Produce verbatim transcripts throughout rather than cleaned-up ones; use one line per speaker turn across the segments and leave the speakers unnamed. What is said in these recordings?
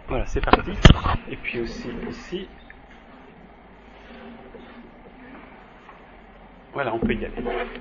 Voilà, c'est parti. Et puis aussi ici. Voilà, on peut y aller.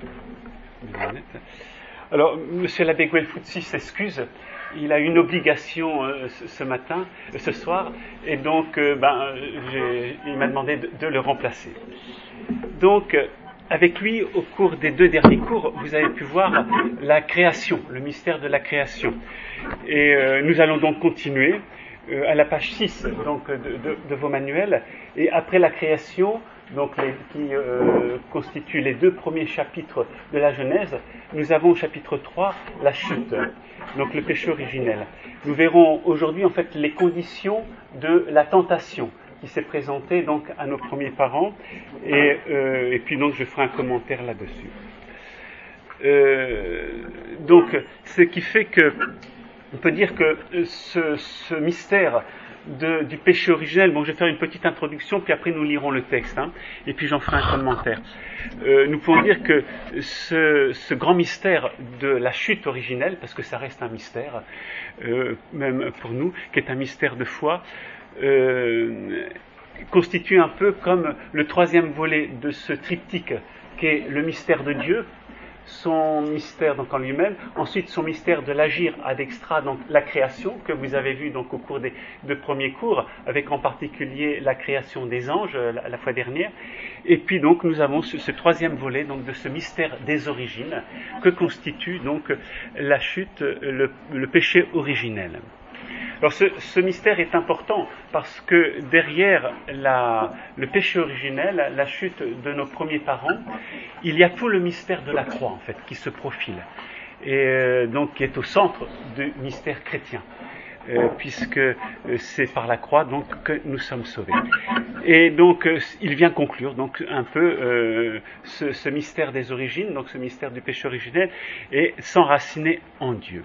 Alors, monsieur l'abbé Guelfuzzi s'excuse. Il a une obligation euh, ce, ce matin, euh, ce soir, et donc euh, ben, j'ai, il m'a demandé de, de le remplacer. Donc, euh, avec lui, au cours des deux derniers cours, vous avez pu voir la création, le mystère de la création. Et euh, nous allons donc continuer euh, à la page six donc, de, de, de vos manuels. Et après la création, donc les, qui euh, constitue les deux premiers chapitres de la Genèse, nous avons au chapitre trois la chute, donc le péché originel. Nous verrons aujourd'hui en fait les conditions de la tentation qui s'est présentée donc à nos premiers parents, et, euh, et puis donc je ferai un commentaire là-dessus. Euh, donc ce qui fait que on peut dire que ce, ce mystère De, du péché originel, bon, je vais faire une petite introduction, puis après nous lirons le texte, hein, et puis j'en ferai un commentaire. Euh, nous pouvons dire que ce, ce grand mystère de la chute originelle, parce que ça reste un mystère, euh, même pour nous, qui est un mystère de foi, euh, constitue un peu comme le troisième volet de ce triptyque, qui est le mystère de Dieu, son mystère donc en lui-même, ensuite son mystère de l'agir ad extra, donc la création, que vous avez vu donc au cours des deux premiers cours, avec en particulier la création des anges la, la fois dernière, et puis donc nous avons ce, ce troisième volet donc de ce mystère des origines, que constitue donc la chute, le, le péché originel. Alors ce, ce mystère est important parce que derrière la, le péché originel, la chute de nos premiers parents, il y a tout le mystère de la croix en fait qui se profile et euh, donc qui est au centre du mystère chrétien, euh, puisque euh, c'est par la croix donc que nous sommes sauvés. Et donc euh, il vient conclure donc un peu euh, ce, ce mystère des origines, donc ce mystère du péché originel, et s'enraciner en Dieu.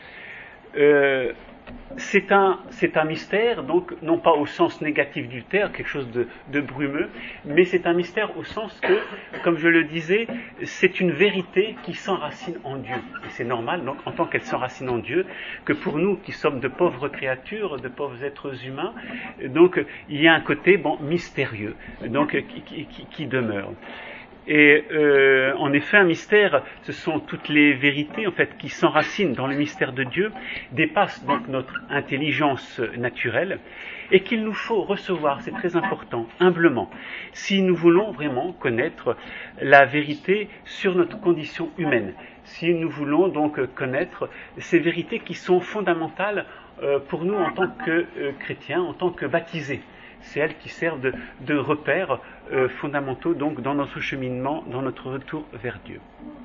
Euh, C'est un, c'est un mystère, donc non pas au sens négatif du terme, quelque chose de, de brumeux, mais c'est un mystère au sens que, comme je le disais, c'est une vérité qui s'enracine en Dieu. Et c'est normal, donc, en tant qu'elle s'enracine en Dieu, que pour nous qui sommes de pauvres créatures, de pauvres êtres humains, donc il y a un côté bon, mystérieux, donc qui, qui, qui demeure. Et euh, en effet, un mystère, ce sont toutes les vérités en fait qui s'enracinent dans le mystère de Dieu, dépassent donc notre intelligence naturelle, et qu'il nous faut recevoir, c'est très important, humblement, si nous voulons vraiment connaître la vérité sur notre condition humaine, si nous voulons donc connaître ces vérités qui sont fondamentales euh, pour nous en tant que euh, chrétiens, en tant que baptisés. C'est elles qui servent de, de repères euh, fondamentaux donc, dans notre cheminement, dans notre retour vers Dieu.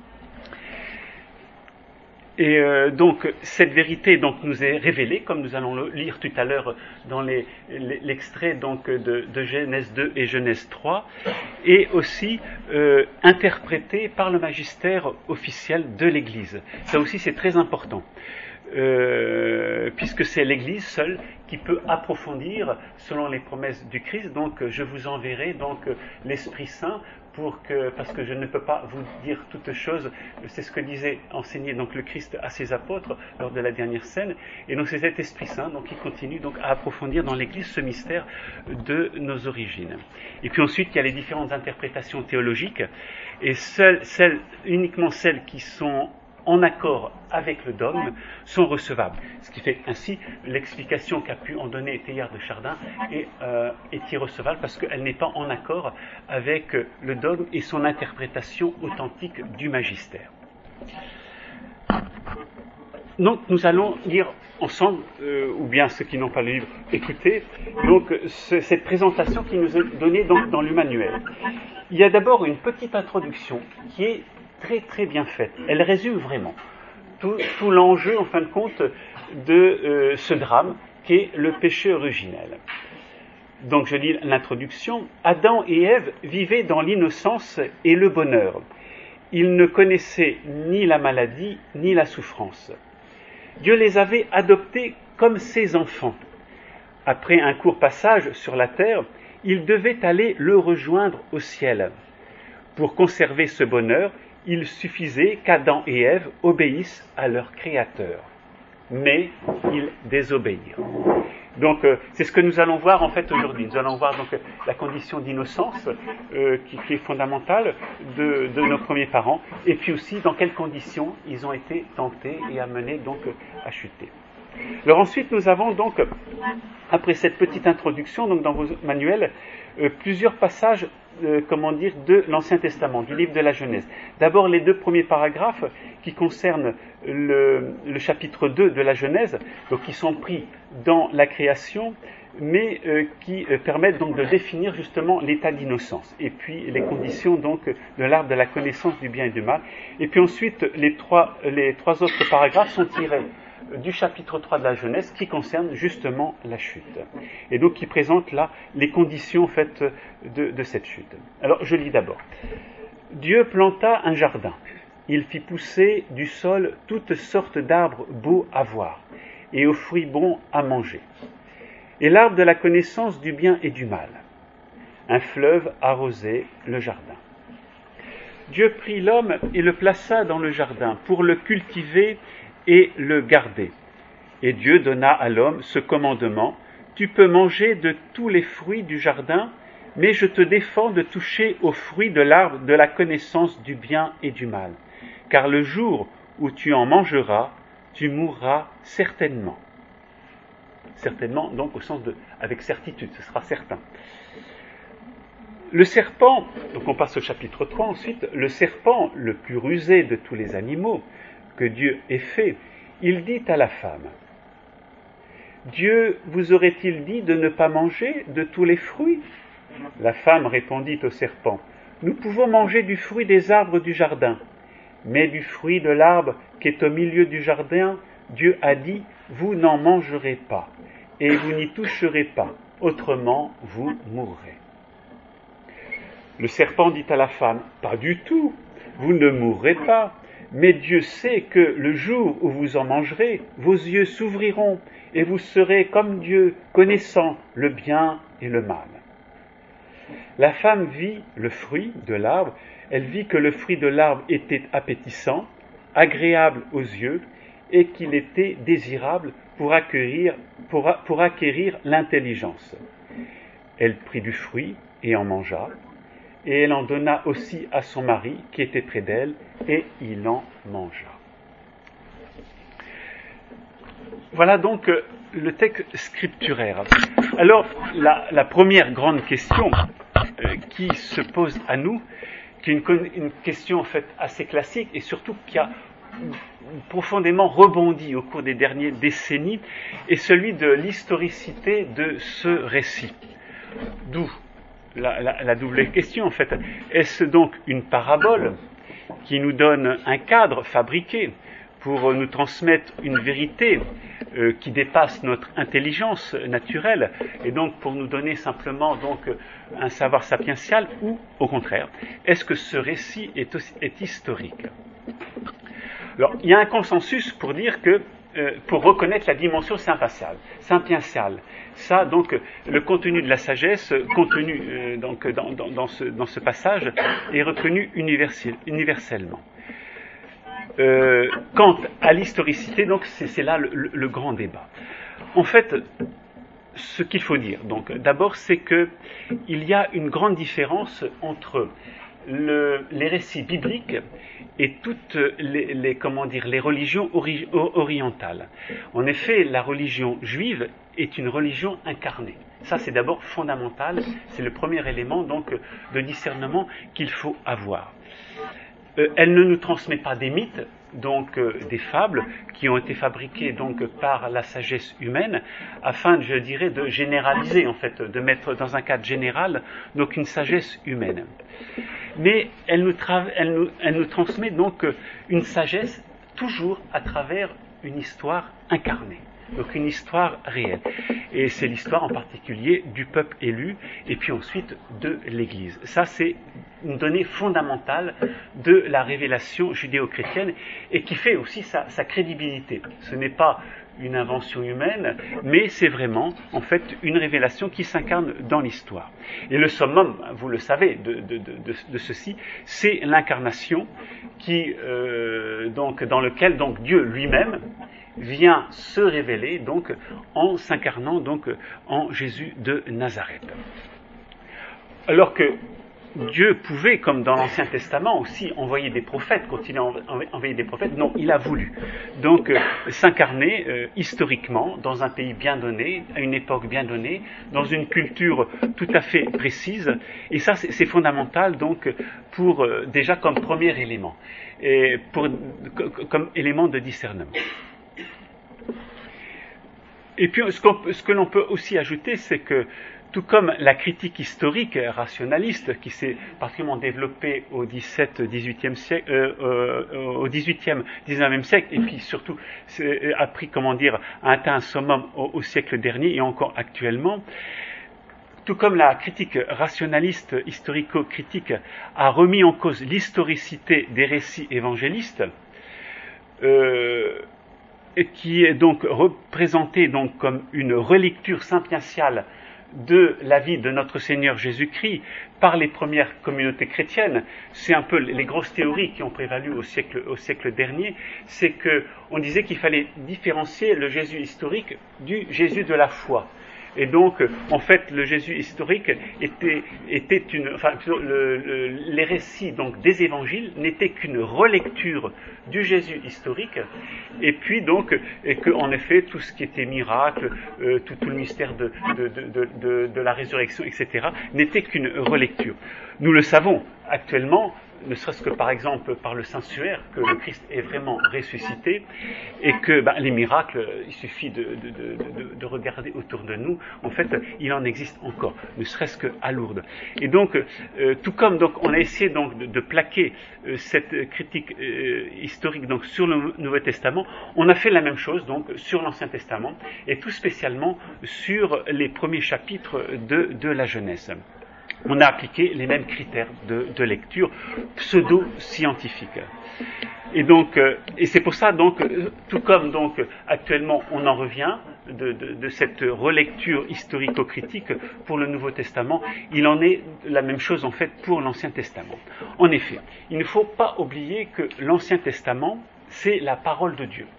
Et euh, donc, cette vérité donc, nous est révélée, comme nous allons le lire tout à l'heure dans les, les, l'extrait donc, de, de Genèse deux et Genèse trois, et aussi euh, interprétée par le magistère officiel de l'Église. Ça aussi, c'est très important. Euh, puisque c'est l'Église seule qui peut approfondir selon les promesses du Christ. Donc je vous enverrai donc l'Esprit Saint pour que, parce que je ne peux pas vous dire toutes choses, c'est ce que disait, enseignait donc le Christ à ses apôtres lors de la dernière scène, et donc c'est cet Esprit Saint donc qui continue donc à approfondir dans l'Église ce mystère de nos origines. Et puis ensuite il y a les différentes interprétations théologiques, et seules, celles, uniquement celles qui sont en accord avec le dogme, sont recevables. Ce qui fait ainsi l'explication qu'a pu en donner Teilhard de Chardin est, euh, est irrecevable parce qu'elle n'est pas en accord avec le dogme et son interprétation authentique du magistère. Donc nous allons lire ensemble, euh, ou bien ceux qui n'ont pas le livre, écouter donc, ce, cette présentation qui nous est donnée donc, dans le manuel. Il y a d'abord une petite introduction qui est très très bien faite. Elle résume vraiment tout, tout l'enjeu, en fin de compte, de euh, ce drame qui est le péché originel. Donc je lis l'introduction. Adam et Ève vivaient dans l'innocence et le bonheur. Ils ne connaissaient ni la maladie ni la souffrance. Dieu les avait adoptés comme ses enfants. Après un court passage sur la terre, ils devaient aller le rejoindre au ciel. Pour conserver ce bonheur, il suffisait qu'Adam et Ève obéissent à leur Créateur. mais ils désobéirent. Donc euh, c'est ce que nous allons voir en fait aujourd'hui. Nous allons voir donc la condition d'innocence euh, qui, qui est fondamentale de, de nos premiers parents, et puis aussi dans quelles conditions ils ont été tentés et amenés donc à chuter. Alors ensuite nous avons donc, après cette petite introduction, donc dans vos manuels, euh, plusieurs passages, euh, comment dire, de l'Ancien Testament, du livre de la Genèse. D'abord les deux premiers paragraphes qui concernent le, le chapitre deux de la Genèse, donc qui sont pris dans la création, mais euh, qui euh, permettent donc de définir justement l'état d'innocence, et puis les conditions donc de l'arbre de la connaissance du bien et du mal. Et puis ensuite les trois, les trois autres paragraphes sont tirés du chapitre trois de la Genèse, qui concerne justement la chute, et donc qui présente là les conditions en fait de, de cette chute. Alors je lis d'abord. Dieu planta un jardin, il fit pousser du sol toutes sortes d'arbres beaux à voir et aux fruits bons à manger, et l'arbre de la connaissance du bien et du mal. Un fleuve arrosait le jardin. Dieu prit l'homme et le plaça dans le jardin pour le cultiver et le garder. Et Dieu donna à l'homme ce commandement: tu peux manger de tous les fruits du jardin, mais je te défends de toucher aux fruits de l'arbre de la connaissance du bien et du mal, car le jour où tu en mangeras, tu mourras certainement. Certainement, donc au sens de avec certitude, ce sera certain. Le serpent, donc on passe au chapitre trois ensuite, le serpent, le plus rusé de tous les animaux que Dieu ait fait, il dit à la femme: Dieu vous aurait-il dit de ne pas manger de tous les fruits ? La femme répondit au serpent: nous pouvons manger du fruit des arbres du jardin, mais du fruit de l'arbre qui est au milieu du jardin, Dieu a dit: vous n'en mangerez pas, et vous n'y toucherez pas, autrement vous mourrez. Le serpent dit à la femme: pas du tout, vous ne mourrez pas. Mais Dieu sait que le jour où vous en mangerez, vos yeux s'ouvriront et vous serez comme Dieu, connaissant le bien et le mal. La femme vit le fruit de l'arbre, elle vit que le fruit de l'arbre était appétissant, agréable aux yeux, et qu'il était désirable pour acquérir, pour, pour acquérir l'intelligence. Elle prit du fruit et en mangea, et elle en donna aussi à son mari qui était près d'elle, et il en mangea. Voilà donc le texte scripturaire. Alors, la, la première grande question euh, qui se pose à nous, qui est une, une question en fait assez classique, et surtout qui a profondément rebondi au cours des dernières décennies, est celui de l'historicité de ce récit. D'où La, la, la double question en fait. Est-ce donc une parabole qui nous donne un cadre fabriqué pour nous transmettre une vérité euh, qui dépasse notre intelligence naturelle, et donc pour nous donner simplement donc un savoir sapiential, ou au contraire, est-ce que ce récit est, aussi, est historique? Alors, il y a un consensus pour dire que Euh, pour reconnaître la dimension sapientiale, sapientiale. Ça, donc, le contenu de la sagesse, contenu euh, donc, dans, dans, dans, ce, dans ce passage, est reconnu universel, universellement. Euh, quant à l'historicité, donc, c'est, c'est là le, le, le grand débat. En fait, ce qu'il faut dire, donc, d'abord, c'est que il y a une grande différence entre le, les récits bibliques et toutes les, les, comment dire, les religions ori- orientales. En effet, la religion juive est une religion incarnée. Ça, c'est d'abord fondamental, c'est le premier élément donc de discernement qu'il faut avoir. Euh, elle ne nous transmet pas des mythes, donc euh, des fables qui ont été fabriquées donc par la sagesse humaine, afin, je dirais, de généraliser en fait, de mettre dans un cadre général donc une sagesse humaine. Mais elle nous, tra- elle nous, elle nous transmet donc une sagesse toujours à travers une histoire incarnée, donc une histoire réelle. Et c'est l'histoire en particulier du peuple élu, et puis ensuite de l'Église. Ça, c'est une donnée fondamentale de la révélation judéo-chrétienne, et qui fait aussi sa, sa crédibilité. Ce n'est pas une invention humaine, mais c'est vraiment, en fait, une révélation qui s'incarne dans l'histoire. Et le summum, vous le savez, de, de, de, de, de ceci, c'est l'incarnation qui, euh, donc, dans lequel donc, Dieu lui-même vient se révéler donc en s'incarnant donc en Jésus de Nazareth. Alors que Dieu pouvait, comme dans l'Ancien Testament, aussi envoyer des prophètes, continuer à envoyer des prophètes. Non, il a voulu. Donc, euh, s'incarner euh, historiquement, dans un pays bien donné, à une époque bien donnée, dans une culture tout à fait précise. Et ça, c'est, c'est fondamental, donc, pour, euh, déjà comme premier élément, et pour, comme élément de discernement. Et puis, ce, qu'on, ce que l'on peut aussi ajouter, c'est que tout comme la critique historique rationaliste qui s'est particulièrement développée au dix-septième, dix-huitième siècle, euh, euh, au dix-huitième, dix-neuvième siècle, et puis surtout a pris, comment dire, a atteint un summum au, au siècle dernier et encore actuellement, tout comme la critique rationaliste, historico-critique, a remis en cause l'historicité des récits évangélistes, euh, qui est donc représentée donc comme une relecture sapientiale de la vie de notre Seigneur Jésus-Christ par les premières communautés chrétiennes. C'est un peu les grosses théories qui ont prévalu au siècle, au siècle dernier, c'est qu'on disait qu'il fallait différencier le Jésus historique du Jésus de la foi. Et donc, en fait, le Jésus historique était, était une, enfin, le, le, les récits donc des évangiles n'étaient qu'une relecture du Jésus historique, et puis donc, et que en effet, tout ce qui était miracle, euh, tout, tout le mystère de, de, de, de, de la résurrection, et cetera, n'était qu'une relecture. Nous le savons actuellement, ne serait-ce que par exemple par le Saint-Suaire, que le Christ est vraiment ressuscité, et que ben, les miracles, il suffit de, de, de, de, de regarder autour de nous, en fait, il en existe encore, ne serait-ce qu'à Lourdes. Et donc, euh, tout comme donc, on a essayé donc, de, de plaquer euh, cette critique euh, historique donc, sur le Nouveau Testament, on a fait la même chose donc, sur l'Ancien Testament, et tout spécialement sur les premiers chapitres de, de la Genèse. On a appliqué les mêmes critères de, de lecture pseudo-scientifiques. Et donc, euh, et c'est pour ça donc, tout comme donc actuellement on en revient de, de, de cette relecture historico-critique pour le Nouveau Testament, il en est la même chose en fait pour l'Ancien Testament. En effet, il ne faut pas oublier que l'Ancien Testament, c'est la parole de Dieu,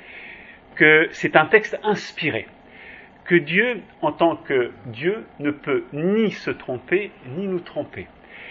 que c'est un texte inspiré, que Dieu, en tant que Dieu, ne peut ni se tromper, ni nous tromper.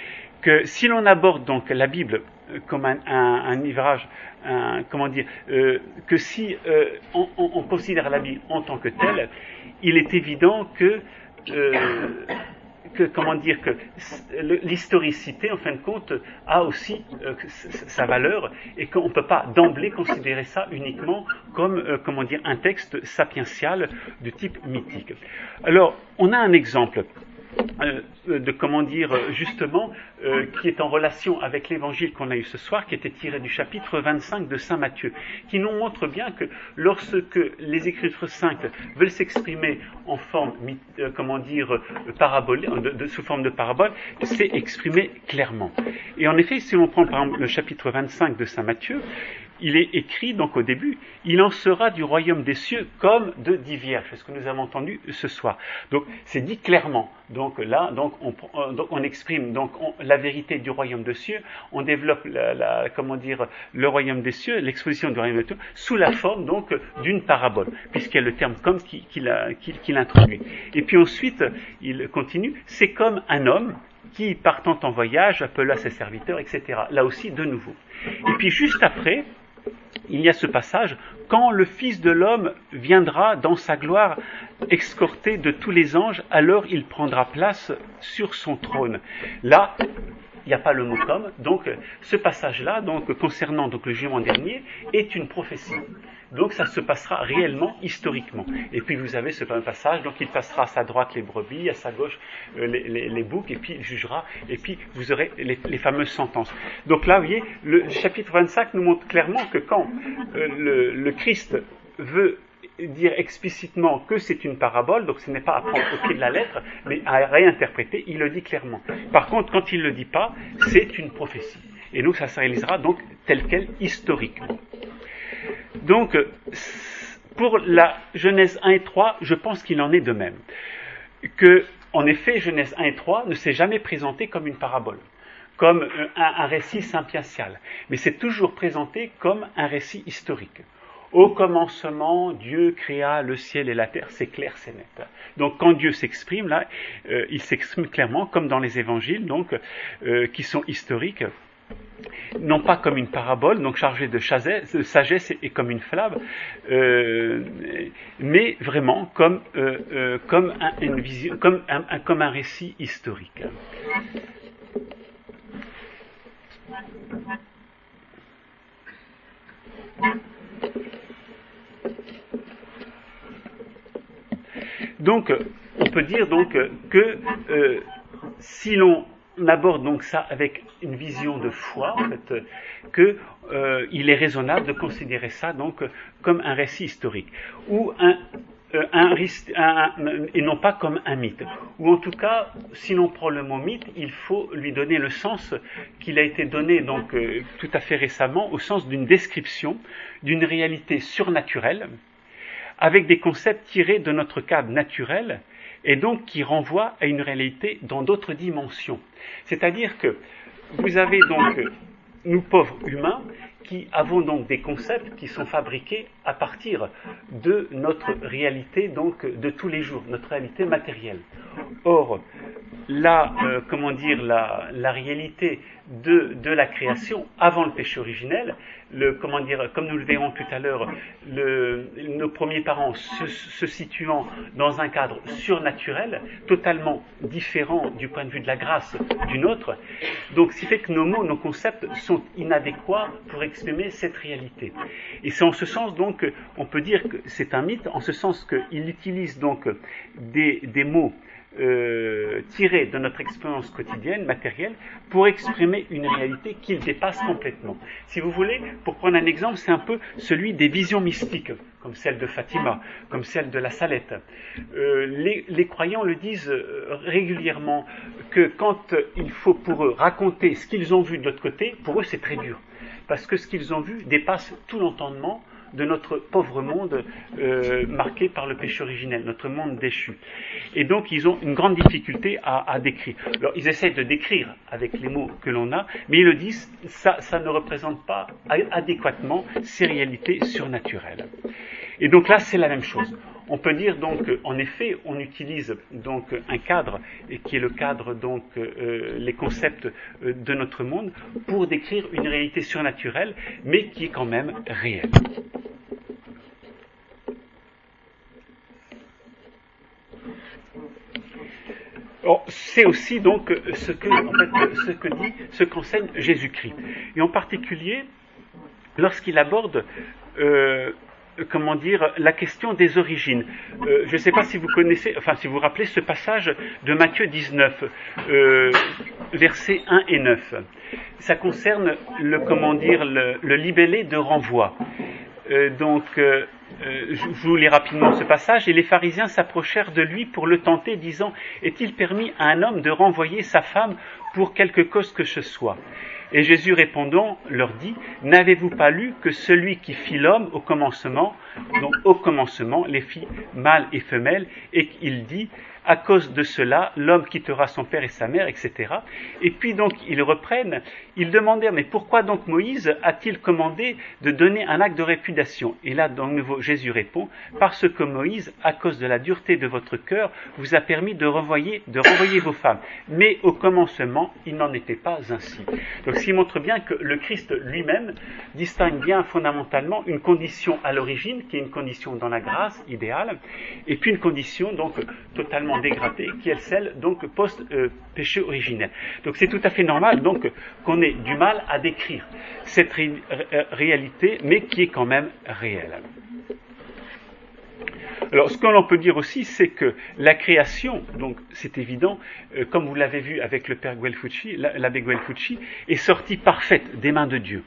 Que si l'on aborde donc la Bible comme un, un, un livrage, un, comment dire, euh, que si euh, on, on, on considère la Bible en tant que telle, il est évident que, euh, que comment dire, que l'historicité, en fin de compte, a aussi euh, sa valeur et qu'on ne peut pas d'emblée considérer ça uniquement comme, euh, comment dire, un texte sapiential de type mythique. Alors, on a un exemple Euh, de comment dire justement euh, qui est en relation avec l'évangile qu'on a eu ce soir, qui était tiré du chapitre vingt-cinq de saint Matthieu, qui nous montre bien que lorsque les Écritures saintes veulent s'exprimer en forme, euh, comment dire, parabole, de, de, sous forme de parabole, c'est exprimé clairement. Et en effet, si on prend par exemple le chapitre vingt-cinq de saint Matthieu, il est écrit donc au début, il en sera du royaume des cieux comme de dix vierges, c'est ce que nous avons entendu ce soir. Donc c'est dit clairement. Donc là, donc on, donc on exprime donc on, la vérité du royaume des cieux, on développe la, la, comment dire, le royaume des cieux, l'exposition du royaume des cieux, sous la forme donc d'une parabole, puisqu'il y a le terme comme qui, qui, l'a, qui, qui l'introduit. Et puis ensuite, il continue, c'est comme un homme qui, partant en voyage, appela ses serviteurs, et cetera. Là aussi, de nouveau. Et puis juste après, il y a ce passage, quand le Fils de l'homme viendra dans sa gloire, escorté de tous les anges, alors il prendra place sur son trône. Là, il n'y a pas le mot comme, donc ce passage-là, donc concernant donc le jugement dernier, est une prophétie. Donc ça se passera réellement, historiquement. Et puis vous avez ce fameux passage, donc il passera à sa droite les brebis, à sa gauche euh, les, les, les boucs, et puis il jugera, et puis vous aurez les, les fameuses sentences. Donc là, vous voyez, le chapitre vingt-cinq nous montre clairement que quand euh, le, le Christ veut dire explicitement que c'est une parabole, donc ce n'est pas à prendre au pied de la lettre, mais à réinterpréter, il le dit clairement. Par contre, quand il ne le dit pas, c'est une prophétie. Et nous, ça se réalisera donc tel quel, historiquement. Donc, pour la Genèse un et trois, je pense qu'il en est de même. Que, en effet, Genèse un et trois ne s'est jamais présenté comme une parabole, comme un, un récit sapiential, mais c'est toujours présenté comme un récit historique. Au commencement, Dieu créa le ciel et la terre, c'est clair, c'est net. Donc quand Dieu s'exprime, là, euh, il s'exprime clairement, comme dans les évangiles, donc, euh, qui sont historiques, non pas comme une parabole, donc chargée de sagesse et comme une flamme, euh, mais vraiment comme, euh, euh, comme, un, une vision, comme, un, un, comme un récit historique. Donc, on peut dire donc que euh, si l'on aborde donc ça avec une vision de foi, en fait, que euh, il est raisonnable de considérer ça donc comme un récit historique ou un, euh, un, un, un et non pas comme un mythe. Ou en tout cas, si l'on prend le mot mythe, il faut lui donner le sens qu'il a été donné donc euh, tout à fait récemment, au sens d'une description d'une réalité surnaturelle, avec des concepts tirés de notre cadre naturel, et donc qui renvoient à une réalité dans d'autres dimensions. C'est-à-dire que vous avez donc, nous pauvres humains, qui avons donc des concepts qui sont fabriqués à partir de notre réalité donc de tous les jours, notre réalité matérielle. Or, la, euh, comment dire, la, la réalité de, de la création avant le péché originel, le, comment dire, comme nous le verrons tout à l'heure, le, nos premiers parents se, se situant dans un cadre surnaturel, totalement différent du point de vue de la grâce du nôtre, donc ce qui fait que nos mots, nos concepts sont inadéquats pour exprimer cette réalité. Et c'est en ce sens donc, on peut dire que c'est un mythe, en ce sens qu'il utilise donc des, des mots Euh, tiré de notre expérience quotidienne, matérielle, pour exprimer une réalité qu'il dépasse complètement. Si vous voulez, pour prendre un exemple, c'est un peu celui des visions mystiques, comme celle de Fatima, comme celle de la Salette. Euh, les, les croyants le disent régulièrement, que quand il faut pour eux raconter ce qu'ils ont vu de l'autre côté, pour eux c'est très dur, parce que ce qu'ils ont vu dépasse tout l'entendement de notre pauvre monde euh, marqué par le péché originel, notre monde déchu. Et donc ils ont une grande difficulté à, à décrire. Alors ils essaient de décrire avec les mots que l'on a, mais ils le disent, ça, ça ne représente pas adéquatement ces réalités surnaturelles. Et donc là c'est la même chose. On peut dire donc, en effet, on utilise donc un cadre, qui est le cadre donc euh, les concepts euh, de notre monde, pour décrire une réalité surnaturelle, mais qui est quand même réelle. Or, c'est aussi donc ce que, en fait, ce que dit, ce qu'enseigne Jésus-Christ, et en particulier lorsqu'il aborde euh, comment dire, la question des origines. Euh, je ne sais pas si vous connaissez, enfin si vous vous rappelez ce passage de Matthieu dix-neuf, euh, versets un et neuf. Ça concerne le, comment dire, le, le libellé de renvoi. Euh, donc, euh, euh, je vous lis rapidement ce passage. Et les pharisiens s'approchèrent de lui pour le tenter, disant: est-il permis à un homme de renvoyer sa femme pour quelque cause que ce soit? Et Jésus répondant leur dit: n'avez-vous pas lu que celui qui fit l'homme au commencement, donc au commencement les fit mâle et femelle, et qu'il dit: à cause de cela, l'homme quittera son père et sa mère, et cetera. Et puis donc ils reprennent, ils demandèrent: mais pourquoi donc Moïse a-t-il commandé de donner un acte de répudiation? Et là, de nouveau, Jésus répond: parce que Moïse, à cause de la dureté de votre cœur, vous a permis de renvoyer, de renvoyer vos femmes. Mais au commencement, il n'en était pas ainsi. Donc, ce qui montre bien que le Christ lui-même distingue bien fondamentalement une condition à l'origine, qui est une condition dans la grâce idéale, et puis une condition donc totalement dégradée, qui est celle donc post-péché euh, originel. Donc c'est tout à fait normal donc qu'on ait du mal à décrire cette ré- ré- réalité, mais qui est quand même réelle. Alors, ce que l'on peut dire aussi, c'est que la création, donc c'est évident, euh, comme vous l'avez vu avec le père Guelfucci, l'abbé Guelfucci, est sortie parfaite des mains de Dieu.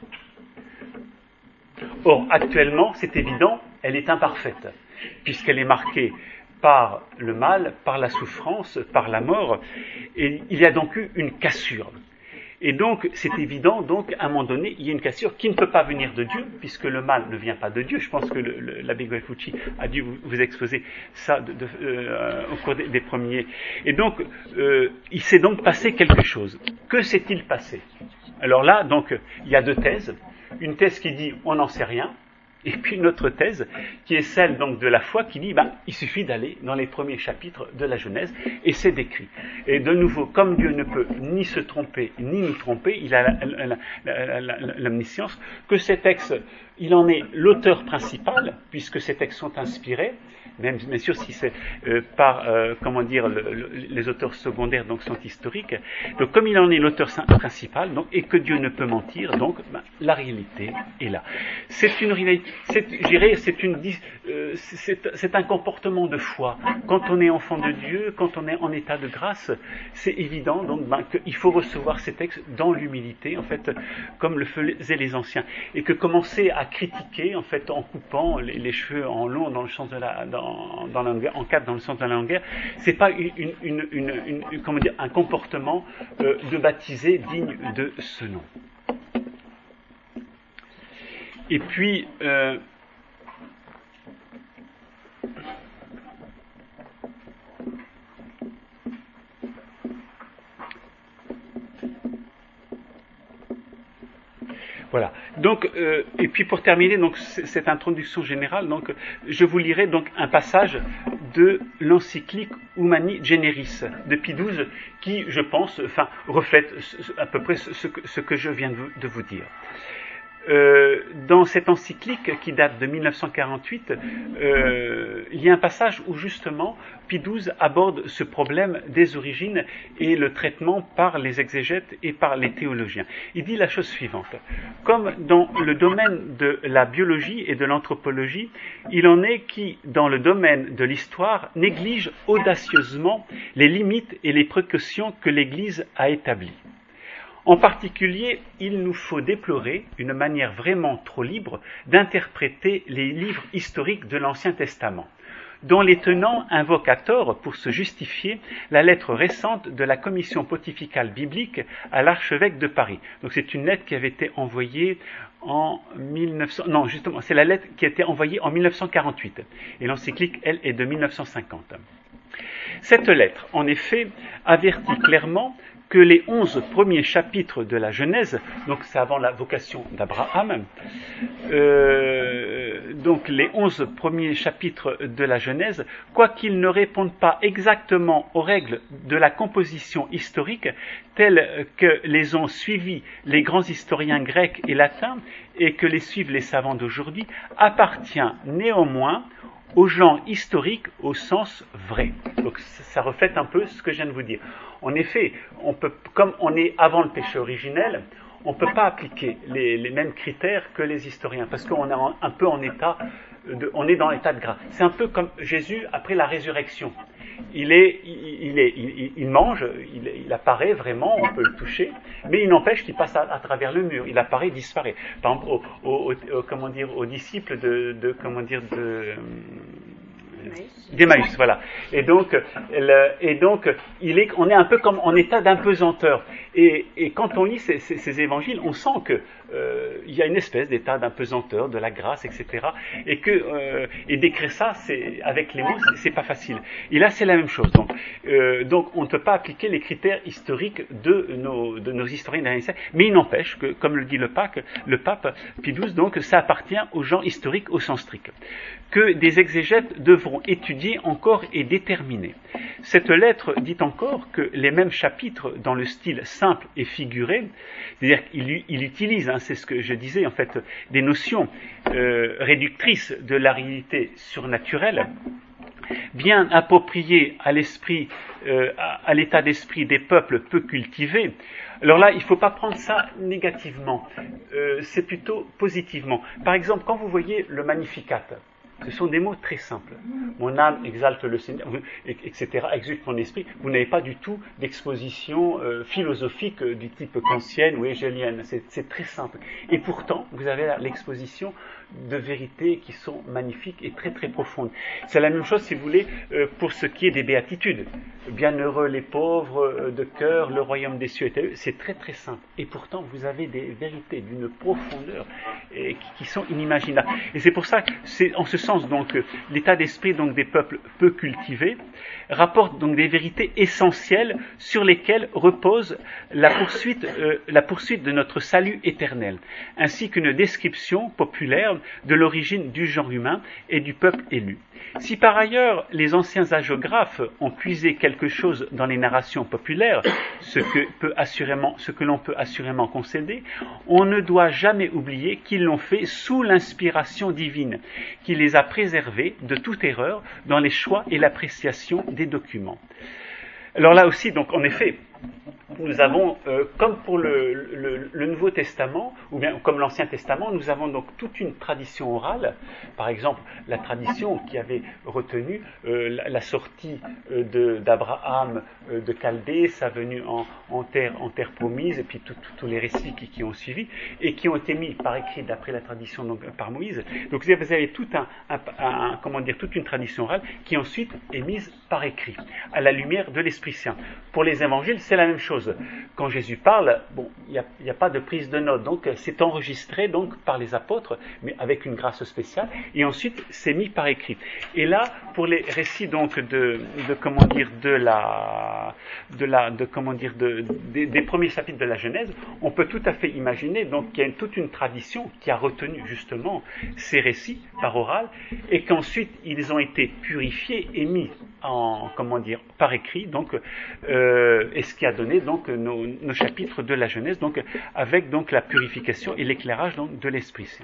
Or, actuellement, c'est évident, elle est imparfaite, puisqu'elle est marquée par le mal, par la souffrance, par la mort, et il y a donc eu une cassure. Et donc, c'est évident, donc, à un moment donné, il y a une cassure qui ne peut pas venir de Dieu, puisque le mal ne vient pas de Dieu. Je pense que le, le, l'abbé Guelfucci a dû vous, vous exposer ça de, de, euh, au cours des, des premiers. Et donc, euh, il s'est donc passé quelque chose. Que s'est-il passé? Alors là, donc, il y a deux thèses. Une thèse qui dit, on n'en sait rien, Et puis une autre thèse, qui est celle donc de la foi, qui dit, ben, il suffit d'aller dans les premiers chapitres de la Genèse, et c'est décrit. Et de nouveau, comme Dieu ne peut ni se tromper, ni nous tromper, il a l'omniscience, que ces textes, il en est l'auteur principal, puisque ces textes sont inspirés, même bien sûr si c'est euh, par, euh, comment dire, le, le, les auteurs secondaires donc sont historiques. Donc comme il en est l'auteur principal, donc, et que Dieu ne peut mentir, donc ben, la réalité est là. C'est une réalité, c'est, je dirais, c'est une, euh, c'est, c'est un comportement de foi. Quand on est enfant de Dieu, quand on est en état de grâce, c'est évident donc ben, qu'il faut recevoir ces textes dans l'humilité, en fait, comme le faisaient les anciens, et que commencer à critiquer, en fait, en coupant les, les cheveux en long dans le sens de la, dans En, dans la longueur, en quatre dans le sens de la longueur, c'est pas une, une, une, une, une, comment dire, un comportement euh, de baptisé digne de ce nom. Et puis, euh, voilà. Donc, euh, et puis pour terminer donc c- cette introduction générale, donc je vous lirai donc un passage de l'encyclique Humani Generis de Pie douze, qui, je pense, enfin reflète à peu près ce que, ce que je viens de vous, de vous dire. Euh, dans cette encyclique qui date de mille neuf cent quarante-huit, euh, il y a un passage où justement Pie douze aborde ce problème des origines et le traitement par les exégètes et par les théologiens. Il dit la chose suivante: comme dans le domaine de la biologie et de l'anthropologie, il en est qui, dans le domaine de l'histoire, négligent audacieusement les limites et les précautions que l'Église a établies. En particulier, il nous faut déplorer une manière vraiment trop libre d'interpréter les livres historiques de l'Ancien Testament, dont les tenants invoquent à tort, pour se justifier, la lettre récente de la Commission pontificale biblique à l'archevêque de Paris. Donc c'est une lettre qui avait été envoyée en mille neuf cents... Non, justement, c'est la lettre qui a été envoyée en mille neuf cent quarante-huit. Et l'encyclique, elle, est de mille neuf cent cinquante. Cette lettre, en effet, avertit clairement que les onze premiers chapitres de la Genèse, donc c'est avant la vocation d'Abraham, euh, donc les onze premiers chapitres de la Genèse, quoiqu'ils ne répondent pas exactement aux règles de la composition historique telles que les ont suivies les grands historiens grecs et latins et que les suivent les savants d'aujourd'hui, appartient néanmoins au genre historique au sens vrai. Donc ça reflète un peu ce que je viens de vous dire. En effet, on peut, comme on est avant le péché originel, on ne peut pas appliquer les, les mêmes critères que les historiens, parce qu'on est en, un peu en état de, on est dans l'état de grâce. C'est un peu comme Jésus après la résurrection. Il, est, il, il, est, il, il mange, il, il apparaît vraiment, on peut le toucher, mais il n'empêche qu'il passe à, à travers le mur. Il apparaît, il disparaît. Par exemple, aux, aux, aux, comment dire, aux disciples de, de comment dire, de d'Emmaüs, voilà. Et donc, le, et donc, il est, on est un peu comme en état d'impesanteur. Et, et quand on lit ces, ces, ces évangiles, on sent que euh, il y a une espèce d'état d'impesanteur, de la grâce, et cetera. Et que euh, et d'écrire ça, c'est avec les mots, c'est, c'est pas facile. Et là, c'est la même chose. Donc, euh, donc, on ne peut pas appliquer les critères historiques de nos de nos historiens dernier siècle. Mais il n'empêche que, comme le dit le pape, le pape Pie douze, donc, ça appartient au genre historique au sens strict, que des exégètes devront étudier encore et déterminer. Cette lettre dit encore que les mêmes chapitres, dans le style simple et figuré, c'est-à-dire qu'il il utilise, hein, c'est ce que je disais en fait, des notions euh, réductrices de la réalité surnaturelle, bien appropriées à l'esprit, euh, à, à l'état d'esprit des peuples peu cultivés. Alors là, il ne faut pas prendre ça négativement, euh, c'est plutôt positivement. Par exemple, quand vous voyez le Magnificat, ce sont des mots très simples. Mon âme exalte le Seigneur, et cetera, exulte mon esprit. Vous n'avez pas du tout d'exposition euh, philosophique euh, du type kantienne ou hégélienne. C'est, c'est très simple. Et pourtant, vous avez l'exposition de vérités qui sont magnifiques et très très profondes. C'est la même chose, si vous voulez, euh, pour ce qui est des béatitudes. Bienheureux les pauvres euh, de cœur, le royaume des cieux est à eux. C'est très très simple. Et pourtant, vous avez des vérités d'une profondeur et qui, qui sont inimaginables. Et c'est pour ça que c'est en ce sens donc l'état d'esprit donc des peuples peu cultivés rapporte donc des vérités essentielles sur lesquelles repose la poursuite, euh, la poursuite de notre salut éternel, ainsi qu'une description populaire de l'origine du genre humain et du peuple élu. Si par ailleurs les anciens hagiographes ont puisé quelque chose dans les narrations populaires, ce que, peut assurément, ce que l'on peut assurément concéder, on ne doit jamais oublier qu'ils l'ont fait sous l'inspiration divine, qui les a préservés de toute erreur dans les choix et l'appréciation des documents. Alors là aussi, donc en effet, nous avons, euh, comme pour le, le, le Nouveau Testament, ou bien comme l'Ancien Testament, nous avons donc toute une tradition orale. Par exemple, la tradition qui avait retenu euh, la, la sortie euh, de, d'Abraham euh, de Chaldée, sa venue en, en, terre, en terre promise, et puis tous les récits qui, qui ont suivi, et qui ont été mis par écrit d'après la tradition donc, par Moïse. Donc vous avez tout un, un, un, comment dire, toute une tradition orale qui ensuite est mise par écrit, à la lumière de l'Esprit Saint. Pour les évangiles, c'est la même chose. Quand Jésus parle, bon, il n'y a, a pas de prise de notes, donc c'est enregistré donc par les apôtres, mais avec une grâce spéciale, et ensuite c'est mis par écrit. Et là, pour les récits donc de, de comment dire de la, de la, de comment dire de, de, des premiers chapitres de la Genèse, on peut tout à fait imaginer donc qu'il y a toute une tradition qui a retenu justement ces récits par oral, et qu'ensuite ils ont été purifiés et mis en comment dire par écrit, donc euh, et ce qui a donné donc nos, nos chapitres de la Genèse, donc avec donc la purification et l'éclairage donc de l'Esprit Saint.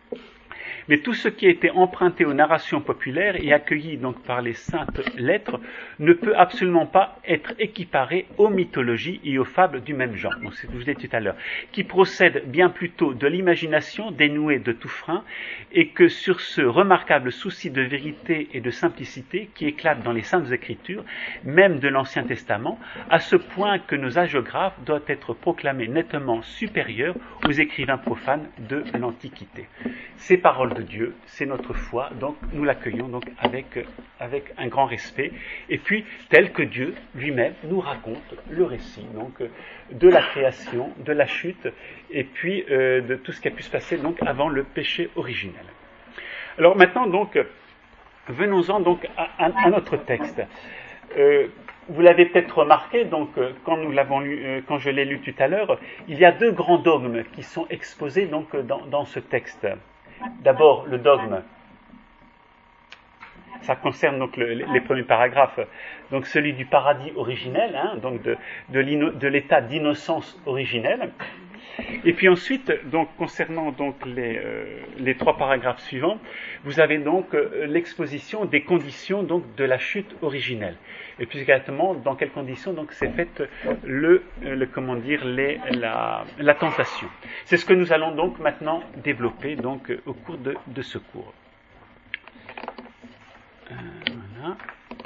Mais tout ce qui a été emprunté aux narrations populaires et accueilli donc par les saintes lettres ne peut absolument pas être équiparé aux mythologies et aux fables du même genre, donc c'est ce que je vous disais tout à l'heure, qui procèdent bien plutôt de l'imagination dénouée de tout frein, et que sur ce remarquable souci de vérité et de simplicité qui éclate dans les saintes écritures, même de l'Ancien Testament, à ce point que nos hagiographes doivent être proclamés nettement supérieurs aux écrivains profanes de l'Antiquité. Ces paroles de Dieu, c'est notre foi, donc nous l'accueillons donc avec, avec un grand respect, et puis tel que Dieu lui-même nous raconte le récit donc de la création, de la chute, et puis euh, de tout ce qui a pu se passer donc avant le péché originel. Alors maintenant donc, venons-en donc à, à, à notre texte. Euh, Vous l'avez peut-être remarqué, donc, quand nous l'avons lu, euh, quand je l'ai lu tout à l'heure, il y a deux grands dogmes qui sont exposés donc dans, dans ce texte. D'abord, le dogme, ça concerne donc le, les premiers paragraphes, donc celui du paradis originel, hein, donc de, de, de l'état d'innocence originelle. Et puis ensuite, donc concernant donc les, euh, les trois paragraphes suivants, vous avez donc euh, l'exposition des conditions donc de la chute originelle. Et plus exactement, dans quelles conditions donc s'est faite le, le comment dire les, la, la tentation. C'est ce que nous allons donc maintenant développer donc au cours de, de ce cours. Euh, voilà.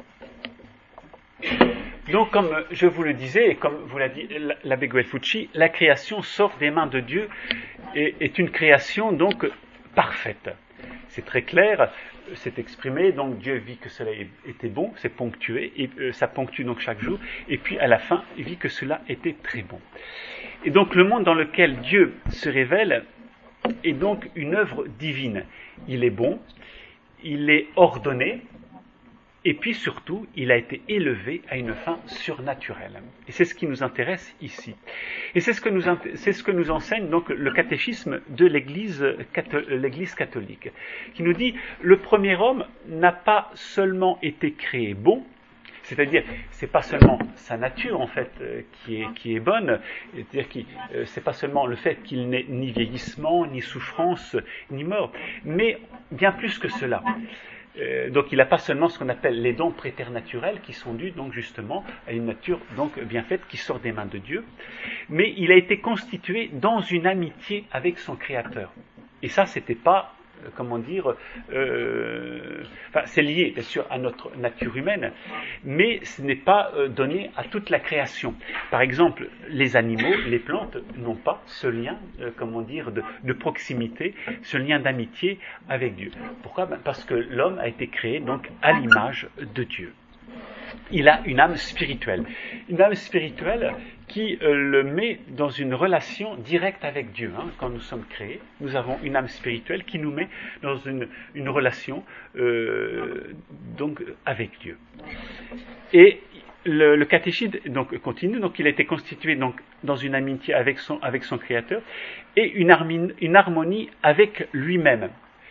Donc, comme je vous le disais, et comme vous l'a dit l'abbé Guelfucci, la création sort des mains de Dieu et est une création donc parfaite. C'est très clair, c'est exprimé, donc Dieu vit que cela était bon, c'est ponctué, et euh, ça ponctue donc chaque jour, et puis à la fin, il vit que cela était très bon. Et donc le monde dans lequel Dieu se révèle est donc une œuvre divine. Il est bon, il est ordonné, et puis surtout, il a été élevé à une fin surnaturelle. Et c'est ce qui nous intéresse ici. Et c'est ce que nous, c'est ce que nous enseigne donc le catéchisme de l'Église, l'Église catholique, qui nous dit le premier homme n'a pas seulement été créé bon, c'est-à-dire, c'est pas seulement sa nature en fait euh, qui est qui est bonne, c'est-à-dire que euh, c'est pas seulement le fait qu'il n'ait ni vieillissement, ni souffrance, ni mort, mais bien plus que cela. Euh, donc il n'a pas seulement ce qu'on appelle les dons préternaturels qui sont dus donc justement à une nature donc bien faite qui sort des mains de Dieu, mais il a été constitué dans une amitié avec son Créateur. Et ça, c'était pas comment dire, euh, enfin, c'est lié bien sûr à notre nature humaine, mais ce n'est pas euh, donné à toute la création. Par exemple, les animaux, les plantes n'ont pas ce lien, euh, comment dire, de, de proximité, ce lien d'amitié avec Dieu. Pourquoi ? Ben parce que l'homme a été créé donc à l'image de Dieu. Il a une âme spirituelle. Une âme spirituelle qui euh, le met dans une relation directe avec Dieu. Hein. Quand nous sommes créés, nous avons une âme spirituelle qui nous met dans une, une relation euh, donc, avec Dieu. Et le, le catéchisme donc, continue, donc il a été constitué donc, dans une amitié avec son, avec son Créateur et une, harmonie, une harmonie avec lui-même.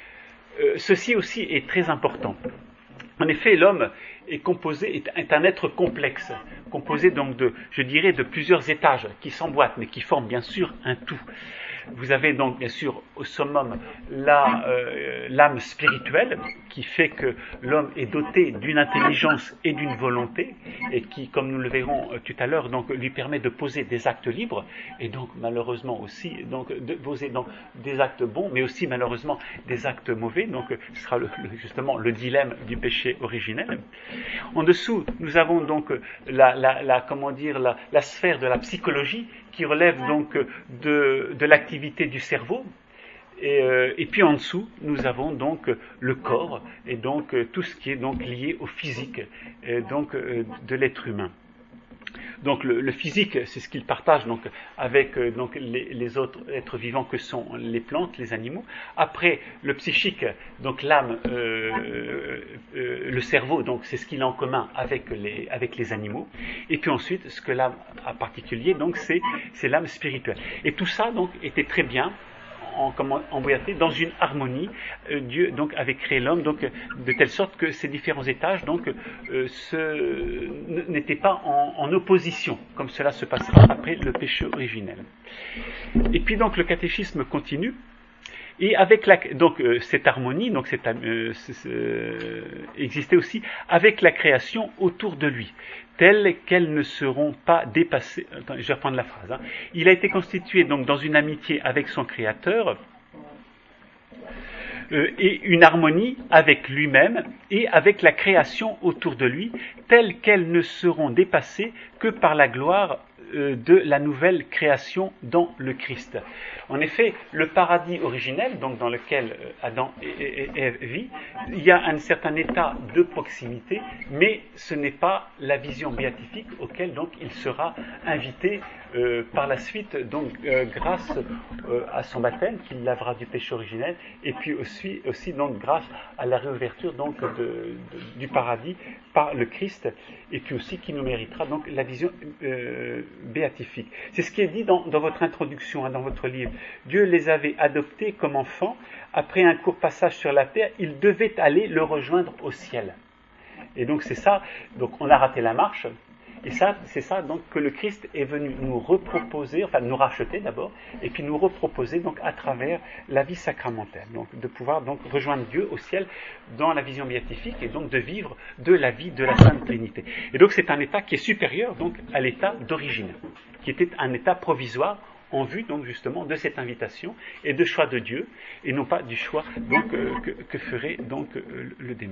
euh, ceci aussi est très important. En effet, l'homme est composé, est, est un être complexe, composé donc de, je dirais, de plusieurs étages qui s'emboîtent, mais qui forment bien sûr un tout. Vous avez donc bien sûr au summum la, euh, l'âme spirituelle qui fait que l'homme est doté d'une intelligence et d'une volonté et qui, comme nous le verrons tout à l'heure, donc lui permet de poser des actes libres et donc malheureusement aussi donc de poser donc des actes bons, mais aussi malheureusement des actes mauvais. Donc ce sera le, le, justement le dilemme du péché originel. En dessous, nous avons donc la, la, la comment dire la, la sphère de la psychologie qui relève donc de, de l'activité du cerveau. Et, euh, et puis en dessous, nous avons donc le corps et donc tout ce qui est donc lié au physique et donc euh, de l'être humain. Donc le, le physique, c'est ce qu'il partage donc avec euh, donc les, les autres êtres vivants que sont les plantes, les animaux. Après le psychique, donc l'âme, euh, euh, le cerveau, donc c'est ce qu'il a en commun avec les avec les animaux. Et puis ensuite, ce que l'âme a particulier, donc c'est c'est l'âme spirituelle. Et tout ça donc était très bien en, emboîté dans une harmonie. Euh, Dieu donc avait créé l'homme donc de telle sorte que ces différents étages donc euh, ce, n'étaient pas en, en opposition comme cela se passait après le péché originel. Et puis donc le catéchisme continue. Et avec la, donc euh, cette harmonie, donc cette, euh, euh, existait aussi avec la création autour de lui, telles qu'elles ne seront pas dépassées. Attends, je vais reprendre la phrase. Hein. Il a été constitué donc dans une amitié avec son Créateur euh, et une harmonie avec lui-même et avec la création autour de lui, telles qu'elles ne seront dépassées que par la gloire euh, de la nouvelle création dans le Christ. En effet, le paradis originel, donc dans lequel Adam et Ève vivent, il y a un certain état de proximité, mais ce n'est pas la vision béatifique auquel donc il sera invité euh, par la suite, donc euh, grâce euh, à son baptême qui lavera du péché originel, et puis aussi, aussi donc grâce à la réouverture donc de, de, du paradis par le Christ, et puis aussi qui nous méritera donc la vision euh, béatifique. C'est ce qui est dit dans, dans votre introduction, hein, dans votre livre. Dieu les avait adoptés comme enfants. Après un court passage sur la terre, ils devaient aller le rejoindre au ciel. Et donc c'est ça, donc on a raté la marche, et ça, c'est ça donc que le Christ est venu nous reproposer, enfin nous racheter d'abord, et puis nous reproposer donc à travers la vie sacramentelle, donc de pouvoir donc rejoindre Dieu au ciel dans la vision béatifique et donc de vivre de la vie de la Sainte Trinité. Et donc c'est un état qui est supérieur donc à l'état d'origine, qui était un état provisoire en vue donc justement de cette invitation et de choix de Dieu, et non pas du choix donc euh, que, que ferait donc euh, le démon.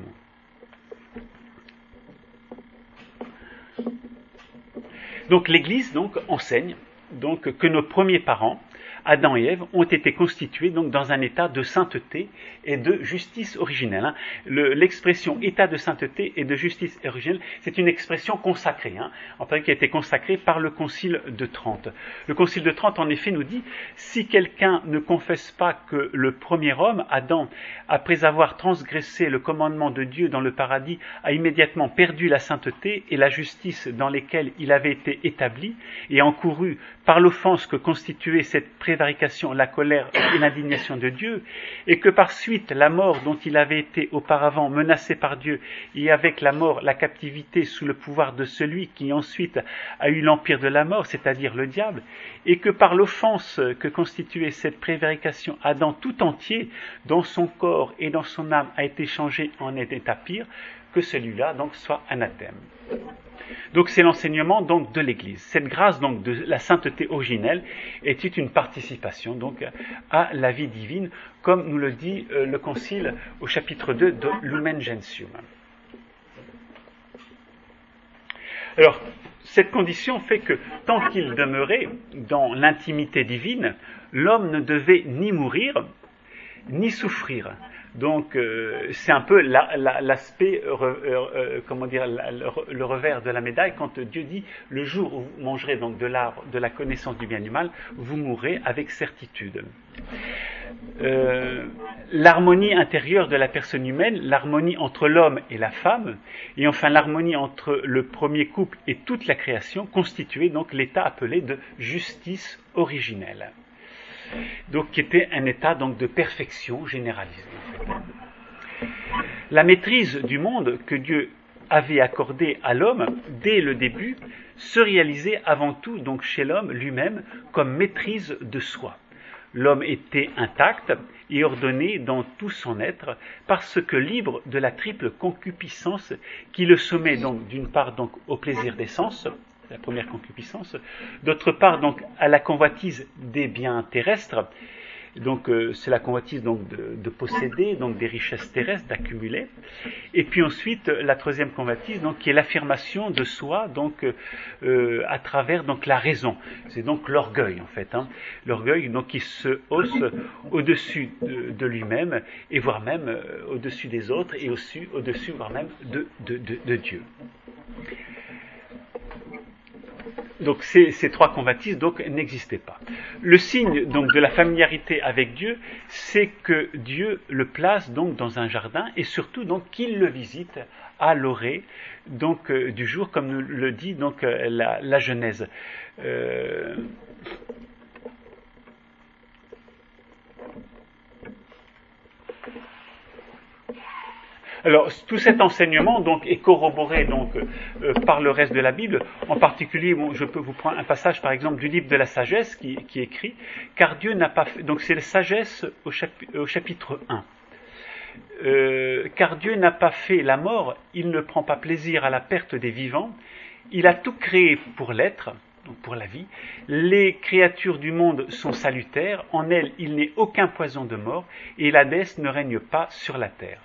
Donc l'Église donc enseigne donc que nos premiers parents, Adam et Ève, ont été constitués donc dans un état de sainteté et de justice originelle. Hein. Le, l'expression état de sainteté et de justice originelle, c'est une expression consacrée, hein, en fait, qui a été consacrée par le Concile de Trente. Le Concile de Trente, en effet, nous dit si quelqu'un ne confesse pas que le premier homme, Adam, après avoir transgressé le commandement de Dieu dans le paradis, a immédiatement perdu la sainteté et la justice dans lesquelles il avait été établi et encouru par l'offense que constituait cette prévarication, la colère et l'indignation de Dieu, et que par suite la mort dont il avait été auparavant menacé par Dieu, et avec la mort la captivité sous le pouvoir de celui qui ensuite a eu l'empire de la mort, c'est-à-dire le diable, et que par l'offense que constituait cette prévarication, Adam tout entier, dans son corps et dans son âme, a été changé en état pire, que celui-là donc soit anathème. Donc c'est l'enseignement donc de l'Église. Cette grâce donc de la sainteté originelle était une participation donc à la vie divine, comme nous le dit euh, le Concile au chapitre deux de Lumen Gentium. Alors cette condition fait que tant qu'il demeurait dans l'intimité divine, l'homme ne devait ni mourir ni souffrir. Donc euh, c'est un peu la, la, l'aspect, euh, euh, comment dire, la, le, le revers de la médaille quand Dieu dit le jour où vous mangerez donc de l'arbre de la connaissance du bien et du mal, vous mourrez avec certitude. Euh, l'harmonie intérieure de la personne humaine, l'harmonie entre l'homme et la femme, et enfin l'harmonie entre le premier couple et toute la création constituait donc l'état appelé de justice originelle. Donc qui était un état donc de perfection généralisée. En fait. La maîtrise du monde que Dieu avait accordée à l'homme dès le début se réalisait avant tout donc chez l'homme lui-même comme maîtrise de soi. L'homme était intact et ordonné dans tout son être parce que libre de la triple concupiscence qui le soumet donc d'une part donc au plaisir des sens, la première concupiscence, d'autre part donc à la convoitise des biens terrestres. Donc euh, c'est la convoitise donc de, de posséder donc des richesses terrestres, d'accumuler. Et puis ensuite la troisième convoitise donc qui est l'affirmation de soi donc euh, à travers donc la raison. C'est donc l'orgueil en fait, hein. L'orgueil donc qui se hausse au-dessus de, de lui-même et voire même euh, au-dessus des autres et au-dessus, au-dessus voire même de, de, de, de Dieu. Donc ces, ces trois convoitises donc n'existaient pas. Le signe donc de la familiarité avec Dieu, c'est que Dieu le place donc dans un jardin et surtout donc qu'il le visite à l'orée donc euh, du jour, comme nous le dit donc euh, la, la Genèse. Euh, Alors, tout cet enseignement donc est corroboré donc euh, par le reste de la Bible. En particulier, bon, je peux vous prendre un passage, par exemple, du livre de la sagesse qui, qui est écrit, car Dieu n'a pas fait. Donc, c'est la sagesse au, chapi, au chapitre un. Euh, car Dieu n'a pas fait la mort, il ne prend pas plaisir à la perte des vivants. Il a tout créé pour l'être, donc pour la vie. Les créatures du monde sont salutaires. En elles, il n'est aucun poison de mort, et la déesse ne règne pas sur la terre.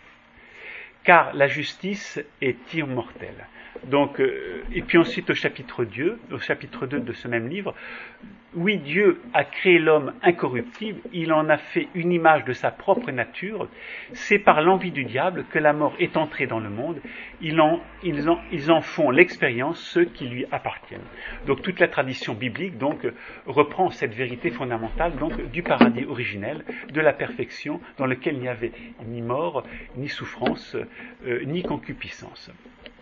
Car la justice est immortelle. Donc, euh, et puis ensuite au chapitre deux, au chapitre deux de ce même livre, oui, Dieu a créé l'homme incorruptible, il en a fait une image de sa propre nature, c'est par l'envie du diable que la mort est entrée dans le monde, ils en, ils en, ils en font l'expérience, ceux qui lui appartiennent. Donc toute la tradition biblique donc, reprend cette vérité fondamentale donc, du paradis originel, de la perfection, dans lequel il n'y avait ni mort, ni souffrance, euh, ni concupiscence.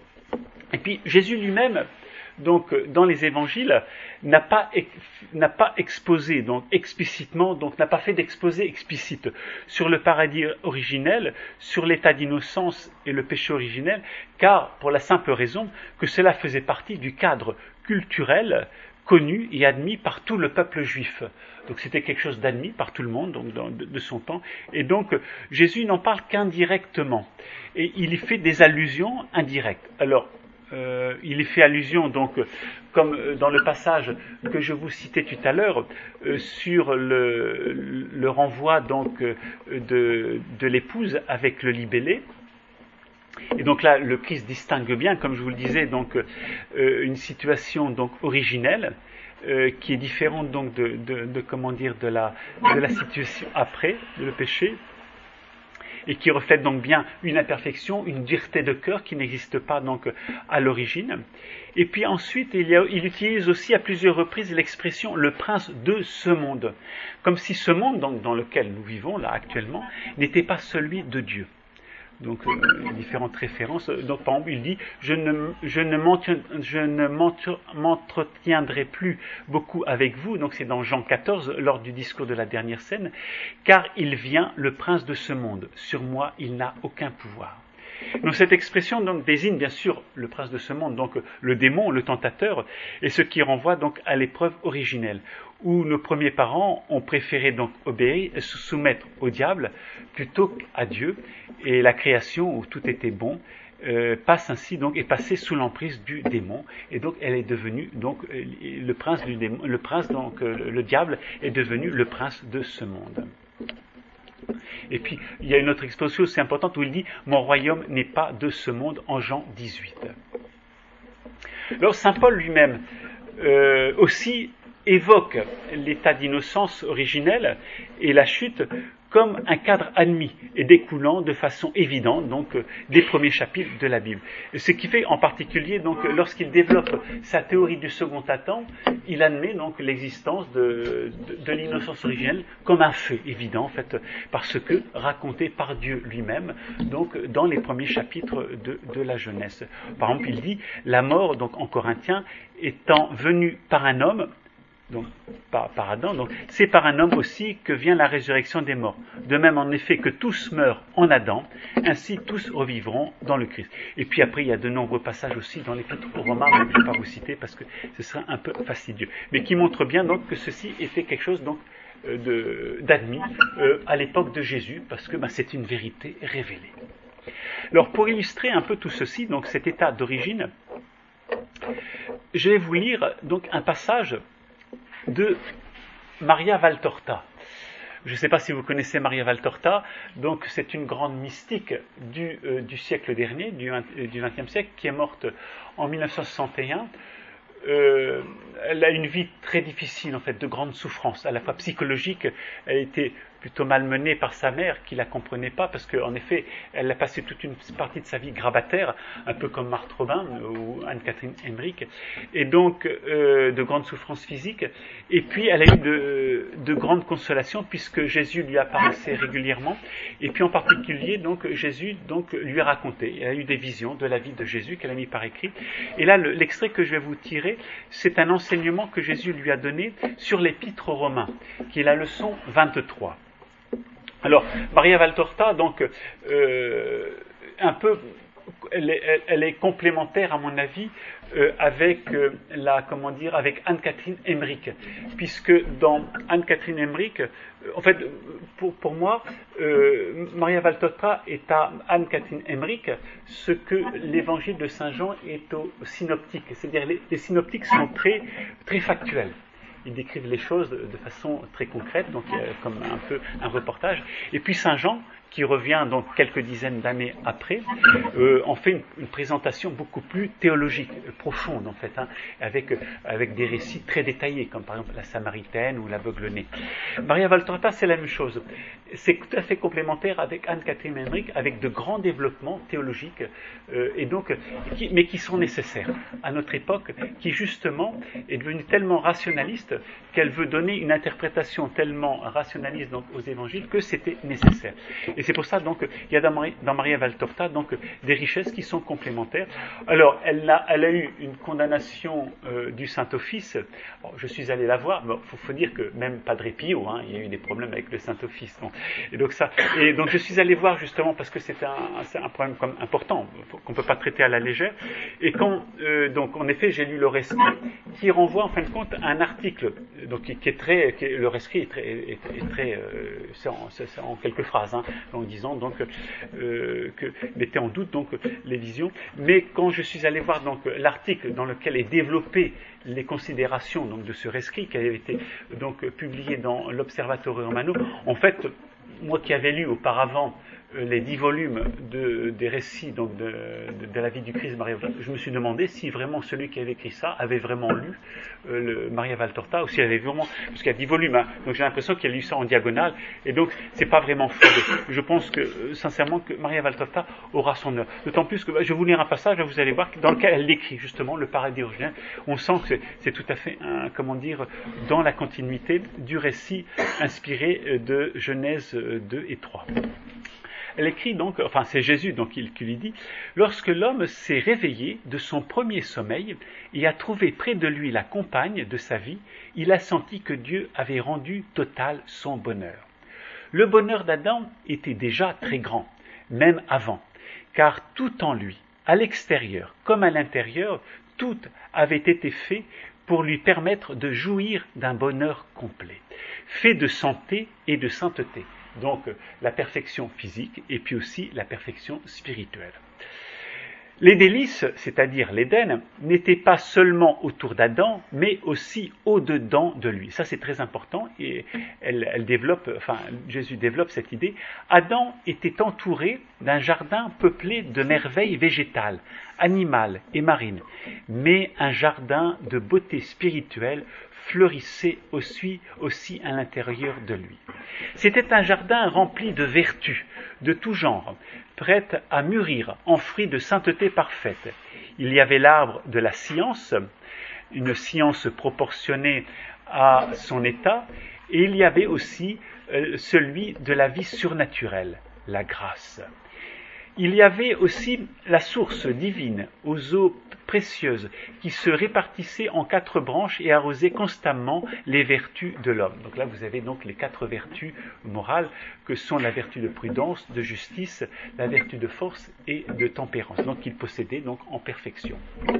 Et puis Jésus lui-même, donc dans les évangiles, n'a pas, n'a pas exposé donc explicitement, donc n'a pas fait d'exposé explicite sur le paradis originel, sur l'état d'innocence et le péché originel, car pour la simple raison que cela faisait partie du cadre culturel connu et admis par tout le peuple juif. Donc c'était quelque chose d'admis par tout le monde donc dans, de, de son temps. Et donc Jésus n'en parle qu'indirectement. Et il y fait des allusions indirectes. Alors, Euh, il y fait allusion, donc, comme dans le passage que je vous citais tout à l'heure, euh, sur le, le renvoi donc, de, de l'épouse avec le libellé. Et donc là, le Christ distingue bien, comme je vous le disais, donc, euh, une situation donc, originelle, euh, qui est différente donc, de, de, de, comment dire, de, la, de la situation après le péché, et qui reflète donc bien une imperfection, une dureté de cœur qui n'existe pas donc à l'origine. Et puis ensuite, il, y a, il utilise aussi à plusieurs reprises l'expression « le prince de ce monde », comme si ce monde donc, dans lequel nous vivons là actuellement n'était pas celui de Dieu. Donc, euh, différentes références. Donc, par exemple, il dit « Je ne, je ne, je ne m'entretiendrai plus beaucoup avec vous », donc c'est dans Jean quatorze, lors du discours de la dernière scène, « car il vient le prince de ce monde. Sur moi, il n'a aucun pouvoir. » Donc cette expression donc, désigne bien sûr le prince de ce monde, donc le démon, le tentateur, et ce qui renvoie donc à l'épreuve originelle, où nos premiers parents ont préféré donc obéir et se soumettre au diable plutôt qu'à Dieu, et la création où tout était bon euh, passe ainsi donc est passée sous l'emprise du démon, et donc elle est devenue donc le prince du démon, le prince donc le, le diable est devenu le prince de ce monde. Et puis, il y a une autre expression aussi importante où il dit « Mon royaume n'est pas de ce monde » en Jean dix-huit. Alors, saint Paul lui-même euh, aussi évoque l'état d'innocence originel et la chute comme un cadre admis et découlant de façon évidente donc des premiers chapitres de la Bible. Ce qui fait en particulier donc lorsqu'il développe sa théorie du second Adam, il admet donc l'existence de, de, de l'innocence originelle comme un fait évident en fait parce que raconté par Dieu lui-même donc dans les premiers chapitres de, de la Genèse. Par exemple, il dit la mort donc en Corinthiens étant venue par un homme, donc par, par Adam, donc c'est par un homme aussi que vient la résurrection des morts. De même en effet que tous meurent en Adam, ainsi tous revivront dans le Christ. Et puis après il y a de nombreux passages aussi dans l'Épître aux Romains, je ne vais pas vous citer parce que ce serait un peu fastidieux, mais qui montrent bien donc que ceci était quelque chose donc de, d'admis euh, à l'époque de Jésus, parce que ben, c'est une vérité révélée. Alors pour illustrer un peu tout ceci, donc cet état d'origine, je vais vous lire donc un passage de Maria Valtorta. Je ne sais pas si vous connaissez Maria Valtorta, donc c'est une grande mystique du, euh, du siècle dernier, du, du vingtième siècle, qui est morte en mille neuf cent soixante et un. Euh, elle a une vie très difficile, en fait, de grande souffrance, à la fois psychologique. Elle a été plutôt malmenée par sa mère, qui ne la comprenait pas, parce qu'en effet, elle a passé toute une partie de sa vie grabataire, un peu comme Marthe Robin ou Anne-Catherine Emmerich, et donc euh, de grandes souffrances physiques. Et puis, elle a eu de, de grandes consolations, puisque Jésus lui apparaissait régulièrement, et puis en particulier, donc, Jésus donc, lui a raconté. Elle a eu des visions de la vie de Jésus qu'elle a mis par écrit. Et là, le, l'extrait que je vais vous tirer, c'est un enseignement que Jésus lui a donné sur l'Épître aux Romains, qui est la leçon vingt-trois. Alors, Maria Valtorta, donc, euh, un peu, elle est, elle, elle est complémentaire, à mon avis, euh, avec euh, la, comment dire, avec Anne-Catherine Emmerich, puisque dans Anne-Catherine Emmerich, euh, en fait, pour, pour moi, euh, Maria Valtorta est à Anne-Catherine Emmerich ce que l'Évangile de Saint Jean est aux synoptiques, c'est-à-dire les, les synoptiques sont très, très factuels. Ils décrivent les choses de façon très concrète, donc euh, comme un peu un reportage. Et puis Saint Jean, qui revient donc quelques dizaines d'années après, euh, en fait une, une présentation beaucoup plus théologique, profonde en fait, hein, avec, avec des récits très détaillés, comme par exemple la Samaritaine ou l'aveugle-né. Maria Valtorta, c'est la même chose. C'est tout à fait complémentaire avec Anne-Catherine Emmerich, avec de grands développements théologiques, euh, et donc, qui, mais qui sont nécessaires à notre époque, qui justement est devenue tellement rationaliste qu'elle veut donner une interprétation tellement rationaliste donc, aux évangiles que c'était nécessaire. Et c'est pour ça donc il y a dans Maria, dans Maria Valtorta donc des richesses qui sont complémentaires. Alors elle a, elle a eu une condamnation euh, du Saint-Office. Bon, je suis allé la voir. Bon, faut, faut dire que même Padre Pio, hein, il y a eu des problèmes avec le Saint-Office. Bon. Et donc ça, et donc je suis allé voir justement parce que c'est un, c'est un problème comme important qu'on peut pas traiter à la légère. Et quand euh, donc en effet j'ai lu le rescrit qui renvoie en fin de compte à un article donc qui, qui est très, qui est, le rescrit est très, est, est très euh, c'est, en, c'est, c'est en quelques phrases. Hein, en disant donc euh, que mettait en doute donc les visions. Mais quand je suis allé voir donc l'article dans lequel est développé les considérations donc de ce rescrit qui avait été donc publié dans l'Observatore Romano, en fait, moi qui avais lu auparavant les dix volumes de, des récits donc de, de, de la vie du Christ Maria Valtorta, je me suis demandé si vraiment celui qui avait écrit ça avait vraiment lu euh, le Maria Valtorta, ou s'il avait vraiment, parce qu'il y a dix volumes, hein, donc j'ai l'impression qu'il a lu ça en diagonale, et donc c'est pas vraiment fondé. Je pense que, euh, sincèrement, que Maria Valtorta aura son heure. D'autant plus que, bah, je vais vous lire un passage, vous allez voir, dans lequel elle l'écrit justement, le paradis originel. On sent que c'est, c'est tout à fait, un, comment dire, dans la continuité du récit inspiré de Genèse deux et trois. Elle écrit donc, enfin c'est Jésus donc qui, qui lui dit, lorsque l'homme s'est réveillé de son premier sommeil et a trouvé près de lui la compagne de sa vie, il a senti que Dieu avait rendu total son bonheur. Le bonheur d'Adam était déjà très grand, même avant, car tout en lui, à l'extérieur comme à l'intérieur, tout avait été fait pour lui permettre de jouir d'un bonheur complet, fait de santé et de sainteté. Donc la perfection physique et puis aussi la perfection spirituelle. Les délices, c'est-à-dire l'Éden, n'étaient pas seulement autour d'Adam, mais aussi au-dedans de lui. Ça, c'est très important et elle, elle développe, enfin, Jésus développe cette idée. Adam était entouré d'un jardin peuplé de merveilles végétales, animales et marines, mais un jardin de beauté spirituelle fleurissait aussi, aussi à l'intérieur de lui. C'était un jardin rempli de vertus, de tout genre, prête à mûrir en fruits de sainteté parfaite. Il y avait l'arbre de la science, une science proportionnée à son état, et il y avait aussi euh, celui de la vie surnaturelle, la grâce. Il y avait aussi la source divine aux eaux précieuses qui se répartissaient en quatre branches et arrosaient constamment les vertus de l'homme. Donc là, vous avez donc les quatre vertus morales que sont la vertu de prudence, de justice, la vertu de force et de tempérance. Donc qu'il possédait donc en perfection.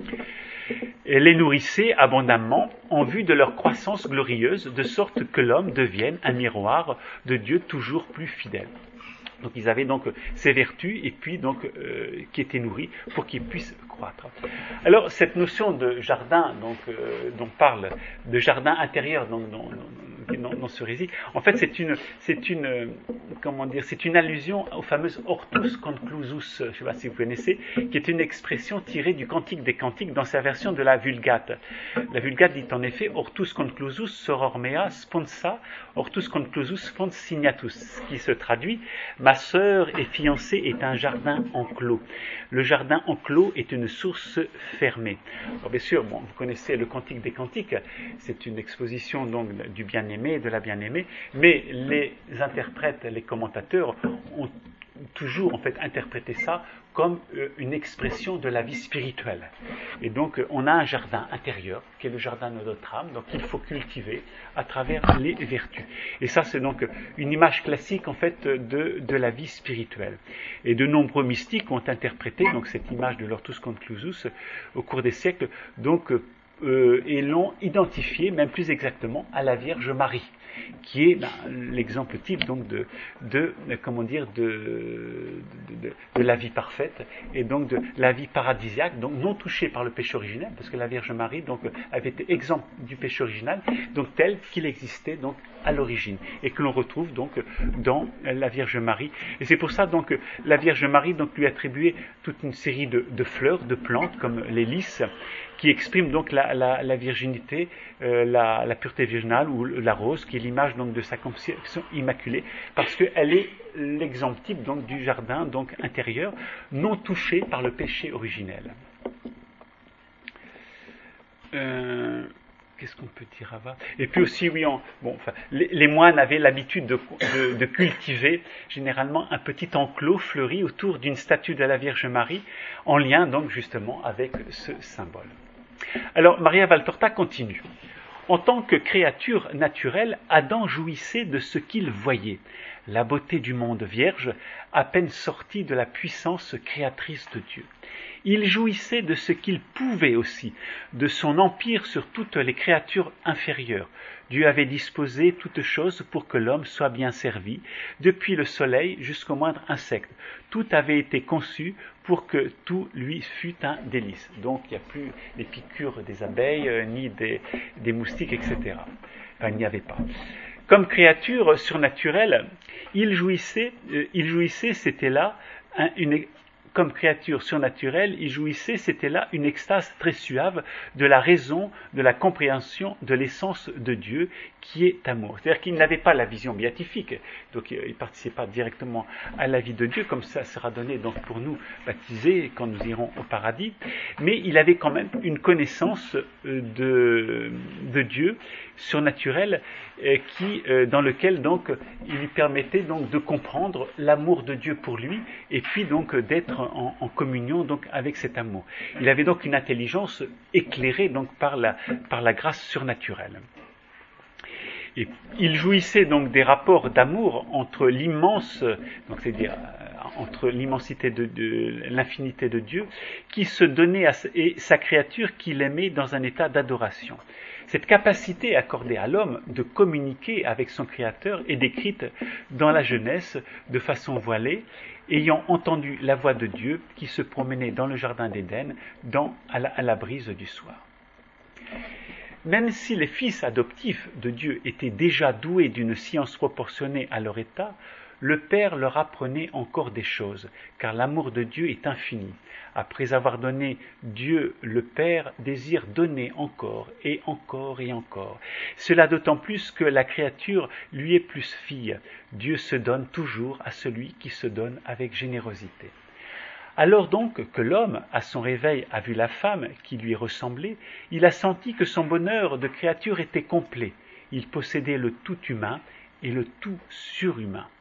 Et les nourrissait abondamment en vue de leur croissance glorieuse, de sorte que l'homme devienne un miroir de Dieu toujours plus fidèle. Donc ils avaient donc ces vertus et puis donc euh, qui étaient nourris pour qu'ils puissent croître. Alors cette notion de jardin donc euh, dont parle de jardin intérieur donc dans, dans, dans ce récit, en fait c'est une c'est une euh, comment dire c'est une allusion aux fameuses hortus conclusus, je ne sais pas si vous connaissez, qui est une expression tirée du Cantique des Cantiques dans sa version de la Vulgate. La Vulgate dit en effet hortus conclusus soror mea sponsa hortus conclusus font signatus, ce qui se traduit: ma sœur et fiancée est un jardin enclos. Le jardin enclos est une source fermée. Alors bien sûr, bon, vous connaissez le Cantique des Cantiques, c'est une exposition donc du bien-aimé et de la bien-aimée, mais les interprètes, les commentateurs ont toujours en fait interprété ça comme une expression de la vie spirituelle. Et donc on a un jardin intérieur qui est le jardin de notre âme, donc il faut cultiver à travers les vertus. Et ça c'est donc une image classique en fait de, de la vie spirituelle. Et de nombreux mystiques ont interprété donc cette image de l'hortus conclusus au cours des siècles, donc euh, et l'ont identifiée même plus exactement à la Vierge Marie, qui est ben, l'exemple type donc de, de comment dire de, de, de, de la vie parfaite et donc de la vie paradisiaque, donc non touchée par le péché originel, parce que la Vierge Marie donc avait été exempte du péché original, donc tel qu'il existait donc à l'origine et que l'on retrouve donc dans la Vierge Marie. Et c'est pour ça donc la Vierge Marie donc lui attribuait toute une série de, de fleurs, de plantes comme les lys, qui expriment donc la, la, la virginité, euh, la, la pureté virginale, ou la rose, qui est l'image donc de sa conception immaculée, parce qu'elle est l'exemple type donc du jardin donc intérieur, non touché par le péché originel. Euh, Qu'est-ce qu'on peut dire avant ? Et puis aussi, oui, on, bon, enfin, les, les moines avaient l'habitude de, de, de cultiver généralement un petit enclos fleuri autour d'une statue de la Vierge Marie, en lien donc justement avec ce symbole. Alors, Maria Valtorta continue. En tant que créature naturelle, Adam jouissait de ce qu'il voyait, la beauté du monde vierge, à peine sortie de la puissance créatrice de Dieu. Il jouissait de ce qu'il pouvait aussi, de son empire sur toutes les créatures inférieures. Dieu avait disposé toutes choses pour que l'homme soit bien servi, depuis le soleil jusqu'au moindre insecte. Tout avait été conçu pour que tout lui fût un délice. Donc il n'y a plus les piqûres des abeilles, euh, ni des, des moustiques, et cetera. Enfin, il n'y avait pas. Comme créature surnaturelle, il jouissait, euh, il jouissait, c'était là, un, une... Comme créature surnaturelle, il jouissait, c'était là une extase très suave de la raison, de la compréhension de l'essence de Dieu qui est amour. C'est-à-dire qu'il n'avait pas la vision béatifique, donc il ne participait pas directement à la vie de Dieu, comme ça sera donné donc pour nous baptisés quand nous irons au paradis, mais il avait quand même une connaissance de, de Dieu surnaturelle qui, dans lequel donc il lui permettait donc de comprendre l'amour de Dieu pour lui et puis donc d'être en, en communion donc avec cet amour. Il avait donc une intelligence éclairée donc par la, par la grâce surnaturelle. Et il jouissait donc des rapports d'amour entre l'immense, donc c'est-à-dire entre l'immensité de, de l'infinité de Dieu, qui se donnait à, et sa créature qu'il aimait dans un état d'adoration. Cette capacité accordée à l'homme de communiquer avec son Créateur est décrite dans la Genèse de façon voilée, ayant entendu la voix de Dieu qui se promenait dans le jardin d'Éden dans, à, la, à la brise du soir. Même si les fils adoptifs de Dieu étaient déjà doués d'une science proportionnée à leur état, le Père leur apprenait encore des choses, car l'amour de Dieu est infini. Après avoir donné, Dieu, le Père, désire donner encore et encore et encore. Cela d'autant plus que la créature lui est plus fille. Dieu se donne toujours à celui qui se donne avec générosité. Alors donc que l'homme, à son réveil, a vu la femme qui lui ressemblait, il a senti que son bonheur de créature était complet. Il possédait le tout humain et le tout surhumain.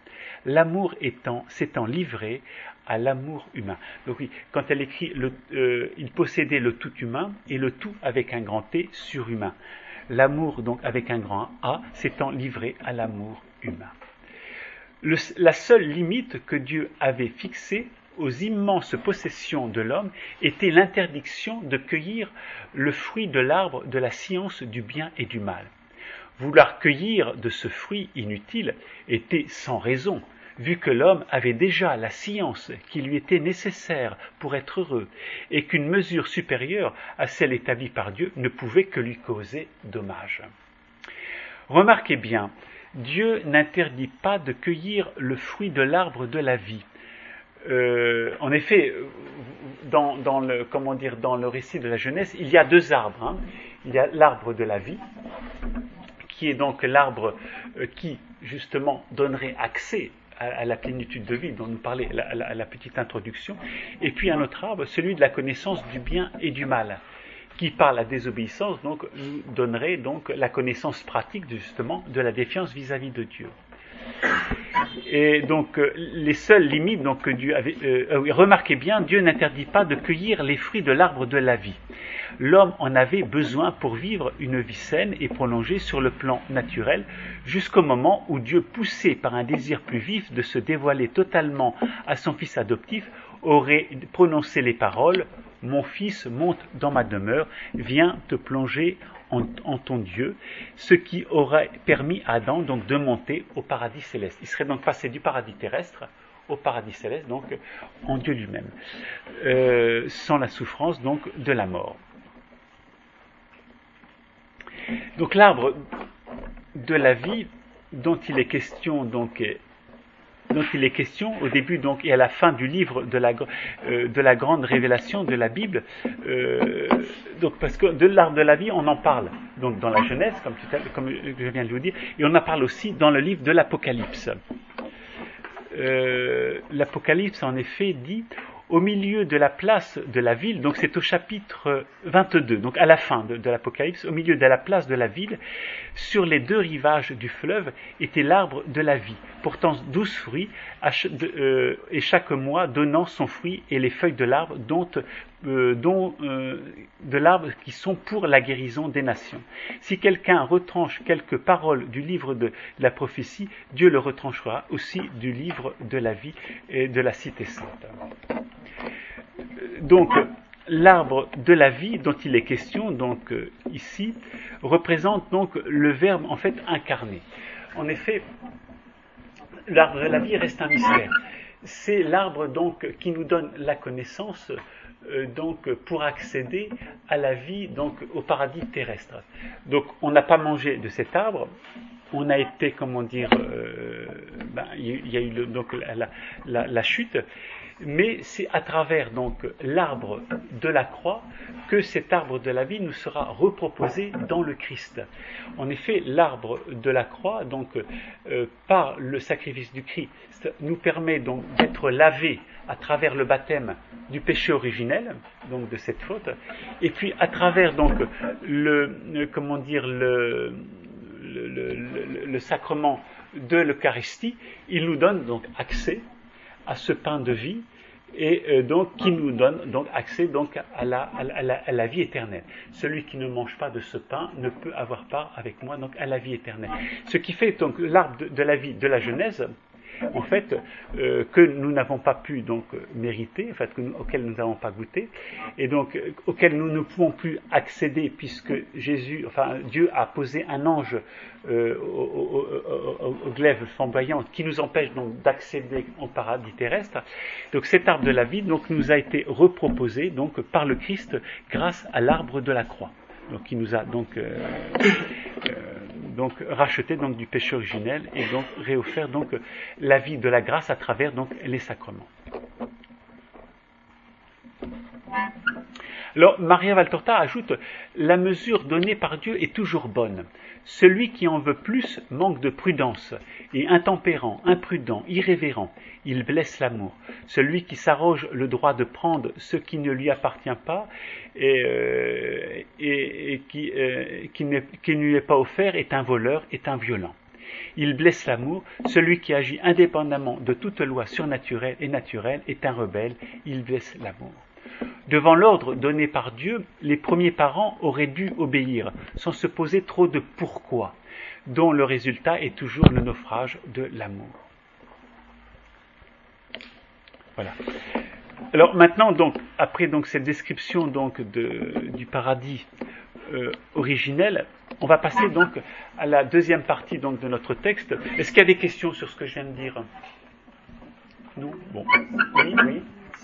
l'amour étant, s'étant livré à l'amour humain. Donc oui, quand elle écrit le, euh, il possédait le tout humain et le tout avec un grand T surhumain. L'amour donc avec un grand A s'étant livré à l'amour humain. Le, la seule limite que Dieu avait fixée aux immenses possessions de l'homme était l'interdiction de cueillir le fruit de l'arbre de la science du bien et du mal. Vouloir cueillir de ce fruit inutile était sans raison, vu que l'homme avait déjà la science qui lui était nécessaire pour être heureux, et qu'une mesure supérieure à celle établie par Dieu ne pouvait que lui causer dommage. Remarquez bien, Dieu n'interdit pas de cueillir le fruit de l'arbre de la vie. Euh, en effet, dans, dans, le, comment dire, dans le récit de la Genèse, il y a deux arbres. Hein. Il y a l'arbre de la vie, qui est donc l'arbre euh, qui, justement, donnerait accès à, à la plénitude de vie, dont nous parlait la, la, la petite introduction, et puis un autre arbre, celui de la connaissance du bien et du mal, qui, par la désobéissance, donc, nous donnerait donc la connaissance pratique, justement, de la défiance vis-à-vis de Dieu. Et donc, euh, les seules limites donc, que Dieu avait... Euh, euh, remarquez bien, Dieu n'interdit pas de cueillir les fruits de l'arbre de la vie. L'homme en avait besoin pour vivre une vie saine et prolongée sur le plan naturel, jusqu'au moment où Dieu, poussé par un désir plus vif de se dévoiler totalement à son fils adoptif, aurait prononcé les paroles « Mon fils monte dans ma demeure, viens te plonger en, en ton Dieu », ce qui aurait permis à Adam donc de monter au paradis céleste. Il serait donc passé du paradis terrestre au paradis céleste, donc en Dieu lui-même, euh, sans la souffrance donc de la mort. Donc l'arbre de la vie dont il est question donc dont il est question au début donc et à la fin du livre de la euh, de la grande révélation de la Bible, euh, donc parce que de l'arbre de la vie on en parle donc dans la Genèse comme tout à, comme je viens de vous dire, et on en parle aussi dans le livre de l'Apocalypse. Euh, L'Apocalypse en effet dit au milieu de la place de la ville, donc c'est au chapitre vingt-deux, donc à la fin de, de l'Apocalypse, au milieu de la place de la ville, sur les deux rivages du fleuve, était l'arbre de la vie, portant douze fruits, à, de, euh, et chaque mois donnant son fruit et les feuilles de l'arbre, dont, euh, dont euh, de l'arbre qui sont pour la guérison des nations. Si quelqu'un retranche quelques paroles du livre de, de la prophétie, Dieu le retranchera aussi du livre de la vie et de la cité sainte. Donc, l'arbre de la vie dont il est question donc euh, ici représente donc le Verbe en fait incarné. En effet, l'arbre de la vie reste un mystère. C'est l'arbre donc qui nous donne la connaissance euh, donc pour accéder à la vie donc au paradis terrestre. Donc, on n'a pas mangé de cet arbre. On a été, comment dire, euh, ben, il y a eu le, donc la, la, la chute. Mais c'est à travers donc l'arbre de la croix que cet arbre de la vie nous sera reproposé dans le Christ. En effet, l'arbre de la croix, donc euh, par le sacrifice du Christ, nous permet donc d'être lavés à travers le baptême du péché originel, donc de cette faute, et puis à travers donc le, comment dire, le, le, le, le, le sacrement de l'Eucharistie, il nous donne donc accès à ce pain de vie, et euh, donc qui nous donne donc accès donc à la, à, la, à la vie éternelle. Celui qui ne mange pas de ce pain ne peut avoir part avec moi donc à la vie éternelle. Ce qui fait donc l'arbre de, de la vie de la Genèse, en fait, euh, que nous n'avons pas pu donc mériter, en fait, que nous, auquel nous n'avons pas goûté, et donc euh, auquel nous ne pouvons plus accéder puisque Jésus, enfin Dieu a posé un ange euh, au, au, au, au glaive flamboyant qui nous empêche donc d'accéder au paradis terrestre. Donc cet arbre de la vie donc nous a été reproposé donc par le Christ grâce à l'arbre de la croix. Donc qui nous a donc euh, euh, donc racheté donc du péché originel et donc réoffert donc la vie de la grâce à travers donc les sacrements. Alors Maria Valtorta ajoute: la mesure donnée par Dieu est toujours bonne. Celui qui en veut plus manque de prudence, et intempérant, imprudent, irrévérent, il blesse l'amour. Celui qui s'arroge le droit de prendre ce qui ne lui appartient pas et, euh, et, et qui, euh, qui, ne, qui ne lui est pas offert est un voleur, est un violent. Il blesse l'amour. Celui qui agit indépendamment de toute loi surnaturelle et naturelle est un rebelle. Il blesse l'amour. Devant l'ordre donné par Dieu, les premiers parents auraient dû obéir, sans se poser trop de pourquoi, dont le résultat est toujours le naufrage de l'amour. Voilà. Alors maintenant, donc, après donc, cette description donc, de, du paradis euh, originel, on va passer donc à la deuxième partie donc, de notre texte. Est-ce qu'il y a des questions sur ce que je viens de dire? Non? Bon. Oui, oui.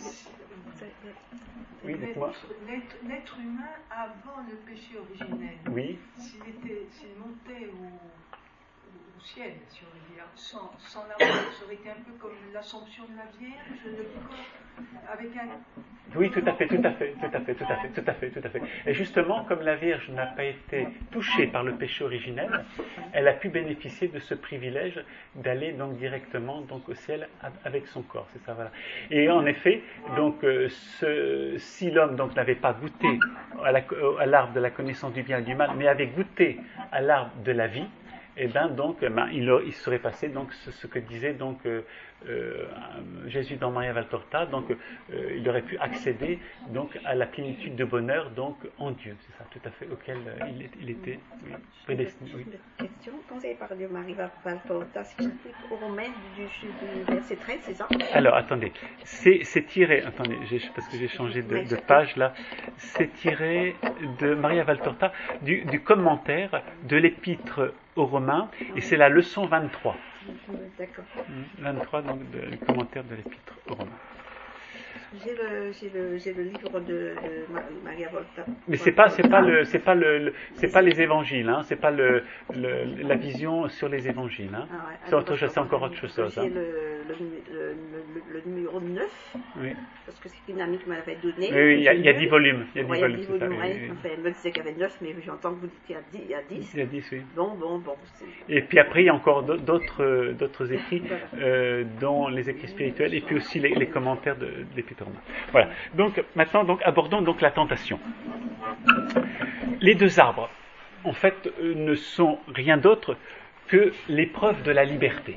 Oui, dites-moi.
L'être, l'être humain avant le péché originel,
oui.
s'il, était, s'il montait au, au ciel, si on veut dire, sans, sans l'amour, ça aurait été un peu comme l'Assomption de la Vierge, le corps, avec un...
Oui, tout à fait, tout à fait, tout à fait, tout à fait, tout à fait, tout à fait. Et justement, comme la Vierge n'a pas été touchée par le péché originel, elle a pu bénéficier de ce privilège d'aller donc directement donc au ciel avec son corps. C'est ça, voilà. Et en effet, donc euh, ce, si l'homme donc n'avait pas goûté à, la, à l'arbre de la connaissance du bien et du mal, mais avait goûté à l'arbre de la vie, et eh ben donc ben, il, il serait passé donc ce, ce que disait donc euh, euh, Jésus dans Maria Valtorta, donc euh, il aurait pu accéder donc à la plénitude de bonheur donc en Dieu, c'est ça tout à fait auquel euh, il, il était oui, prédestiné. Oui.
Une question, quand vous avez parlé de Maria Valtorta, ce qui s'applique au Romain du, du verset treize, c'est ça?
Alors attendez, c'est, c'est tiré, attendez, j'ai, parce que j'ai changé de, de page là, c'est tiré de Maria Valtorta du, du commentaire de l'épître aux Romains, et c'est la leçon vingt-trois.
D'accord.
vingt-trois, donc, de, le commentaire de l'épître aux Romains.
J'ai le, j'ai le, j'ai le livre de, de Maria Volta.
Mais c'est pas, c'est pas le, c'est pas le, le c'est pas les évangiles, hein, c'est pas le, le, la vision sur les évangiles, hein. Ah ouais, c'est autre chose, c'est encore autre chose.
J'ai
hein.
le, le, le, le, le numéro neuf.
Oui.
Parce que c'est une amie qui m'avait donné.
Oui, oui, il y a, il y a dix volumes.
Il y a dix volumes. volumes ça, oui, oui. Enfin, elle me disait qu'il y avait neuf, mais j'entends que vous dites qu'il y a dix. Il y a dix.
Il y a dix, oui.
Bon, bon, bon. C'est...
Et puis après, il y a encore d'autres, d'autres écrits, voilà. euh, dont les écrits spirituels, et puis aussi les, les commentaires de, de l'épître romain. Voilà. Donc maintenant, donc, abordons donc la tentation. Les deux arbres, en fait, euh, ne sont rien d'autre que l'épreuve de la liberté.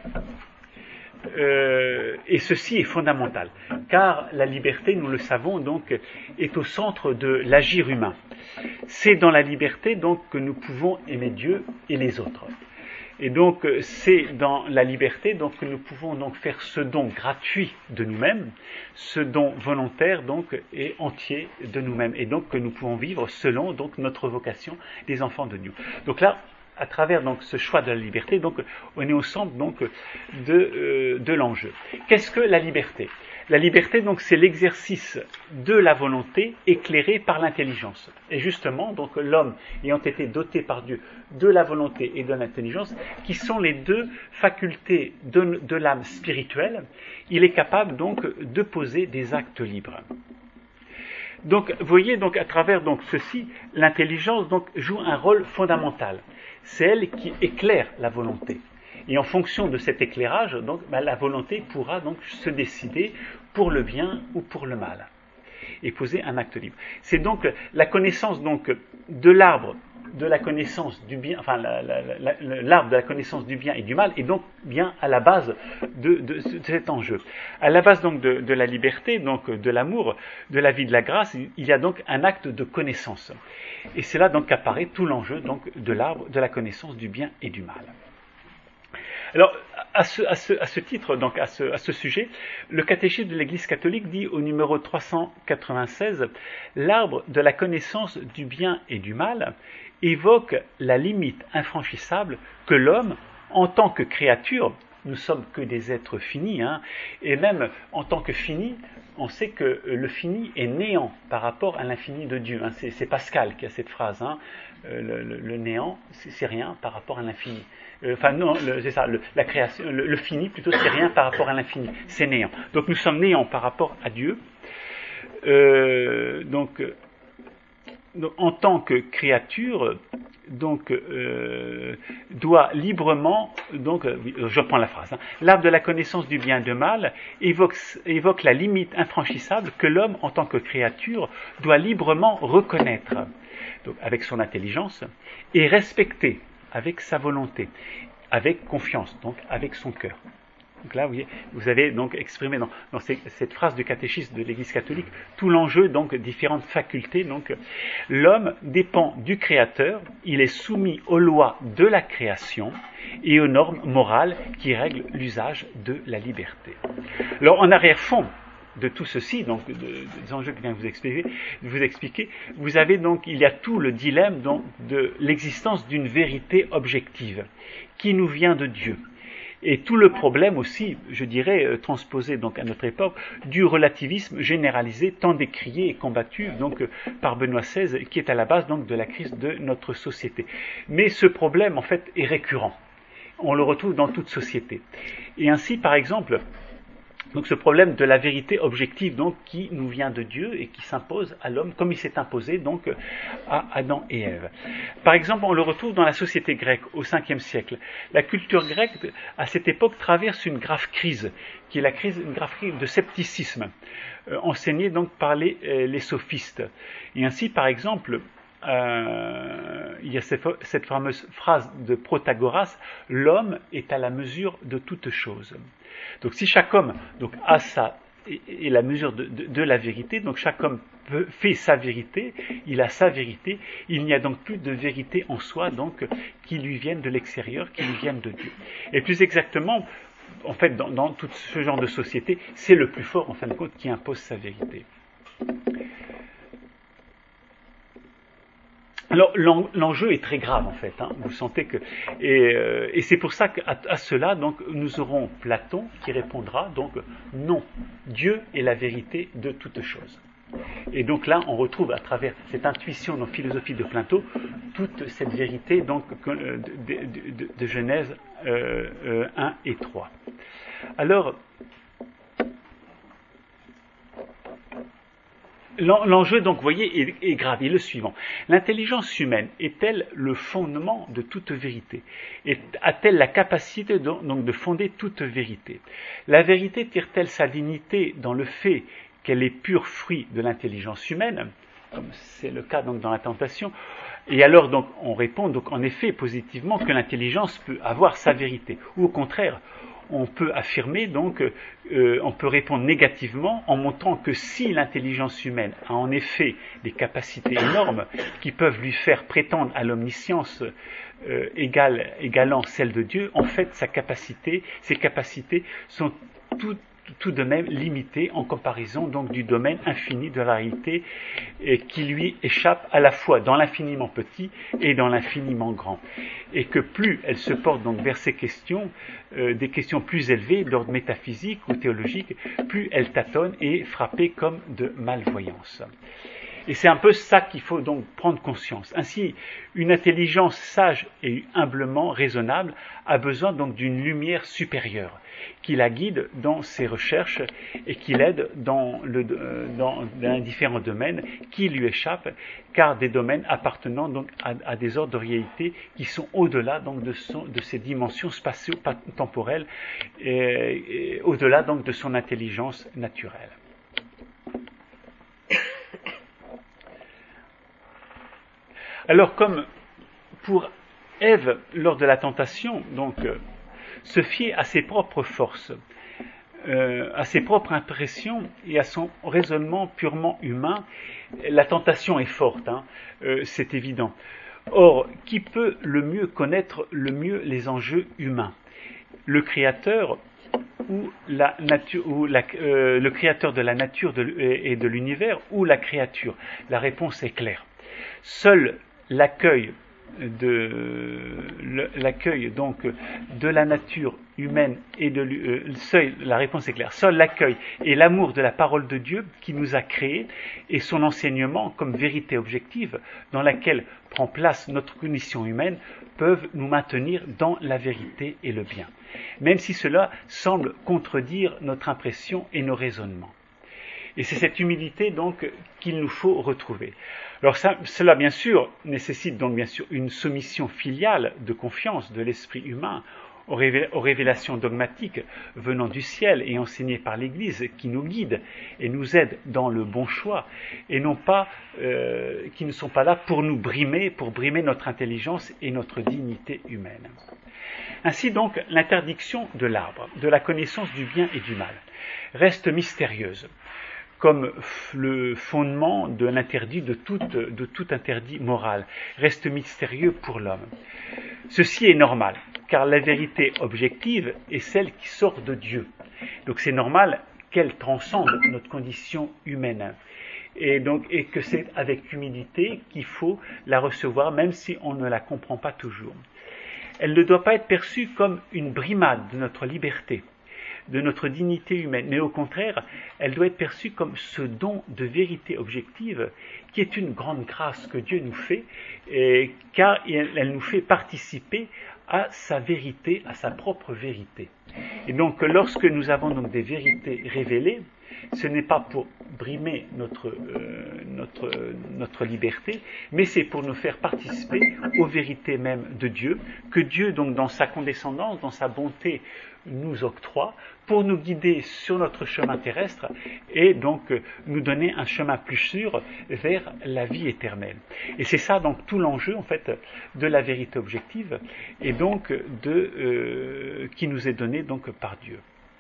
Euh, et ceci est fondamental, car la liberté, nous le savons, donc, est au centre de l'agir humain. C'est dans la liberté donc que nous pouvons aimer Dieu et les autres. Et donc c'est dans la liberté donc que nous pouvons donc faire ce don gratuit de nous-mêmes, ce don volontaire donc et entier de nous-mêmes, et donc que nous pouvons vivre selon donc notre vocation des enfants de Dieu. Donc là, à travers donc ce choix de la liberté, donc on est au centre donc de euh, de l'enjeu. Qu'est-ce que la liberté? La liberté, donc, c'est l'exercice de la volonté éclairée par l'intelligence. Et justement, donc, l'homme ayant été doté par Dieu de la volonté et de l'intelligence, qui sont les deux facultés de, de l'âme spirituelle, il est capable, donc, de poser des actes libres. Donc, vous voyez, donc, à travers donc, ceci, l'intelligence donc, joue un rôle fondamental. C'est elle qui éclaire la volonté. Et en fonction de cet éclairage, donc, ben, la volonté pourra donc se décider pour le bien ou pour le mal et poser un acte libre. C'est donc la connaissance donc de l'arbre de la connaissance du bien, enfin la, la, la, l'arbre de la connaissance du bien et du mal est donc bien à la base de, de, de cet enjeu. À la base donc de, de la liberté, donc de l'amour, de la vie de la grâce, il y a donc un acte de connaissance. Et c'est là donc qu'apparaît tout l'enjeu donc de l'arbre de la connaissance du bien et du mal. Alors, à ce, à ce, à ce titre, donc à ce, à ce sujet, le catéchisme de l'Église catholique dit au numéro trois cent quatre-vingt-seize, l'arbre de la connaissance du bien et du mal évoque la limite infranchissable que l'homme, en tant que créature, nous sommes que des êtres finis, hein, et même en tant que fini, on sait que le fini est néant par rapport à l'infini de Dieu. Hein. C'est, c'est Pascal qui a cette phrase, hein, le, le, le néant, c'est, c'est rien par rapport à l'infini. Euh, enfin non, le, c'est ça, le, la création, le, le fini plutôt, c'est rien par rapport à l'infini, c'est néant. Donc nous sommes néants par rapport à Dieu. Euh, donc, donc, en tant que créature, donc euh, doit librement, donc je reprends la phrase, hein, l'arbre de la connaissance du bien et du mal évoque, évoque la limite infranchissable que l'homme, en tant que créature, doit librement reconnaître, donc avec son intelligence, et respecter avec sa volonté, avec confiance, donc avec son cœur. Donc là, vous, voyez, vous avez donc exprimé dans, dans ces, cette phrase du catéchisme de l'Église catholique tout l'enjeu donc différentes facultés. Donc, l'homme dépend du Créateur, il est soumis aux lois de la création et aux normes morales qui règlent l'usage de la liberté. Alors, en arrière-fond de tout ceci, donc de, des enjeux que je viens de vous expliquer, de vous expliquer, vous avez donc, il y a tout le dilemme donc, de l'existence d'une vérité objective qui nous vient de Dieu. Et tout le problème aussi, je dirais, transposé donc à notre époque, du relativisme généralisé, tant décrié et combattu donc par Benoît seize, qui est à la base donc de la crise de notre société. Mais ce problème, en fait, est récurrent. On le retrouve dans toute société. Et ainsi, par exemple, donc ce problème de la vérité objective donc qui nous vient de Dieu et qui s'impose à l'homme comme il s'est imposé donc à Adam et Ève. Par exemple, on le retrouve dans la société grecque au cinquième siècle. La culture grecque à cette époque traverse une grave crise, qui est la crise, une grave crise de scepticisme, euh, enseignée donc par les, euh, les sophistes. Et ainsi, par exemple, Euh, il y a cette, cette fameuse phrase de Protagoras, l'homme est à la mesure de toute chose. Donc si chaque homme donc, a sa, est la mesure de, de, de la vérité, donc chaque homme peut, fait sa vérité, il a sa vérité, il n'y a donc plus de vérité en soi donc, qui lui vienne de l'extérieur, qui lui vienne de Dieu. Et plus exactement, en fait, dans, dans tout ce genre de société, c'est le plus fort en fin de compte qui impose sa vérité. Alors l'enjeu est très grave en fait, hein. Vous sentez que et, euh, et c'est pour ça qu'à à cela donc nous aurons Platon qui répondra donc non, Dieu est la vérité de toute chose. Et donc là on retrouve à travers cette intuition dans philosophie de Platon toute cette vérité donc de, de, de, de Genèse euh, euh, un et trois. Alors l'enjeu, donc, vous voyez, est, est grave. Il est le suivant. L'intelligence humaine est-elle le fondement de toute vérité? Et a-t-elle la capacité donc, donc de fonder toute vérité? La vérité tire-t-elle sa dignité dans le fait qu'elle est pur fruit de l'intelligence humaine, comme c'est le cas donc dans la tentation? Et alors, donc, on répond donc en effet positivement que l'intelligence peut avoir sa vérité, ou au contraire, on peut affirmer, donc, euh, on peut répondre négativement en montrant que si l'intelligence humaine a en effet des capacités énormes qui peuvent lui faire prétendre à l'omniscience euh, égale, égalant celle de Dieu, en fait, sa capacité, ses capacités sont toutes tout de même limité en comparaison donc du domaine infini de la réalité et qui lui échappe à la fois dans l'infiniment petit et dans l'infiniment grand. Et que plus elle se porte donc vers ces questions, euh, des questions plus élevées d'ordre métaphysique ou théologique, plus elle tâtonne et est frappée comme de malvoyance. Et c'est un peu ça qu'il faut donc prendre conscience. Ainsi, une intelligence sage et humblement raisonnable a besoin donc d'une lumière supérieure qui la guide dans ses recherches et qui l'aide dans, le, dans, dans différents domaines qui lui échappent, car des domaines appartenant donc à, à des ordres de réalité qui sont au-delà donc de, son, de ses dimensions spatio-temporelles et, et au-delà donc de son intelligence naturelle. Alors, comme pour Ève, lors de la tentation, donc, euh, se fier à ses propres forces, euh, à ses propres impressions et à son raisonnement purement humain, la tentation est forte, hein, euh, c'est évident. Or, qui peut le mieux connaître le mieux les enjeux humains? Le Créateur ou, la nature, ou la, euh, le Créateur de la nature de, et de l'univers ou la créature? La réponse est claire. Seul l'accueil de l'accueil donc de la nature humaine et de euh, seul, la réponse est claire. Seul l'accueil et l'amour de la parole de Dieu qui nous a créés et son enseignement comme vérité objective dans laquelle prend place notre condition humaine peuvent nous maintenir dans la vérité et le bien, même si cela semble contredire notre impression et nos raisonnements. Et c'est cette humilité donc qu'il nous faut retrouver. Alors ça, cela bien sûr nécessite donc bien sûr une soumission filiale de confiance de l'esprit humain aux, révé- aux révélations dogmatiques venant du ciel et enseignées par l'Église qui nous guident et nous aident dans le bon choix, et non pas, euh, qui ne sont pas là pour nous brimer, pour brimer notre intelligence et notre dignité humaine. Ainsi donc, l'interdiction de l'arbre, de la connaissance du bien et du mal, reste mystérieuse, comme le fondement de l'interdit, de tout, de tout interdit moral, reste mystérieux pour l'homme. Ceci est normal, car la vérité objective est celle qui sort de Dieu. Donc c'est normal qu'elle transcende notre condition humaine. Et, donc, et que c'est avec humilité qu'il faut la recevoir, même si on ne la comprend pas toujours. Elle ne doit pas être perçue comme une brimade de notre liberté, de notre dignité humaine, mais au contraire, elle doit être perçue comme ce don de vérité objective qui est une grande grâce que Dieu nous fait, et, car elle nous fait participer à sa vérité, à sa propre vérité. Et donc, lorsque nous avons donc des vérités révélées, ce n'est pas pour brimer notre, euh, notre, notre liberté, mais c'est pour nous faire participer aux vérités même de Dieu, que Dieu, donc, dans sa condescendance, dans sa bonté, nous octroie, pour nous guider sur notre chemin terrestre et donc euh, nous donner un chemin plus sûr vers la vie éternelle. Et c'est ça donc tout l'enjeu en fait de la vérité objective et donc de euh, qui nous est donné donc par Dieu.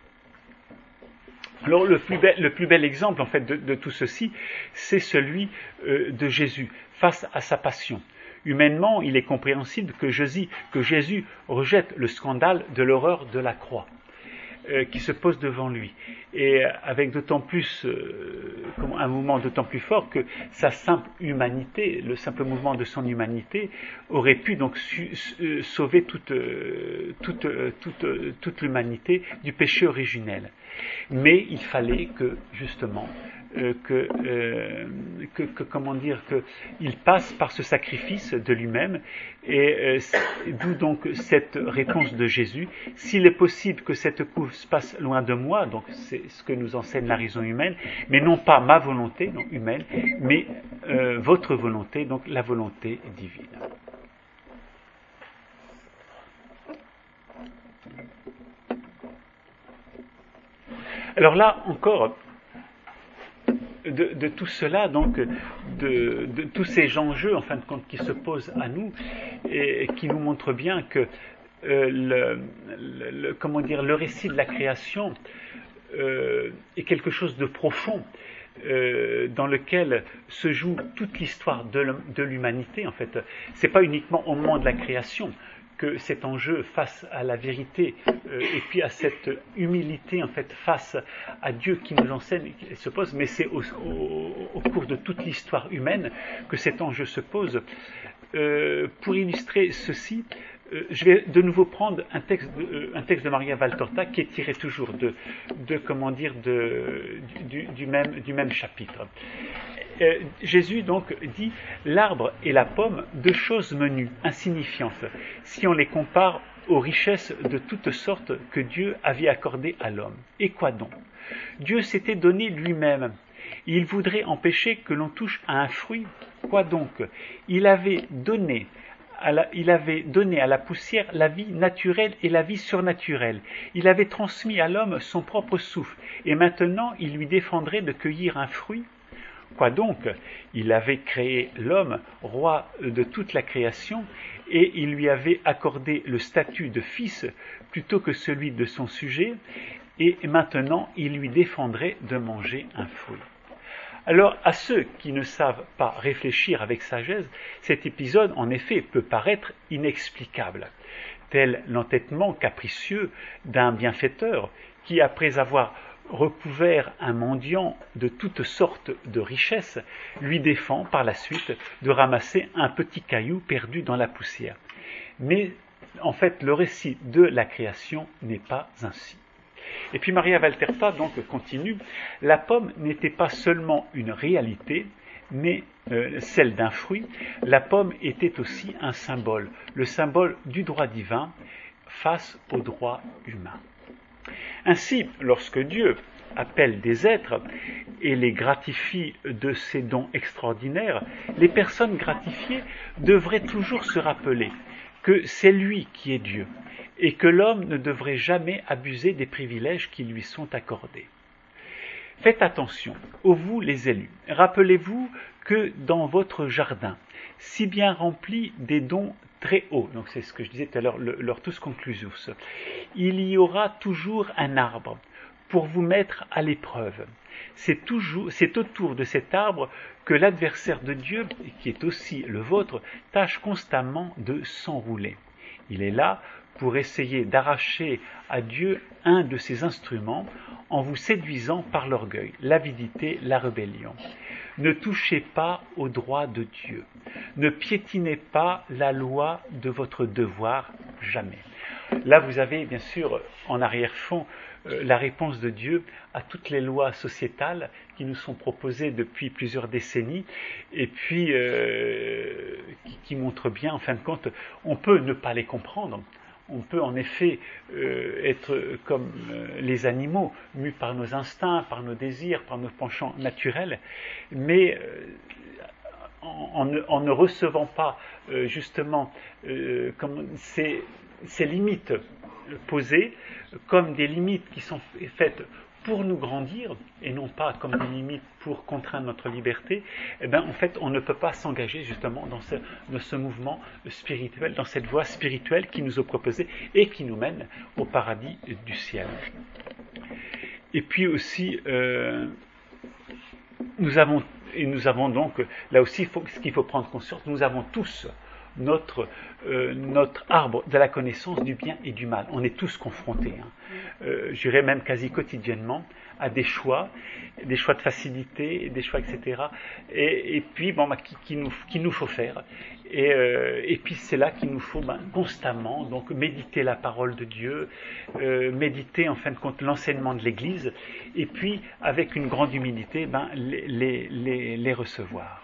Alors le plus bel, le plus bel exemple en fait de, de tout ceci, c'est celui euh, de Jésus face à sa passion. Humainement, il est compréhensible que Jésus, que Jésus rejette le scandale de l'horreur de la croix euh, qui se pose devant lui, et avec d'autant plus euh, un mouvement d'autant plus fort que sa simple humanité, le simple mouvement de son humanité, aurait pu donc su, su, sauver toute, toute, toute, toute l'humanité du péché originel. Mais il fallait que justement Euh, que, euh, que, que, comment dire, qu'il passe par ce sacrifice de lui-même, et euh, d'où donc cette réponse de Jésus. S'il est possible que cette coupe se passe loin de moi, donc c'est ce que nous enseigne la raison humaine, mais non pas ma volonté non, humaine, mais euh, votre volonté, donc la volonté divine. Alors là encore, De, de tout cela, donc, de, de tous ces enjeux, en fin de compte, qui se posent à nous et, et qui nous montrent bien que euh, le, le, comment dire, le récit de la création euh, est quelque chose de profond, euh, dans lequel se joue toute l'histoire de, de l'humanité. En fait, c'est pas uniquement au moment de la création que cet enjeu face à la vérité euh, et puis à cette humilité en fait face à Dieu qui nous enseigne se pose, mais c'est au, au, au cours de toute l'histoire humaine que cet enjeu se pose. Euh, pour illustrer ceci, euh, je vais de nouveau prendre un texte de, euh, un texte de Maria Valtorta qui est tiré toujours de, de comment dire, de, du, du, même, du même chapitre. Euh, Jésus donc dit « L'arbre et la pomme, deux choses menues, insignifiantes, si on les compare aux richesses de toutes sortes que Dieu avait accordées à l'homme. Et quoi donc? Dieu s'était donné lui-même. Il voudrait empêcher que l'on touche à un fruit. Quoi donc? Il avait donné à la, il avait donné à la poussière la vie naturelle et la vie surnaturelle. Il avait transmis à l'homme son propre souffle. Et maintenant, il lui défendrait de cueillir un fruit? Quoi donc? Il avait créé l'homme, roi de toute la création, et il lui avait accordé le statut de fils plutôt que celui de son sujet, et maintenant il lui défendrait de manger un fruit. Alors, à ceux qui ne savent pas réfléchir avec sagesse, cet épisode, en effet, peut paraître inexplicable, tel l'entêtement capricieux d'un bienfaiteur qui, après avoir recouvert un mendiant de toutes sortes de richesses, lui défend par la suite de ramasser un petit caillou perdu dans la poussière. Mais en fait, le récit de la création n'est pas ainsi. Et puis Maria Valtorta donc continue, la pomme n'était pas seulement une réalité, mais euh, celle d'un fruit. La pomme était aussi un symbole, le symbole du droit divin face au droit humain. Ainsi, lorsque Dieu appelle des êtres et les gratifie de ces dons extraordinaires, les personnes gratifiées devraient toujours se rappeler que c'est lui qui est Dieu et que l'homme ne devrait jamais abuser des privilèges qui lui sont accordés. Faites attention, ô vous les élus, rappelez-vous que dans votre jardin, si bien rempli des dons très hauts, donc c'est ce que je disais tout à l'heure, le, leur tous conclusus, il y aura toujours un arbre pour vous mettre à l'épreuve. C'est toujours, c'est autour de cet arbre que l'adversaire de Dieu, qui est aussi le vôtre, tâche constamment de s'enrouler. Il est là pour essayer d'arracher à Dieu un de ses instruments en vous séduisant par l'orgueil, l'avidité, la rébellion. Ne touchez pas au droit de Dieu. Ne piétinez pas la loi de votre devoir, jamais. Là, vous avez bien sûr en arrière-fond euh, la réponse de Dieu à toutes les lois sociétales qui nous sont proposées depuis plusieurs décennies et puis euh, qui, qui montrent bien, en fin de compte, on peut ne pas les comprendre. On peut en effet euh, être comme euh, les animaux, mus par nos instincts, par nos désirs, par nos penchants naturels, mais euh, en, en, ne, en ne recevant pas euh, justement euh, comme ces, ces limites posées comme des limites qui sont faites pour nous grandir et non pas comme des limites pour contraindre notre liberté, eh bien, en fait, on ne peut pas s'engager justement dans ce, dans ce mouvement spirituel, dans cette voie spirituelle qui nous est proposée et qui nous mène au paradis du ciel. Et puis aussi, euh, nous avons, et nous avons donc, là aussi, il faut, ce qu'il faut prendre conscience, nous avons tous notre, euh, notre arbre de la connaissance du bien et du mal. On est tous confrontés, hein. euh, je dirais même quasi quotidiennement, à des choix, des choix de facilité, des choix, et cetera. Et, et puis, bon, bah, qui, qui nous, qu'il nous faut faire. Et, euh, et puis, c'est là qu'il nous faut ben, constamment donc méditer la parole de Dieu, euh, méditer en fin de compte l'enseignement de l'Église, et puis, avec une grande humilité, ben, les, les, les, les recevoir.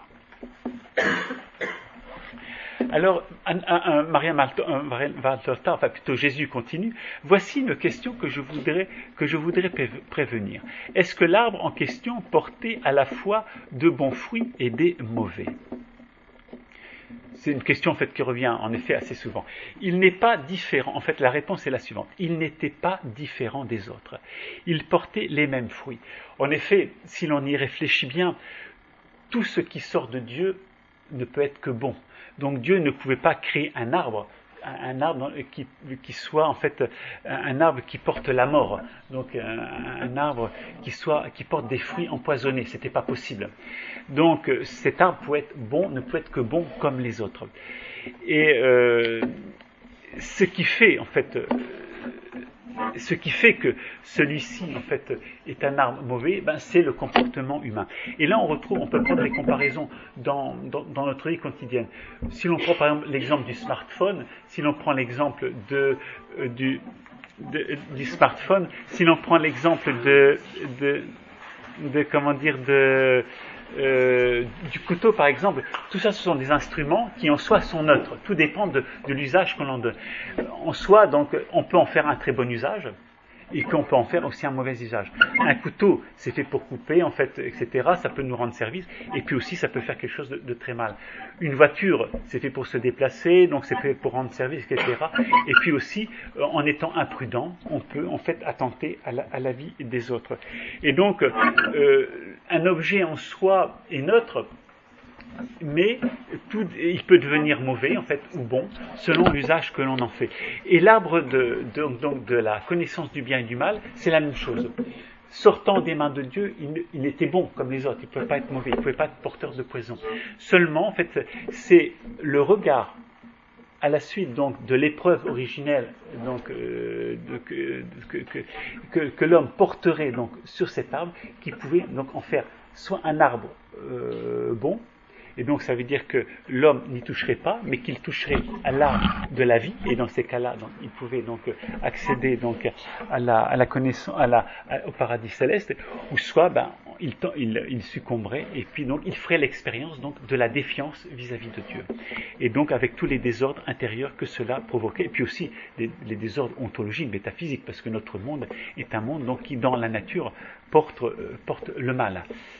Alors, un, un, un, Maria Valtorta, enfin plutôt Jésus continue, voici une question que je voudrais, que je voudrais prévenir. Est-ce que l'arbre en question portait à la fois de bons fruits et des mauvais ? C'est une question en fait qui revient en effet assez souvent. Il n'est pas différent, en fait la réponse est la suivante, il n'était pas différent des autres. Il portait les mêmes fruits. En effet, si l'on y réfléchit bien, tout ce qui sort de Dieu ne peut être que bon. Donc Dieu ne pouvait pas créer un arbre, un arbre qui, qui soit en fait un arbre qui porte la mort, donc un, un arbre qui soit qui porte des fruits empoisonnés. C'était pas possible. Donc cet arbre pouvait être bon, ne peut être que bon comme les autres. Et euh, ce qui fait en fait ce qui fait que celui-ci en fait est un arbre mauvais, ben, c'est le comportement humain. Et là on retrouve, on peut prendre des comparaisons dans, dans, dans notre vie quotidienne. Si l'on prend par exemple l'exemple du smartphone, si l'on prend l'exemple de, euh, du, de, du smartphone, si l'on prend l'exemple de, de, de comment dire de Euh, du couteau par exemple, tout ça ce sont des instruments qui en soi sont neutres, tout dépend de, de l'usage qu'on en donne. En soi donc on peut en faire un très bon usage et qu'on peut en faire aussi un mauvais usage. Un couteau c'est fait pour couper en fait, et cetera. Ça peut nous rendre service et puis aussi ça peut faire quelque chose de, de très mal. Une voiture c'est fait pour se déplacer, donc c'est fait pour rendre service, et cetera. Et puis aussi en étant imprudent on peut en fait attenter à la, à la vie des autres. Et donc euh, un objet en soi est neutre, mais tout, il peut devenir mauvais en fait ou bon selon l'usage que l'on en fait. Et l'arbre de, de, donc de la connaissance du bien et du mal, c'est la même chose. Sortant des mains de Dieu, il, il était bon comme les autres, il ne pouvait pas être mauvais, il ne pouvait pas être porteur de poison. Seulement, en fait, c'est le regard à la suite donc de l'épreuve originelle donc euh, de, que, que, que, que l'homme porterait donc sur cet arbre qui pouvait donc en faire soit un arbre euh, bon. Et donc ça veut dire que l'homme n'y toucherait pas, mais qu'il toucherait à l'arbre de la vie. Et dans ces cas-là, donc, il pouvait donc accéder donc à la, à la connaissance, à la, à, au paradis céleste, ou soit ben, il, il, il succomberait et puis donc il ferait l'expérience donc de la défiance vis-à-vis de Dieu. Et donc avec tous les désordres intérieurs que cela provoquait, et puis aussi les, les désordres ontologiques, métaphysiques, parce que notre monde est un monde donc qui dans la nature porte, euh, porte le mal.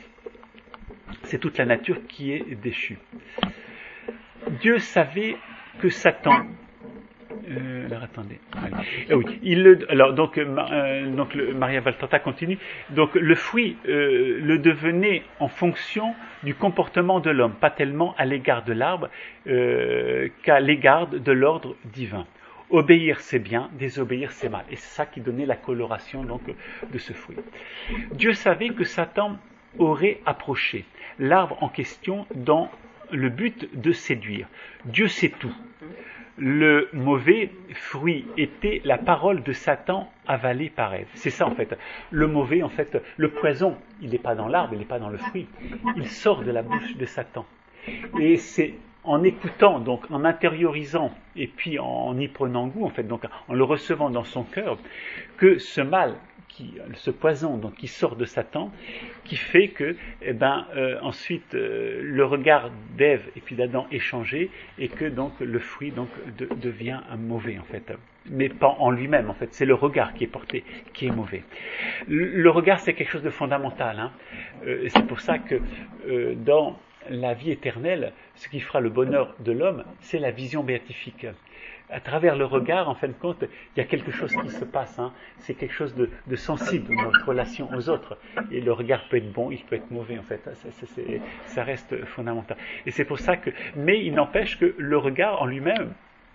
C'est toute la nature qui est déchue. Dieu savait que Satan Euh, alors attendez. Ah oui. Il le, alors donc, euh, donc le, Maria Valtorta continue. Donc le fruit euh, le devenait en fonction du comportement de l'homme, pas tellement à l'égard de l'arbre euh, qu'à l'égard de l'ordre divin. Obéir c'est bien, désobéir c'est mal. Et c'est ça qui donnait la coloration donc de ce fruit. Dieu savait que Satan aurait approché l'arbre en question dans le but de séduire. Dieu sait tout. Le mauvais fruit était la parole de Satan avalée par Ève. C'est ça en fait. Le mauvais, en fait, le poison, il n'est pas dans l'arbre, il n'est pas dans le fruit. Il sort de la bouche de Satan. Et c'est en écoutant, donc en intériorisant, et puis en y prenant goût, en fait, donc en le recevant dans son cœur, que ce mal, qui, ce poison donc, qui sort de Satan, qui fait que, eh ben, euh, ensuite, euh, le regard d'Ève et puis d'Adam est changé, et que donc le fruit donc de, devient un mauvais en fait, mais pas en lui-même en fait. C'est le regard qui est porté qui est mauvais. Le, le regard c'est quelque chose de fondamental. Hein. Euh, c'est pour ça que euh, dans la vie éternelle, ce qui fera le bonheur de l'homme, c'est la vision béatifique. À travers le regard, en fin de compte, il y a quelque chose qui se passe. Hein. C'est quelque chose de, de sensible dans notre relation aux autres. Et le regard peut être bon, il peut être mauvais, en fait. Ça, ça, c'est, ça reste fondamental. Et c'est pour ça que... Mais il n'empêche que le regard en lui-même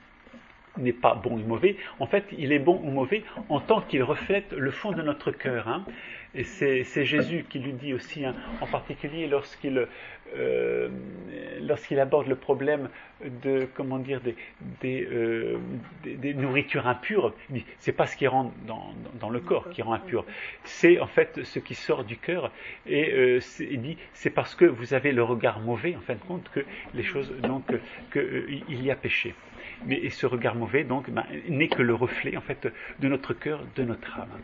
n'est pas bon ou mauvais. En fait, il est bon ou mauvais en tant qu'il reflète le fond de notre cœur. Hein. Et c'est, c'est Jésus qui lui dit aussi, hein, en particulier lorsqu'il, euh, lorsqu'il aborde le problème de, comment dire, des, des, euh, des, des nourritures impures. Il dit, c'est pas ce qui rentre dans, dans le corps qui rend impur, c'est en fait ce qui sort du cœur. Et euh, c'est, il dit, c'est parce que vous avez le regard mauvais, en fin de compte, que les choses, donc, que euh, il y a péché. Mais et ce regard mauvais, donc, ben, n'est que le reflet, en fait, de notre cœur, de notre âme.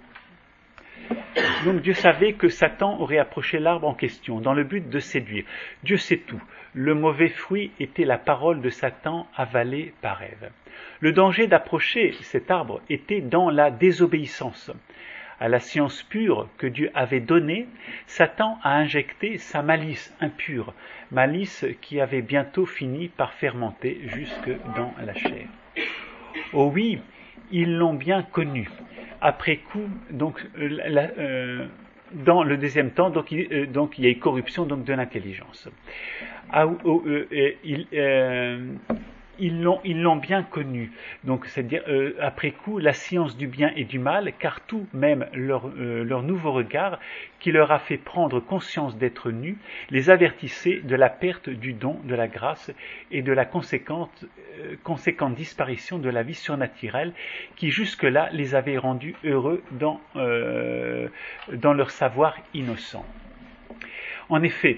Donc Dieu savait que Satan aurait approché l'arbre en question, dans le but de séduire. Dieu sait tout. Le mauvais fruit était la parole de Satan avalée par Ève. Le danger d'approcher cet arbre était dans la désobéissance. À la science pure que Dieu avait donnée, Satan a injecté sa malice impure, malice qui avait bientôt fini par fermenter jusque dans la chair. Oh oui, ils l'ont bien connu. Après coup, donc, euh, la, euh, dans le deuxième temps, donc il, euh, donc, il y a eu corruption donc, de l'intelligence. Ah, oh, euh, euh, il, euh, ils, l'ont, ils l'ont bien connu. Donc, c'est-à-dire, euh, après coup, la science du bien et du mal, car tout, même leur, euh, leur nouveau regard, qui leur a fait prendre conscience d'être nus, les avertissait de la perte du don de la grâce et de la conséquente, euh, conséquente disparition de la vie surnaturelle qui jusque-là les avait rendus heureux dans, euh, dans leur savoir innocent. En effet,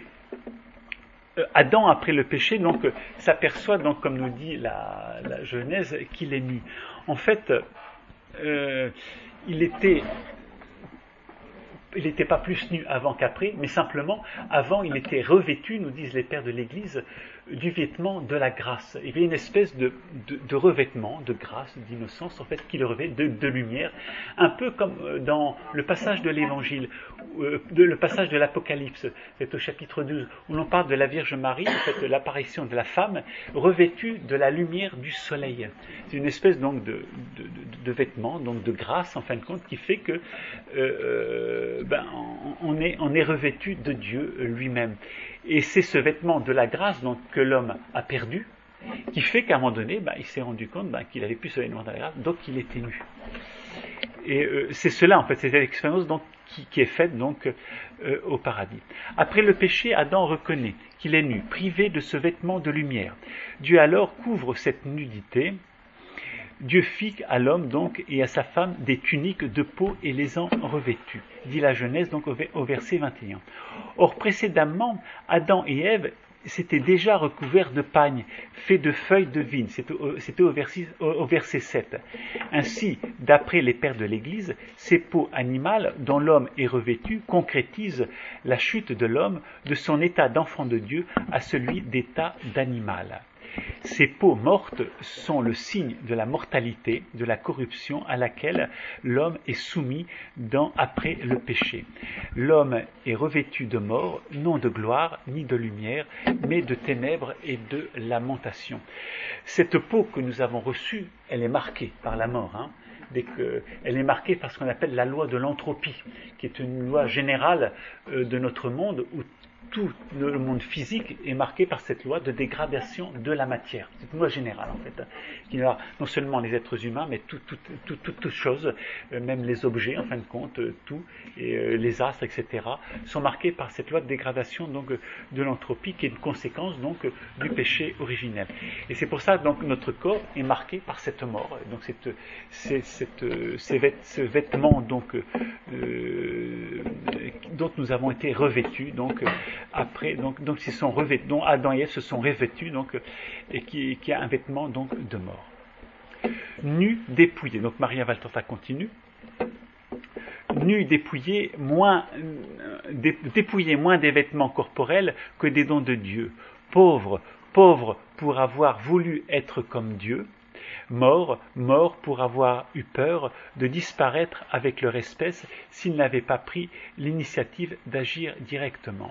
Adam, après le péché, donc, s'aperçoit, donc, comme nous dit la, la Genèse, qu'il est nu. En fait, euh, il était... Il n'était pas plus nu avant qu'après, mais simplement, avant, il était revêtu, nous disent les pères de l'Église, du vêtement de la grâce. Il y avait une espèce de, de, de revêtement, de grâce, d'innocence, en fait, qui le revêt de, de lumière, un peu comme dans le passage de l'Évangile, euh, de, le passage de l'Apocalypse, c'est au chapitre douze, où l'on parle de la Vierge Marie, en fait, de l'apparition de la femme, revêtue de la lumière du soleil. C'est une espèce, donc, de, de, de, de vêtement, donc, de grâce, en fin de compte, qui fait que euh, ben, on est, on est revêtu de Dieu lui-même. Et c'est ce vêtement de la grâce donc, que l'homme a perdu, qui fait qu'à un moment donné, ben, il s'est rendu compte ben, qu'il n'avait plus ce vêtement de la grâce, donc il était nu. Et euh, c'est cela, en fait, c'est cette expérience donc, qui, qui est faite donc, euh, au paradis. Après le péché, Adam reconnaît qu'il est nu, privé de ce vêtement de lumière. Dieu alors couvre cette nudité. Dieu fit à l'homme donc et à sa femme des tuniques de peau et les en revêtut, dit la Genèse donc au verset vingt et un. Or précédemment, Adam et Ève s'étaient déjà recouverts de pagne, fait de feuilles de vigne, c'était au, c'était au, verset, au verset sept. Ainsi, d'après les pères de l'Église, ces peaux animales dont l'homme est revêtu concrétisent la chute de l'homme de son état d'enfant de Dieu à celui d'état d'animal. Ces peaux mortes sont le signe de la mortalité, de la corruption à laquelle l'homme est soumis dans, après le péché. L'homme est revêtu de mort, non de gloire ni de lumière, mais de ténèbres et de lamentation. Cette peau que nous avons reçue, elle est marquée par la mort. Hein. Dès que, elle est marquée par ce qu'on appelle la loi de l'entropie, qui est une loi générale euh, de notre monde où tout le monde physique est marqué par cette loi de dégradation de la matière. C'est une loi générale en fait, qui a non seulement les êtres humains, mais toutes tout, tout, tout, tout choses, euh, même les objets en fin de compte, euh, tout, et euh, les astres, et cetera, sont marqués par cette loi de dégradation donc euh, de l'entropie, qui est une conséquence donc euh, du péché originel. Et c'est pour ça donc notre corps est marqué par cette mort. Donc cette, cette, cette, ces vêt, ce vêtement donc euh, dont nous avons été revêtus donc euh, après, donc, donc ils sont revêtus, dont Adam et Ève se sont revêtus, donc, et qui, qui a un vêtement donc de mort. Nus, dépouillés. Donc Maria Valtorta continue. Nus, dépouillés, moins, dépouillés moins des vêtements corporels que des dons de Dieu. Pauvres, pauvres pour avoir voulu être comme Dieu. Morts, morts pour avoir eu peur de disparaître avec leur espèce s'ils n'avaient pas pris l'initiative d'agir directement.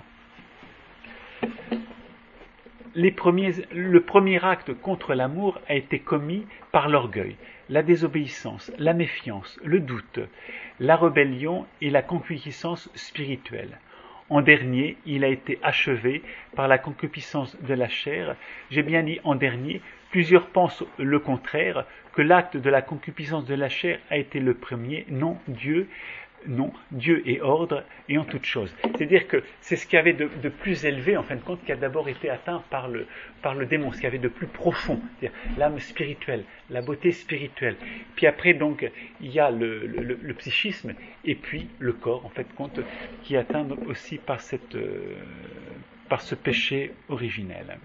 Les premiers, le premier acte contre l'amour a été commis par l'orgueil, la désobéissance, la méfiance, le doute, la rébellion et la concupiscence spirituelle. En dernier, il a été achevé par la concupiscence de la chair. J'ai bien dit en dernier, plusieurs pensent le contraire, que l'acte de la concupiscence de la chair a été le premier. Non, Dieu Non, Dieu est ordre et en toute chose. C'est-à-dire que c'est ce qu'il y avait de, de plus élevé, en fin de compte, qui a d'abord été atteint par le, par le démon, ce qu'il y avait de plus profond, c'est-à-dire l'âme spirituelle, la beauté spirituelle. Puis après, donc, il y a le, le, le psychisme et puis le corps, en fait, compte, qui est atteint aussi par, cette, euh, par ce péché originel.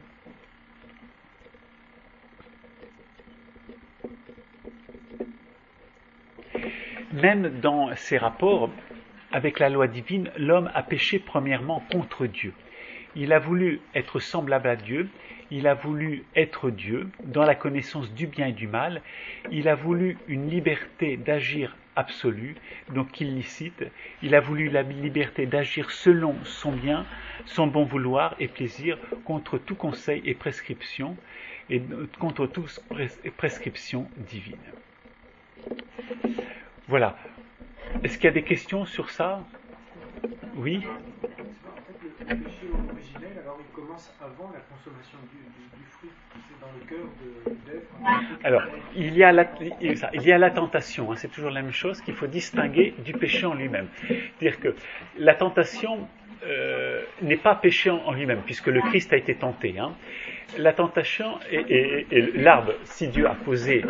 Même dans ses rapports avec la loi divine, l'homme a péché premièrement contre Dieu. Il a voulu être semblable à Dieu, il a voulu être Dieu dans la connaissance du bien et du mal, il a voulu une liberté d'agir absolue, donc illicite, il a voulu la liberté d'agir selon son bien, son bon vouloir et plaisir, contre tout conseil et prescription, et contre toute prescription divine. Voilà. Est-ce qu'il y a des questions sur ça? Oui.
En fait, le péché originel, alors il commence avant la consommation du, du, du fruit. C'est dans le cœur de d'Ève.
Alors, il y a la, il y a la tentation. Hein, c'est toujours la même chose qu'il faut distinguer du péché en lui-même. C'est-à-dire que la tentation euh, n'est pas péché en, en lui-même, puisque le Christ a été tenté. Hein. La tentation et, et, et l'arbre, si Dieu a posé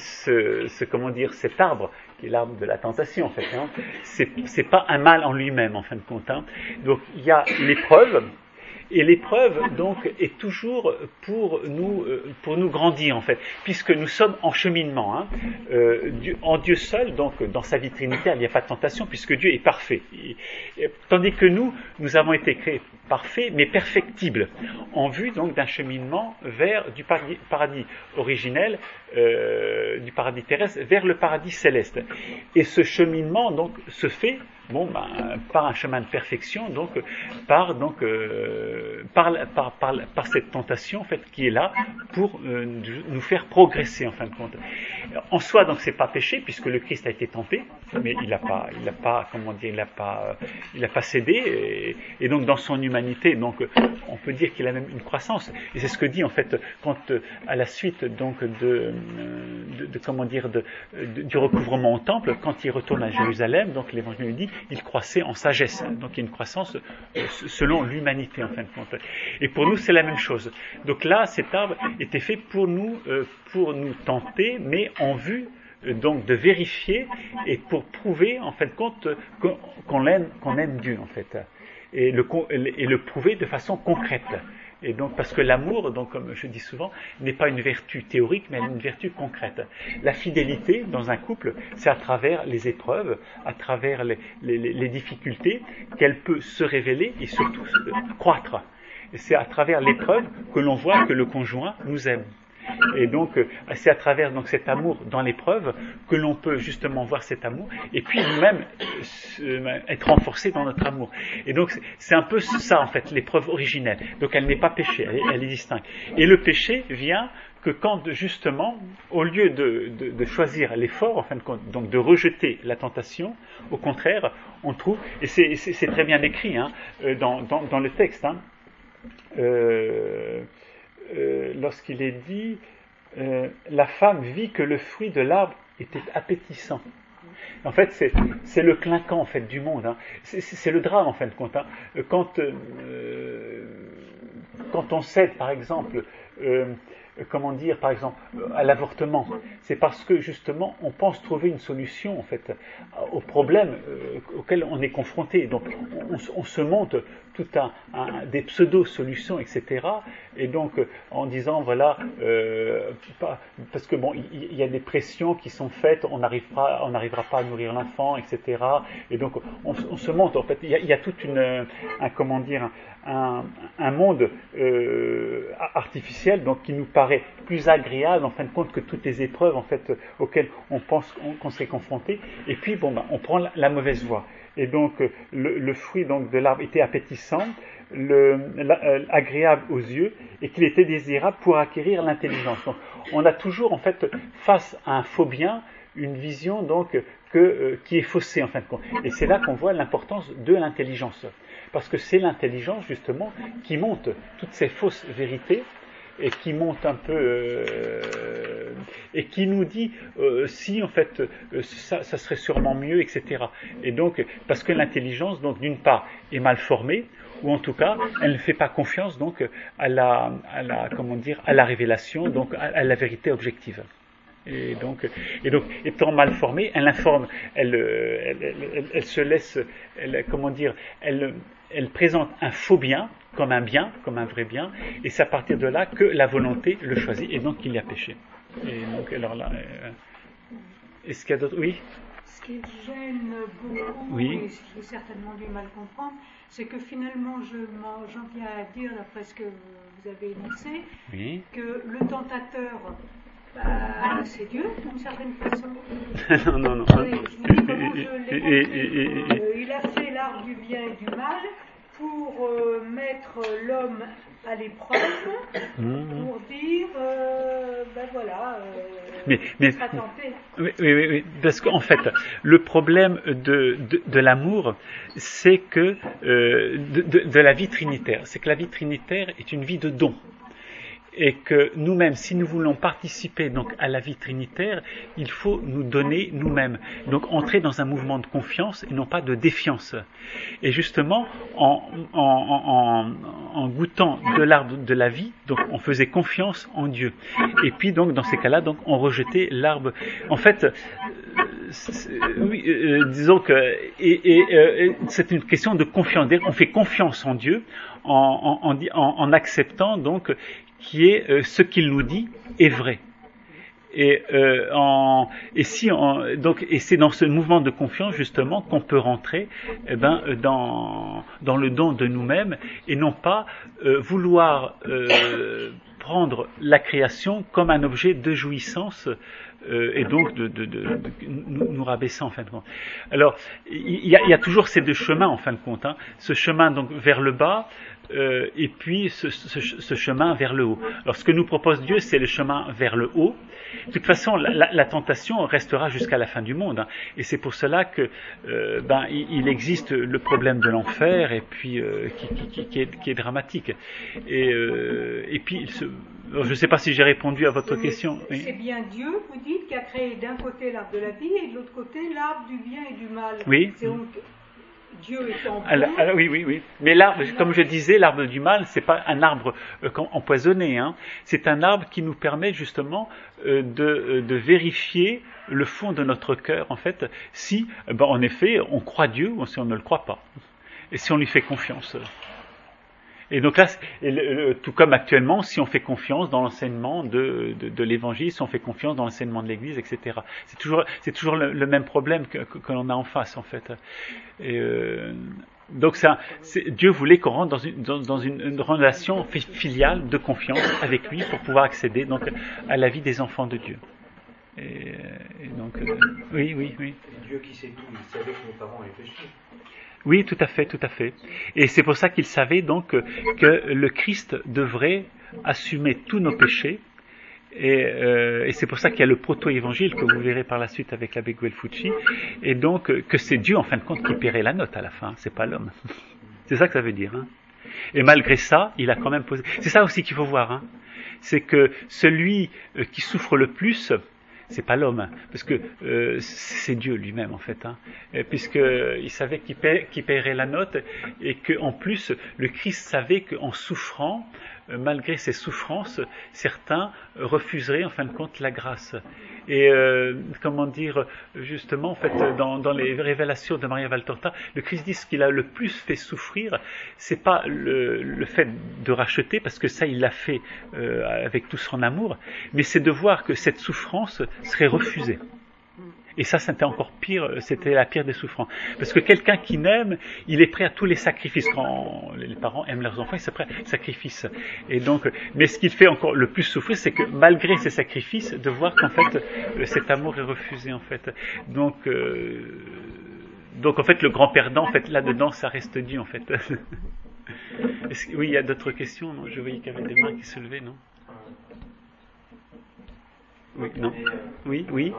ce, ce comment dire, cet arbre, qui est l'arbre de la tentation en fait, hein, c'est, c'est pas un mal en lui-même en fin de compte. Hein. Donc il y a l'épreuve, et l'épreuve donc est toujours pour nous, pour nous grandir en fait, puisque nous sommes en cheminement. Hein. Euh, Dieu, en Dieu seul, donc dans sa vie trinitaire, il n'y a pas de tentation, puisque Dieu est parfait. Et, tandis que nous, nous avons été créés parfaits, mais perfectibles, en vue donc d'un cheminement vers du paradis, paradis originel, euh, du paradis terrestre, vers le paradis céleste. Et ce cheminement donc se fait bon, ben, par un chemin de perfection, donc par donc euh, par, par, par, par cette tentation en fait qui est là pour euh, nous faire progresser en fin de compte. En soi donc c'est pas péché puisque le Christ a été tenté, mais il n'a pas, il n'a pas comment dire, il n'a pas, il n'a pas cédé et, et donc dans son humanité donc on peut dire qu'il a même une croissance. Et c'est ce que dit en fait quand à la suite donc de, de, de comment dire de, de, du recouvrement au temple, quand il retourne à Jérusalem, donc l'Évangile dit il croissait en sagesse. Donc il y a une croissance selon l'humanité en fin de compte. Et pour nous c'est la même chose. Donc là cet arbre était fait pour nous, pour nous tenter, mais en vue donc de vérifier et pour prouver en fin de compte qu'on aime, qu'on aime Dieu en fait. Et le, et le prouver de façon concrète. Et donc, parce que l'amour, donc, comme je dis souvent, n'est pas une vertu théorique, mais une vertu concrète. La fidélité dans un couple, c'est à travers les épreuves, à travers les, les, les difficultés, qu'elle peut se révéler et surtout croître. Et c'est à travers l'épreuve que l'on voit que le conjoint nous aime. Et donc, euh, c'est à travers donc cet amour dans l'épreuve que l'on peut justement voir cet amour, et puis nous-mêmes euh, être renforcés dans notre amour. Et donc, c'est, c'est un peu ça, en fait, l'épreuve originelle. Donc, elle n'est pas péché, elle est, elle est distincte. Et le péché vient que quand, justement, au lieu de, de, de choisir l'effort, en fin de compte, donc de rejeter la tentation, au contraire, on trouve, et c'est, c'est, c'est très bien écrit hein, dans, dans, dans le texte, hein, euh, euh, lorsqu'il est dit, euh, la femme vit que le fruit de l'arbre était appétissant. En fait, c'est, c'est le clinquant en fait, du monde. Hein. C'est, c'est, c'est le drame, en fin de compte. Hein. Quand, euh, quand on cède, par exemple, euh, comment dire, par exemple, à l'avortement, c'est parce que justement on pense trouver une solution en fait au problème euh, auquel on est confronté. Donc on, on se monte tout un, un des pseudo-solutions, et cetera. Et donc en disant voilà, euh, pas, parce que bon, il, il y a des pressions qui sont faites, on n'arrivera, on n'arrivera pas à nourrir l'enfant, et cetera. Et donc on, on se monte en fait. Il y a, il y a toute une, un comment dire, un, un monde euh, artificiel donc qui nous paraît plus agréable en fin de compte que toutes les épreuves en fait auxquelles on pense qu'on, qu'on serait confronté. Et puis bon ben on prend la, la mauvaise voie. Et donc le, le fruit donc de l'arbre était appétissant, le, la, euh, agréable aux yeux, et qu'il était désirable pour acquérir l'intelligence. Donc on a toujours en fait face à un faux bien une vision donc que, euh, qui est faussée en fin de compte. Et c'est là qu'on voit l'importance de l'intelligence. Parce que c'est l'intelligence justement qui monte toutes ces fausses vérités et qui monte un peu euh, et qui nous dit euh, si en fait euh, ça, ça serait sûrement mieux, et cetera. Et donc parce que l'intelligence donc d'une part est mal formée, ou en tout cas elle ne fait pas confiance donc à la, à la comment dire à la révélation, donc à, à la vérité objective. Et donc, et donc, étant mal formée, elle informe, elle, elle, elle, elle, elle se laisse, elle, comment dire, elle, elle présente un faux bien comme un bien, comme un vrai bien, et c'est à partir de là que la volonté le choisit, et donc il y a péché. Et donc, alors là, euh, est-ce qu'il y a d'autres? Oui.
Ce qui gêne beaucoup,
oui.
et ce qu'il faut certainement du mal comprendre, c'est que finalement, je m'en, j'en viens à dire, d'après ce que vous avez énoncé,
oui.
que le tentateur, bah, c'est Dieu, d'une certaine façon.
non, non, non.
Oui, je vous dis comment je l'ai compris. Euh, il a fait l'arbre du bien et du mal pour euh, mettre l'homme à l'épreuve, mmh. pour dire, euh, ben voilà, euh,
mais, mais,
sera tenté.
Oui, oui, oui, parce qu'en fait, le problème de, de, de l'amour, c'est que, euh, de, de, de la vie trinitaire, c'est que la vie trinitaire est une vie de don. Et que nous-mêmes, si nous voulons participer donc à la vie trinitaire, il faut nous donner nous-mêmes. Donc entrer dans un mouvement de confiance et non pas de défiance. Et justement, en, en, en, en goûtant de l'arbre de la vie, donc on faisait confiance en Dieu. Et puis donc dans ces cas-là, donc on rejetait l'arbre. En fait, oui, euh, disons que et, et, euh, c'est une question de confiance. On fait confiance en Dieu en, en, en, en acceptant donc qui est euh, ce qu'il nous dit est vrai. Et, euh, en, et, si en, donc, et c'est dans ce mouvement de confiance justement qu'on peut rentrer eh ben, dans, dans le don de nous-mêmes et non pas euh, vouloir euh, prendre la création comme un objet de jouissance euh, et donc de, de, de, de nous, nous rabaissant en fin de compte. Alors il y a, il y a toujours ces deux chemins en fin de compte, hein. Ce chemin donc vers le bas euh, et puis ce, ce, ce chemin vers le haut. Alors ce que nous propose Dieu, c'est le chemin vers le haut. De toute façon, la, la, la tentation restera jusqu'à la fin du monde, hein. Et c'est pour cela que euh, ben il, il existe le problème de l'enfer et puis euh, qui, qui, qui, est, qui est dramatique. Et, euh, et puis il se, je ne sais pas si j'ai répondu à votre
Mais
question.
C'est oui. Bien Dieu, vous dites, qui a créé d'un côté l'arbre de la vie et de l'autre côté l'arbre du bien et du mal.
Oui.
C'est donc Dieu étant bon.
Alors, alors, oui, oui, oui. Mais l'arbre, comme je disais, l'arbre du mal, c'est pas un arbre euh, empoisonné, hein. C'est un arbre qui nous permet justement euh, de, euh, de vérifier le fond de notre cœur, en fait, si, ben, en effet, on croit Dieu ou si on ne le croit pas, et si on lui fait confiance. Et donc là, et le, le, tout comme actuellement, si on fait confiance dans l'enseignement de, de, de l'Évangile, si on fait confiance dans l'enseignement de l'Église, et cetera. C'est toujours, c'est toujours le, le même problème que, que, que l'on a en face, en fait. Et, euh, Donc ça, c'est, Dieu voulait qu'on rentre dans une, dans, dans une, une relation filiale de confiance avec lui pour pouvoir accéder donc à la vie des enfants de Dieu. Et, et donc, euh, oui, oui, oui.
Dieu qui sait tout, il savait que nos parents avaient péché.
Oui, tout à fait, tout à fait. Et c'est pour ça qu'il savait donc que le Christ devrait assumer tous nos péchés. Et, euh, et c'est pour ça qu'il y a le proto-évangile que vous verrez par la suite avec l'abbé Guelfucci. Et donc que c'est Dieu en fin de compte qui paierait la note à la fin, c'est pas l'homme. C'est ça que ça veut dire. Hein. Et malgré ça, il a quand même posé. C'est ça aussi qu'il faut voir. Hein. C'est que celui qui souffre le plus, c'est pas l'homme, parce que euh, c'est Dieu lui-même en fait, hein, puisqu'il savait qu'il, paie, qu'il paierait la note, et qu'en plus le Christ savait qu'en souffrant, euh, malgré ses souffrances, certains refuseraient en fin de compte la grâce. Et euh, comment dire, justement, en fait, dans, dans les révélations de Maria Valtorta, le Christ dit ce qu'il a le plus fait souffrir, c'est pas le, le fait de racheter, parce que ça il l'a fait euh, avec tout son amour, mais c'est de voir que cette souffrance serait refusée. Et ça, c'était encore pire, c'était la pire des souffrances. Parce que quelqu'un qui n'aime, il est prêt à tous les sacrifices. Quand les parents aiment leurs enfants, ils sont prêts à sacrifices. Et donc, mais ce qui fait encore le plus souffrir, c'est que malgré ces sacrifices, de voir qu'en fait, cet amour est refusé, en fait. Donc, euh, donc en fait, le grand perdant, en fait, là-dedans, ça reste Dieu, en fait. Est-ce que, oui, il y a d'autres questions, non? Je voyais qu'il y avait des mains qui se levaient, non? Oui, non? Oui, oui.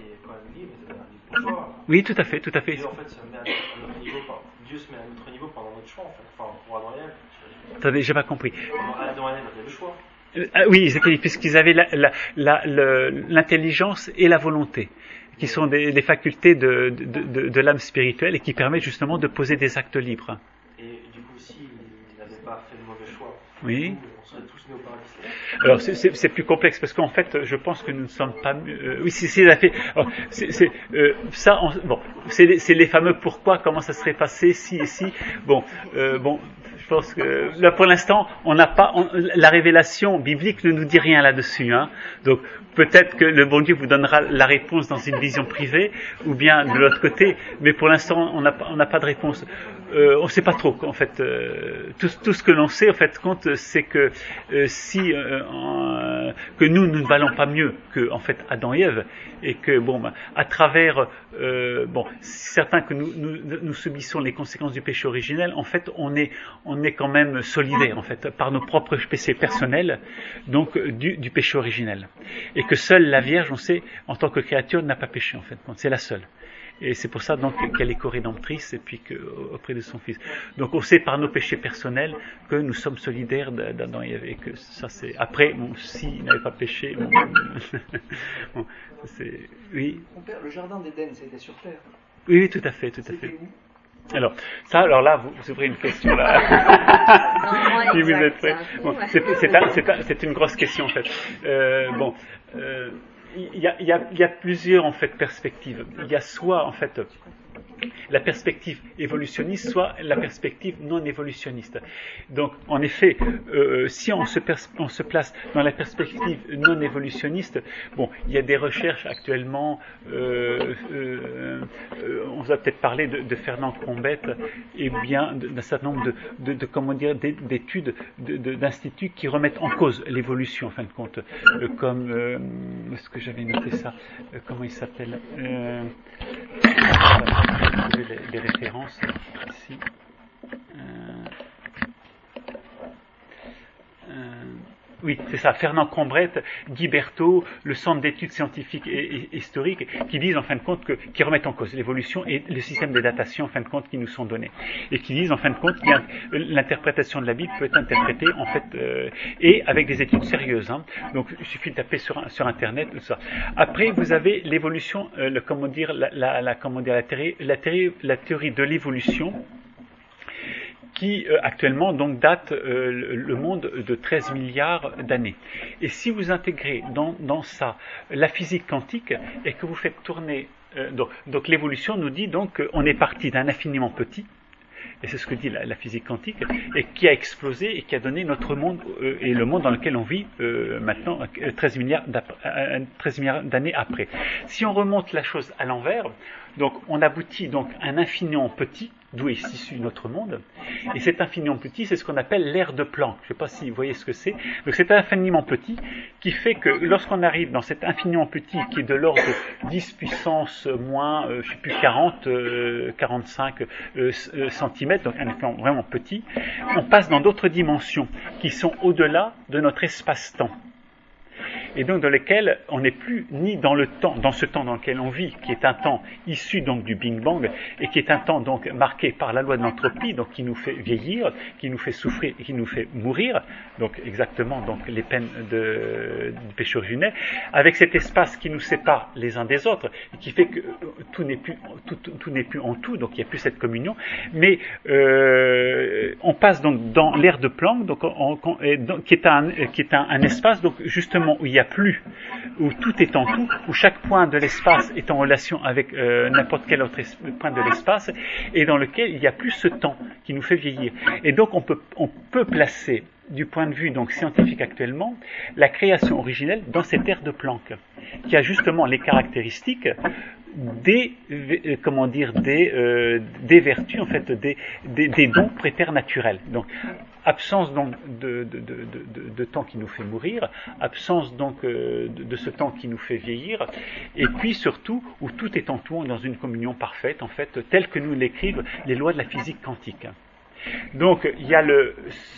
Oui, tout à fait, tout à fait.
Dieu, en fait, se met à notre niveau, Dieu se met à notre niveau pendant notre choix, en fait. Enfin, pour Adam et Ève.
Attendez, j'ai pas compris.
Adam et Ève avaient le choix.
Euh, ah, oui, puisqu'ils avaient la, la, la, le, l'intelligence et la volonté, qui sont des, des facultés de, de, de, de l'âme spirituelle et qui permettent justement de poser des actes libres.
Et du coup, s'ils n'avaient pas fait le mauvais choix,
oui.
on serait tous nés au paradis.
Alors c'est, c'est, c'est plus complexe parce qu'en fait, je pense que nous ne sommes pas. Euh, oui, c'est, c'est, fait, alors, c'est, c'est euh, ça. On, bon, c'est les, c'est les fameux pourquoi, comment ça serait passé, si et si. Bon, euh, bon, je pense que là pour l'instant, on n'a pas. On, la révélation biblique ne nous dit rien là-dessus. Hein. Donc peut-être que le bon Dieu vous donnera la réponse dans une vision privée, ou bien de l'autre côté. Mais pour l'instant, on n'a on n'a pas de réponse. Euh, on ne sait pas trop. En fait, euh, tout, tout ce que l'on sait, en fait, compte, c'est que euh, si euh, en, que nous, nous ne valons pas mieux que, en fait, Adam et Ève, et que bon, ben, à travers, euh, bon, certains que nous, nous, nous subissons les conséquences du péché originel, en fait, on est, on est quand même solidaires, en fait, par nos propres péchés personnels, donc du, du péché originel, et que seule la Vierge, on sait, en tant que créature, n'a pas péché, en fait, c'est la seule. Et c'est pour ça donc qu'elle est co-rédemptrice et puis que, auprès de son fils. Donc on sait par nos péchés personnels que nous sommes solidaires d'Adam et Ève et que ça c'est. Après, bon, s'il n'avait pas péché, bon, bon, c'est. Oui.
Mon père, le jardin d'Éden, c'était sur terre.
Oui, oui, tout à fait, tout à fait. Alors, ça, alors là, vous, vous ouvrez une question là.
Non,
si vous
exact,
êtes prêts. Bon, c'est, c'est, un, c'est, un, c'est une grosse question en fait. Euh, bon. Euh, Il y, a, il, y a, il y a plusieurs en fait perspectives. Il y a soit en fait la perspective évolutionniste, soit la perspective non évolutionniste. Donc, en effet, euh, si on se, pers- on se place dans la perspective non évolutionniste, bon, il y a des recherches actuellement. Euh, euh, euh, on va peut-être parler de, de Fernand Combette et bien d'un certain nombre de, de, de comment dire d'études de, de, d'instituts qui remettent en cause l'évolution, en fin de compte, euh, comme euh, est-ce que j'avais noté ça, euh, comment il s'appelle. Euh, Les, les références ici. Euh, euh, oui, c'est ça, Fernand Combrette, Guy Berthaud, le Centre d'études scientifiques et, et historiques, qui disent en fin de compte que, qui remettent en cause l'évolution et le système de datation en fin de compte qui nous sont donnés, et qui disent en fin de compte que l'interprétation de la Bible peut être interprétée en fait euh, et avec des études sérieuses. Hein. Donc il suffit de taper sur sur internet tout ça. Après vous avez l'évolution, euh, le, comment dire, la, la, la comment dire la théorie, la théorie, la théorie de l'évolution, qui euh, actuellement donc date euh, le monde de treize milliards d'années. Et si vous intégrez dans, dans ça la physique quantique et que vous faites tourner, euh, donc, donc l'évolution nous dit donc qu'on est parti d'un infiniment petit, et c'est ce que dit la, la physique quantique, et qui a explosé et qui a donné notre monde euh, et le monde dans lequel on vit euh, maintenant treize milliards d'années après. Si on remonte la chose à l'envers, donc on aboutit donc à un infiniment petit, d'où est issu notre monde. Et cet infiniment petit, c'est ce qu'on appelle l'aire de Planck. Je ne sais pas si vous voyez ce que c'est. Donc c'est un infiniment petit qui fait que lorsqu'on arrive dans cet infiniment petit qui est de l'ordre de dix puissance moins, euh, je ne sais plus, quarante, euh, quarante-cinq euh, euh, centimètres, donc un infiniment vraiment petit, on passe dans d'autres dimensions qui sont au-delà de notre espace-temps. Et donc dans lesquels on n'est plus ni dans le temps, dans ce temps dans lequel on vit, qui est un temps issu donc du Big Bang, et qui est un temps donc marqué par la loi de l'entropie, donc qui nous fait vieillir, qui nous fait souffrir et qui nous fait mourir, donc exactement donc les peines de, du péché originel, avec cet espace qui nous sépare les uns des autres, et qui fait que tout n'est plus tout, tout, tout n'est plus en tout, donc il n'y a plus cette communion, mais euh, on passe donc dans l'ère de Planck, donc, on, on, et donc qui est un qui est un, un espace donc justement où il y a plus, où tout est en tout, où chaque point de l'espace est en relation avec euh, n'importe quel autre es- point de l'espace, et dans lequel il n'y a plus ce temps qui nous fait vieillir. Et donc on peut, on peut placer, du point de vue donc scientifique actuellement, la création originelle dans cette ère de Planck, qui a justement les caractéristiques des, euh, comment dire, des, euh, des vertus, en fait, des, des, des dons préternaturels. Donc, absence donc de, de, de, de, de temps qui nous fait mourir, absence donc euh, de, de ce temps qui nous fait vieillir, et puis surtout où tout est en tout dans une communion parfaite, en fait, telle que nous l'écrivent les lois de la physique quantique. Donc il y a le,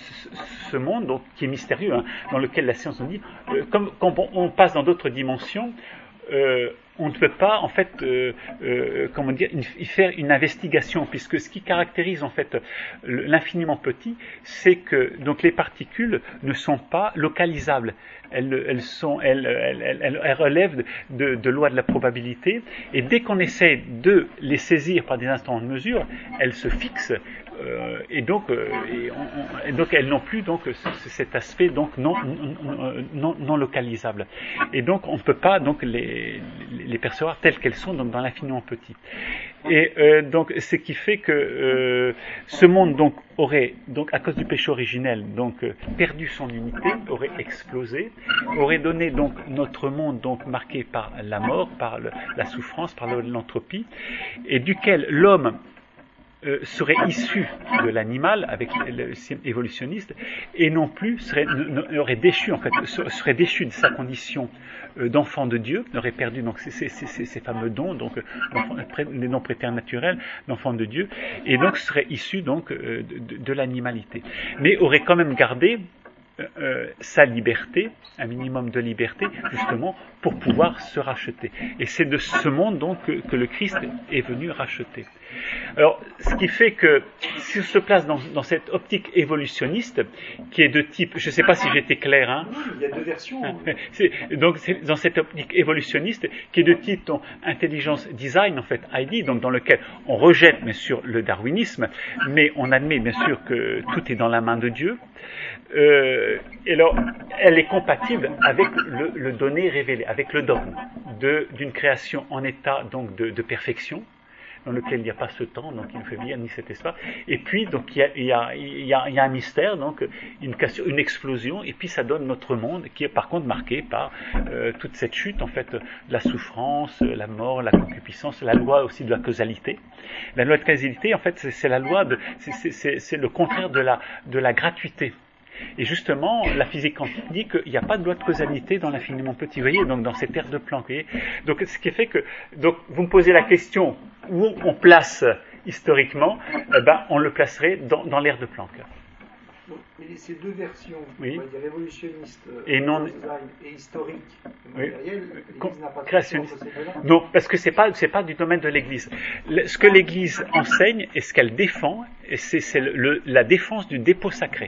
ce monde donc, qui est mystérieux, hein, dans lequel la science nous dit, euh, comme quand on, on passe dans d'autres dimensions, euh, on ne peut pas en fait euh, euh, comment dire une, faire une investigation, puisque ce qui caractérise en fait l'infiniment petit, c'est que donc les particules ne sont pas localisables. Elles, elles, sont, elles, elles, elles, elles relèvent de, de lois de la probabilité, et dès qu'on essaie de les saisir par des instants de mesure, elles se fixent. Euh, et donc, euh, et on, on, et donc elles n'ont plus donc cet aspect donc non, non, non, non localisable. Et donc on ne peut pas donc les, les percevoir telles qu'elles sont donc dans l'infiniment petit. Et euh, donc ce qui fait que euh, ce monde donc aurait donc à cause du péché originel donc euh, perdu son unité, aurait explosé, aurait donné donc notre monde donc marqué par la mort, par le, la souffrance, par l'entropie, et duquel l'homme Euh, serait issu de l'animal avec le système évolutionniste, et non plus serait, aurait déchu en fait serait déchu de sa condition euh, d'enfant de Dieu, aurait perdu donc ces, ces, ces, ces fameux dons donc les dons préternaturels d'enfant de Dieu, et donc serait issu donc euh, de, de l'animalité, mais aurait quand même gardé Euh, sa liberté, un minimum de liberté, justement, pour pouvoir se racheter. Et c'est de ce monde, donc, que, que le Christ est venu racheter. Alors, ce qui fait que, si on se place dans, dans cette optique évolutionniste, qui est de type, je ne sais pas si j'étais clair, hein.
Il y a deux versions.
C'est, donc, c'est dans cette optique évolutionniste, qui est de type donc, intelligence design, en fait, I D, donc dans lequel on rejette, bien sûr, le darwinisme, mais on admet, bien sûr, que tout est dans la main de Dieu. Euh, et alors, elle est compatible avec le, le donné révélé, avec le dogme de, d'une création en état donc de, de perfection, dans lequel il n'y a pas ce temps, donc il ne fait bien ni cet espace. Et puis, donc il y a, il y a, il y a, il y a un mystère, donc une, une explosion, et puis ça donne notre monde, qui est par contre marqué par euh, toute cette chute, en fait, la souffrance, la mort, la concupiscence, la loi aussi de la causalité. La loi de causalité, en fait, c'est, c'est la loi de, c'est, c'est, c'est, c'est le contraire de la, de la gratuité. Et justement, la physique quantique dit qu'il n'y a pas de loi de causalité dans l'infiniment petit, vous voyez, donc dans cette ère de Planck, vous voyez. Donc, ce qui fait que, donc, vous me posez la question où on place historiquement, eh ben, on le placerait dans, dans l'ère de Planck.
Donc, mais ces deux versions,
oui.
On va dire évolutionniste
et, non,
et historique,
oui.
matériel, l'Église n'a pas de
créationniste. Non, parce que c'est pas, c'est pas du domaine de l'Église. Le, ce que l'Église enseigne et ce qu'elle défend, et c'est, c'est le, la défense du dépôt sacré.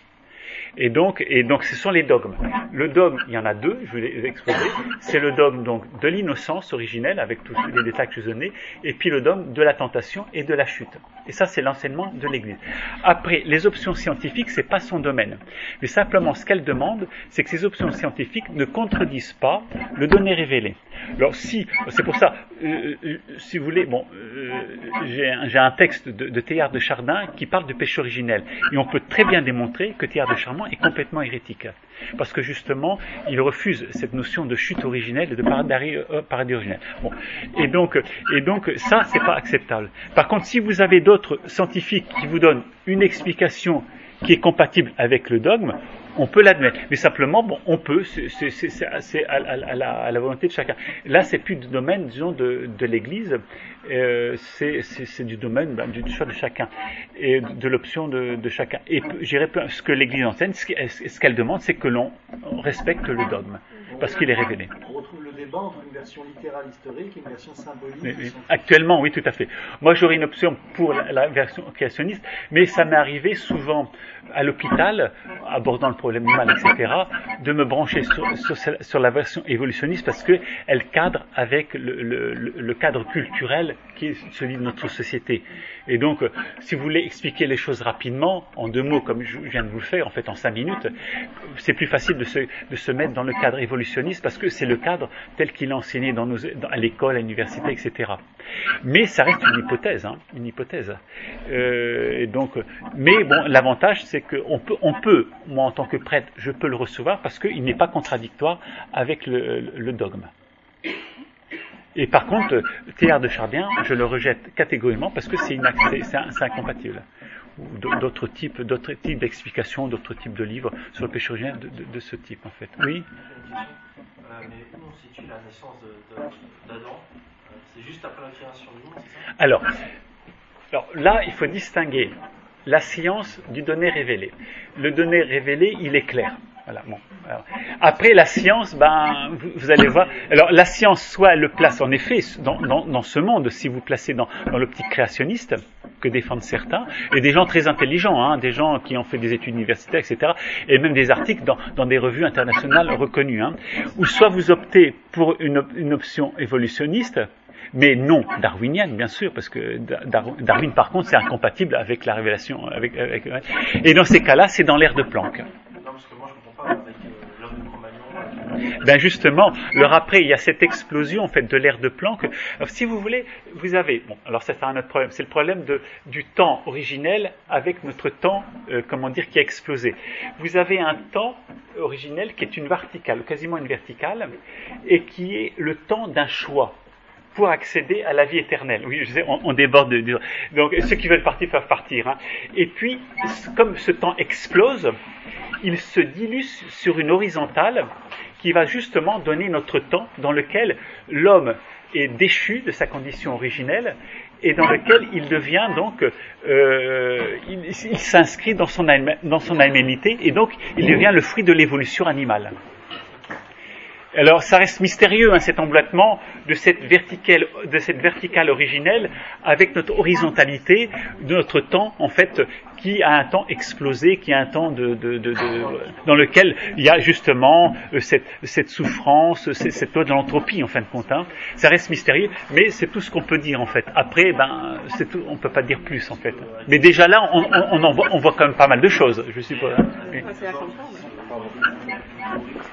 Et donc, et donc, ce sont les dogmes. Le dogme, il y en a deux, je vais les exposer. C'est le dogme donc de l'innocence originelle, avec tous les détails que je vous ai donnés, et puis le dogme de la tentation et de la chute. Et ça, c'est l'enseignement de l'Église. Après, les options scientifiques, c'est pas son domaine. Mais simplement, ce qu'elle demande, c'est que ces options scientifiques ne contredisent pas le donné révélé. Alors, si, c'est pour ça, euh, si vous voulez, bon, euh, j'ai, un, j'ai un texte de, de Théard de Chardin qui parle du péché originel. Et on peut très bien démontrer que Théard de Chardin justement est complètement hérétique. Parce que justement, il refuse cette notion de chute originelle et de paradis, euh, paradis originel. Bon. Et donc, et donc, ça, c'est pas acceptable. Par contre, si vous avez d'autres scientifiques qui vous donnent une explication qui est compatible avec le dogme, on peut l'admettre. Mais simplement, bon, on peut, c'est, c'est, c'est, c'est à, à, à, la, à la volonté de chacun. Là, c'est plus du domaine, disons, de, de l'Église, euh, c'est, c'est, c'est du domaine ben, du choix de chacun, et de, de l'option de, de chacun. Et j'irais ce que l'Église enseigne, ce qu'elle demande, c'est que l'on respecte le dogme, parce qu'il est révélé.
On retrouve le débat entre une version littérale historique et une version symbolique.
Mais, mais, actuellement, oui, tout à fait. Moi, j'aurais une option pour la, la version créationniste, mais ça m'est arrivé souvent à l'hôpital, abordant le problème du mal, et cetera, de me brancher sur, sur, sur la version évolutionniste parce qu'elle cadre avec le, le, le cadre culturel qui est celui de notre société. Et donc, si vous voulez expliquer les choses rapidement, en deux mots, comme je viens de vous le faire, en fait en cinq minutes, c'est plus facile de se, de se mettre dans le cadre évolutionniste parce que c'est le cadre tel qu'il est enseigné dans nos, dans, à l'école, à l'université, et cetera. Mais ça reste une hypothèse, hein, une hypothèse. Euh, et donc, mais bon, l'avantage, c'est qu'on peut, on peut, moi en tant que prêtre, je peux le recevoir parce qu'il n'est pas contradictoire avec le, le dogme. Et par contre, Théard de Chardien, je le rejette catégoriquement parce que c'est, inaccès, c'est, c'est incompatible. Ou d'autres types, d'autres types d'explications, d'autres types de livres sur le péché originel de, de, de ce type, en fait. Oui.
Euh, mais où on situe la naissance de, de, d'Adam? C'est juste après la création du monde, c'est ça?
Alors, alors là, il faut distinguer la science du donné révélé. Le donné révélé, il est clair. Voilà, bon. Alors, après la science, ben, vous, vous allez voir. Alors la science, soit elle le place en effet dans, dans, dans ce monde, si vous placez dans, dans l'optique créationniste, que défendent certains, et des gens très intelligents, hein, des gens qui ont fait des études universitaires, et cetera, et même des articles dans, dans des revues internationales reconnues. Hein, ou soit vous optez pour une, une option évolutionniste, mais non darwinienne, bien sûr, parce que Darwin, par contre, c'est incompatible avec la révélation. Avec, avec, et dans ces cas-là, c'est dans l'ère de Planck. Ben justement, l'heure après, il y a cette explosion en fait de l'ère de Planck. Alors, si vous voulez, vous avez, bon, alors ça c'est un autre problème, c'est le problème de, du temps originel avec notre temps, euh, comment dire, qui a explosé. Vous avez un temps originel qui est une verticale, quasiment une verticale, et qui est le temps d'un choix pour accéder à la vie éternelle. Oui, je sais, on, on déborde de, de... Donc, ceux qui veulent partir peuvent partir. Hein. Et puis, comme ce temps explose, il se dilue sur une horizontale qui va justement donner notre temps dans lequel l'homme est déchu de sa condition originelle et dans lequel il devient donc, euh, il, il s'inscrit dans son, dans son humanité et donc il devient le fruit de l'évolution animale. Alors, ça reste mystérieux, hein, cet emboîtement de cette verticale, de cette verticale originelle avec notre horizontalité, de notre temps, en fait, qui a un temps explosé, qui a un temps de, de, de, de dans lequel il y a justement euh, cette, cette souffrance, cette, cette loi de l'entropie, en fin de compte. Hein. Ça reste mystérieux, mais c'est tout ce qu'on peut dire, en fait. Après, ben, c'est tout, on peut pas dire plus, en fait. Mais déjà là, on, on, on en voit, on voit quand même pas mal de choses, je suppose. Oui. Pardon ?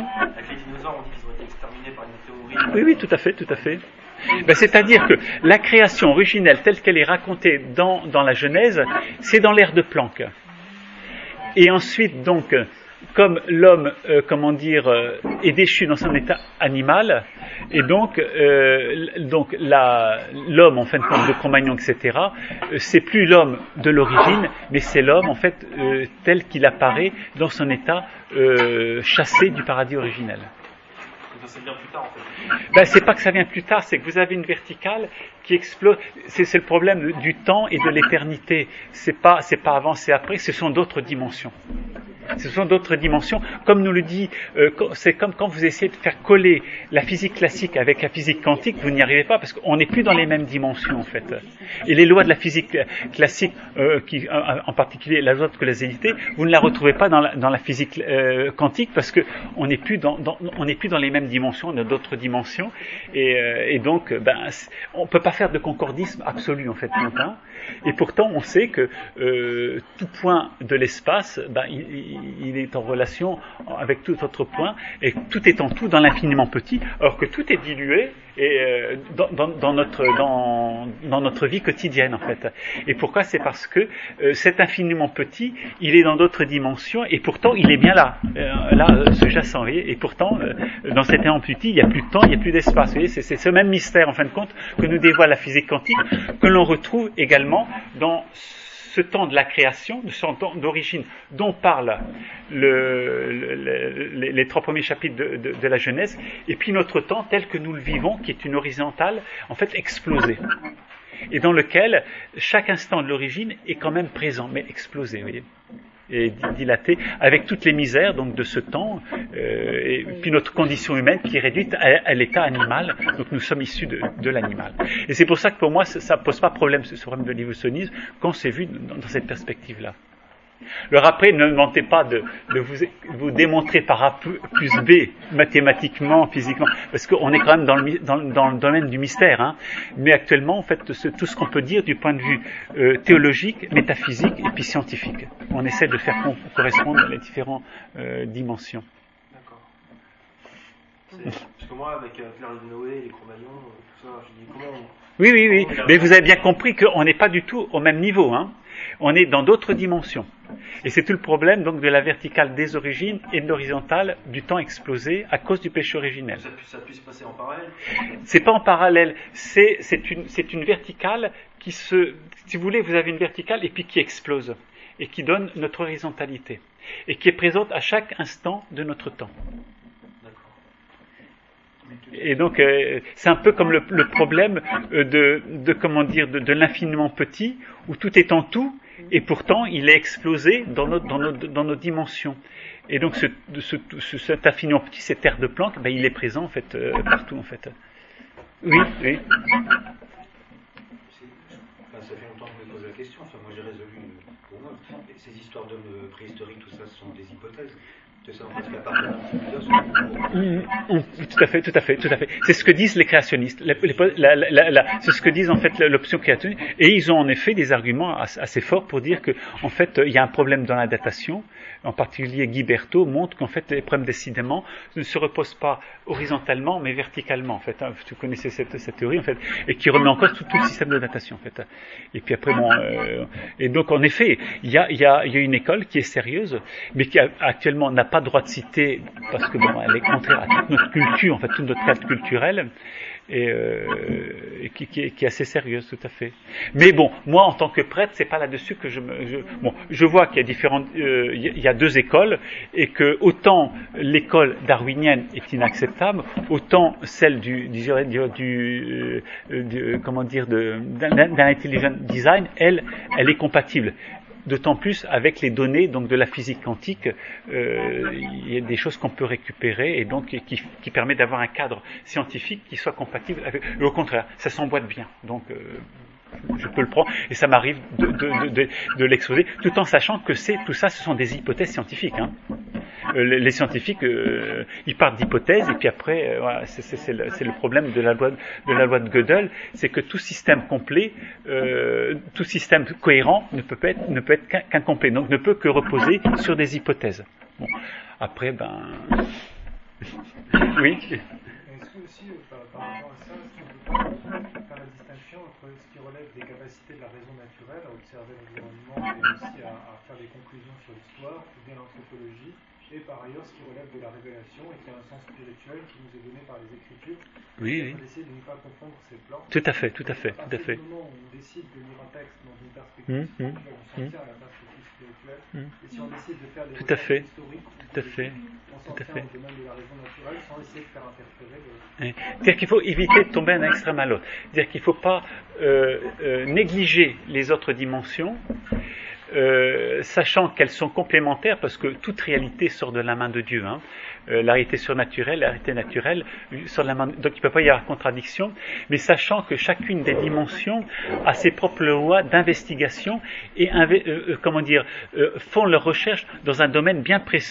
Avec les dinosaures, on dit qu'ils ont été exterminés par une météorite.
Oui, oui, tout à fait, tout à fait. Ben, c'est-à-dire que la création originelle telle qu'elle est racontée dans, dans la Genèse, c'est dans l'ère de Planck. Et ensuite, donc, comme l'homme, euh, comment dire, euh, est déchu dans son état animal, et donc, euh, donc la, l'homme, en fin de compte, de Cro-Magnon, et cetera, euh, c'est plus l'homme de l'origine, mais c'est l'homme, en fait, euh, tel qu'il apparaît dans son état euh, chassé du paradis originel.
Ça vient plus tard, en fait.
Ben, c'est pas que ça vient plus tard, c'est que vous avez une verticale qui explose. C'est, c'est le problème du temps et de l'éternité. C'est pas, c'est pas avant, c'est après. Ce sont d'autres dimensions. Ce sont d'autres dimensions. Comme nous le dit, euh, c'est comme quand vous essayez de faire coller la physique classique avec la physique quantique, vous n'y arrivez pas parce qu'on n'est plus dans les mêmes dimensions en fait. Et les lois de la physique classique, euh, qui, en particulier la loi de colausalité, vous ne la retrouvez pas dans la, dans la physique euh, quantique parce que on n'est plus dans, dans, on n'est plus dans les mêmes dimensions, on a d'autres dimensions. Et, euh, et donc, ben, on peut pas faire de concordisme absolu en fait. Hein. Et pourtant, on sait que euh, tout point de l'espace, ben, il, il est en relation avec tout autre point, et tout est en tout dans l'infiniment petit, alors que tout est dilué et, euh, dans, dans, dans, notre, dans, dans notre vie quotidienne en fait. Et pourquoi ? C'est parce que euh, cet infiniment petit, il est dans d'autres dimensions, et pourtant il est bien là, euh, là, ce jacent, vous voyez, et pourtant, euh, dans cet infiniment petit, il n'y a plus de temps, il n'y a plus d'espace, vous voyez, c'est, c'est ce même mystère en fin de compte que nous dévoile la physique quantique, que l'on retrouve également dans ce temps de la création, de ce temps d'origine dont parle le, le, le, les, les trois premiers chapitres de, de, de la Genèse, et puis notre temps tel que nous le vivons, qui est une horizontale, en fait explosée, et dans lequel chaque instant de l'origine est quand même présent, mais explosé, vous voyez, et dilaté, avec toutes les misères donc de ce temps, euh, et puis notre condition humaine qui est réduite à, à l'état animal, donc nous sommes issus de, de l'animal. Et c'est pour ça que pour moi, ça ne pose pas problème, ce problème de l'évolutionnisme, quand c'est vu dans, dans cette perspective-là. Alors après, ne mentez pas de, de vous, vous démontrer par A plus B, mathématiquement, physiquement, parce qu'on est quand même dans le, dans, dans le domaine du mystère. Hein. Mais actuellement, en fait, ce, tout ce qu'on peut dire du point de vue euh, théologique, métaphysique et puis scientifique. On essaie de faire correspondre les différentes euh, dimensions.
D'accord. C'est, parce que moi, avec, avec l'art de Noé, les Cro-Magnons, tout ça, je dis comment... On,
oui, oui, oui. Mais vous avez bien compris qu'on n'est pas du tout au même niveau. Hein. On est dans d'autres dimensions. Et c'est tout le problème donc de la verticale des origines et de l'horizontale du temps explosé à cause du péché originel.
Ça, ça puisse se passer en parallèle ?
C'est pas en parallèle, c'est, c'est, une, c'est une verticale qui se... Si vous voulez, vous avez une verticale et puis qui explose, et qui donne notre horizontalité, et qui est présente à chaque instant de notre temps. Et donc, euh, c'est un peu comme le, le problème de, de, comment dire, de, de l'infiniment petit, où tout est en tout, et pourtant il est explosé dans nos, dans nos, dans nos dimensions. Et donc, ce, ce, ce, cet infiniment petit, cette terre de Planck, ben, il est présent en fait euh, partout en fait. Oui, oui.
Enfin, ça fait longtemps que je me pose la question. Enfin, moi, j'ai résolu pour moi. Ces histoires d'hommes préhistoriques, tout ça, ce sont des hypothèses. C'est ça, en fait, qu'à part
tout à fait, tout à fait, tout à fait. C'est ce que disent les créationnistes. La, la, la, la, c'est ce que disent en fait l'option créationniste. Et ils ont en effet des arguments assez forts pour dire que, en fait, il y a un problème dans la datation. En particulier, Guy Berthaud montre qu'en fait, les problèmes décidément ne se reposent pas horizontalement, mais verticalement. En fait, hein, vous connaissez cette, cette théorie, en fait, et qui remet en cause tout, tout le système de datation, en fait. Et puis après, bon, euh, et donc en effet, il y a, il y a, il y a une école qui est sérieuse, mais qui a, actuellement n'a pas droit de citer parce que bon, elle est contraire à toute notre culture, en fait, toute notre cadre culturel, et, euh, et qui, qui, est, qui est assez sérieuse, tout à fait. Mais bon, moi, en tant que prêtre, c'est pas là-dessus que je me, je, bon, je vois qu'il y a différentes, euh, il y a deux écoles, et que autant l'école darwinienne est inacceptable, autant celle du, du, du, du, euh, du comment dire, de, d'un, d'un intelligent design, elle, elle est compatible. D'autant plus avec les données donc de la physique quantique, euh, il y a des choses qu'on peut récupérer et donc qui, qui permet d'avoir un cadre scientifique qui soit compatible avec. Au contraire, ça s'emboîte bien. Donc euh, je peux le prendre et ça m'arrive de, de, de, de, de l'exposer, tout en sachant que c'est tout ça, ce sont des hypothèses scientifiques. Hein. Euh, les, les scientifiques, euh, ils partent d'hypothèses et puis après, euh, voilà, c'est, c'est, c'est, le, c'est le problème de la loi de la loi de Gödel, c'est que tout système complet, euh, tout système cohérent ne peut pas être, ne peut être qu'un, qu'un complet, donc ne peut que reposer sur des hypothèses. Bon, après, ben, oui.
Est-ce que aussi, par, par rapport à ça, est-ce qu'on peut pas faire la distinction entre ce qui relève des capacités de la raison naturelle, à observer l'environnement et aussi à, à faire des conclusions sur l'histoire, ou bien l'anthropologie, et par ailleurs ce qui relève de la révélation et qui a un sens spirituel qui nous est donné par les Écritures.
Oui, oui.
On essaie de ne pas confondre ces plans.
Tout à fait, tout à fait, tout à fait.
À partir du moment où on décide de lire un texte dans une perspective
mmh,
spirituelle, on s'en
mmh.
tient à la perspective spirituelle.
Mmh.
Et si on décide de faire des
tout à fait,
historiques,
tout à fait,
on s'en
tout à
tient
fait.
au domaine de la raison naturelle sans essayer de faire interférer le...
Oui. C'est-à-dire qu'il faut éviter de tomber d'un extrême à l'autre. C'est-à-dire qu'il ne faut pas euh, euh, négliger les autres dimensions, euh, sachant qu'elles sont complémentaires, parce que toute réalité sort de la main de Dieu. Hein. Euh, la réalité surnaturelle, la réalité naturelle, sort de la main de... donc il ne peut pas y avoir contradiction, mais sachant que chacune des dimensions a ses propres lois d'investigation et inve... euh, comment dire, euh, font leurs recherches dans un domaine bien précis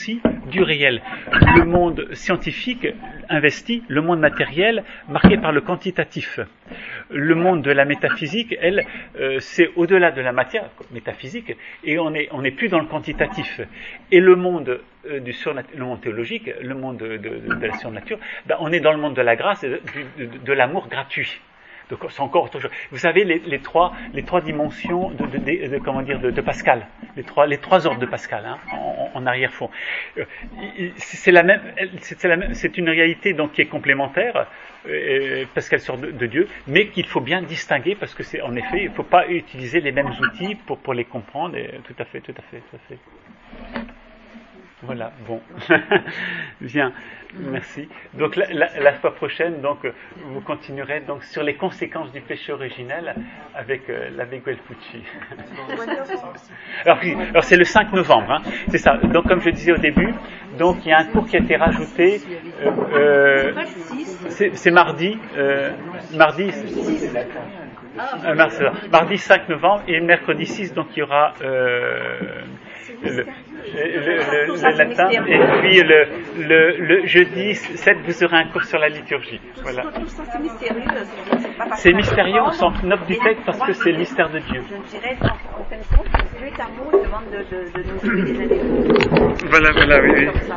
du réel. Le monde scientifique investi, le monde matériel marqué par le quantitatif. Le monde de la métaphysique, elle, euh, c'est au-delà de la matière métaphysique, et on est, on n'est plus dans le quantitatif. Et le monde euh, du surnat- le monde théologique, le monde de, de, de la surnature, ben, on est dans le monde de la grâce, et de, de, de l'amour gratuit. Donc c'est encore autre chose. Vous savez les, les trois les trois dimensions de, de, de, de comment dire de, de Pascal, les trois les trois ordres de Pascal hein, en, en arrière-fond. Euh, c'est la même c'est la même c'est une réalité donc qui est complémentaire euh, parce qu'elle sort de, de Dieu, mais qu'il faut bien distinguer parce que c'est en effet il faut pas utiliser les mêmes outils pour pour les comprendre. Et, tout à fait tout à fait tout à fait. Voilà, bon. Bien, merci. Donc la, la, la fois prochaine, donc vous continuerez donc sur les conséquences du péché originel avec euh, l'abbé Guelpucci. alors, alors c'est le cinq novembre, hein, c'est ça. Donc comme je disais au début, donc il y a un cours qui a été rajouté. Euh, euh, c'est, c'est mardi, euh, mardi. Euh, mardi, mardi cinq novembre et mercredi six, donc il y aura. Euh, Le, le, le, le latin et puis le, le, le jeudi sept vous aurez un cours sur la liturgie. Voilà. C'est mystérieux au sens noble du texte parce que c'est le mystère de Dieu.
Je dirais en fin de compte, Dieu est amour, il demande de, de, de nous aider les uns les autres.
Voilà, voilà, oui, oui.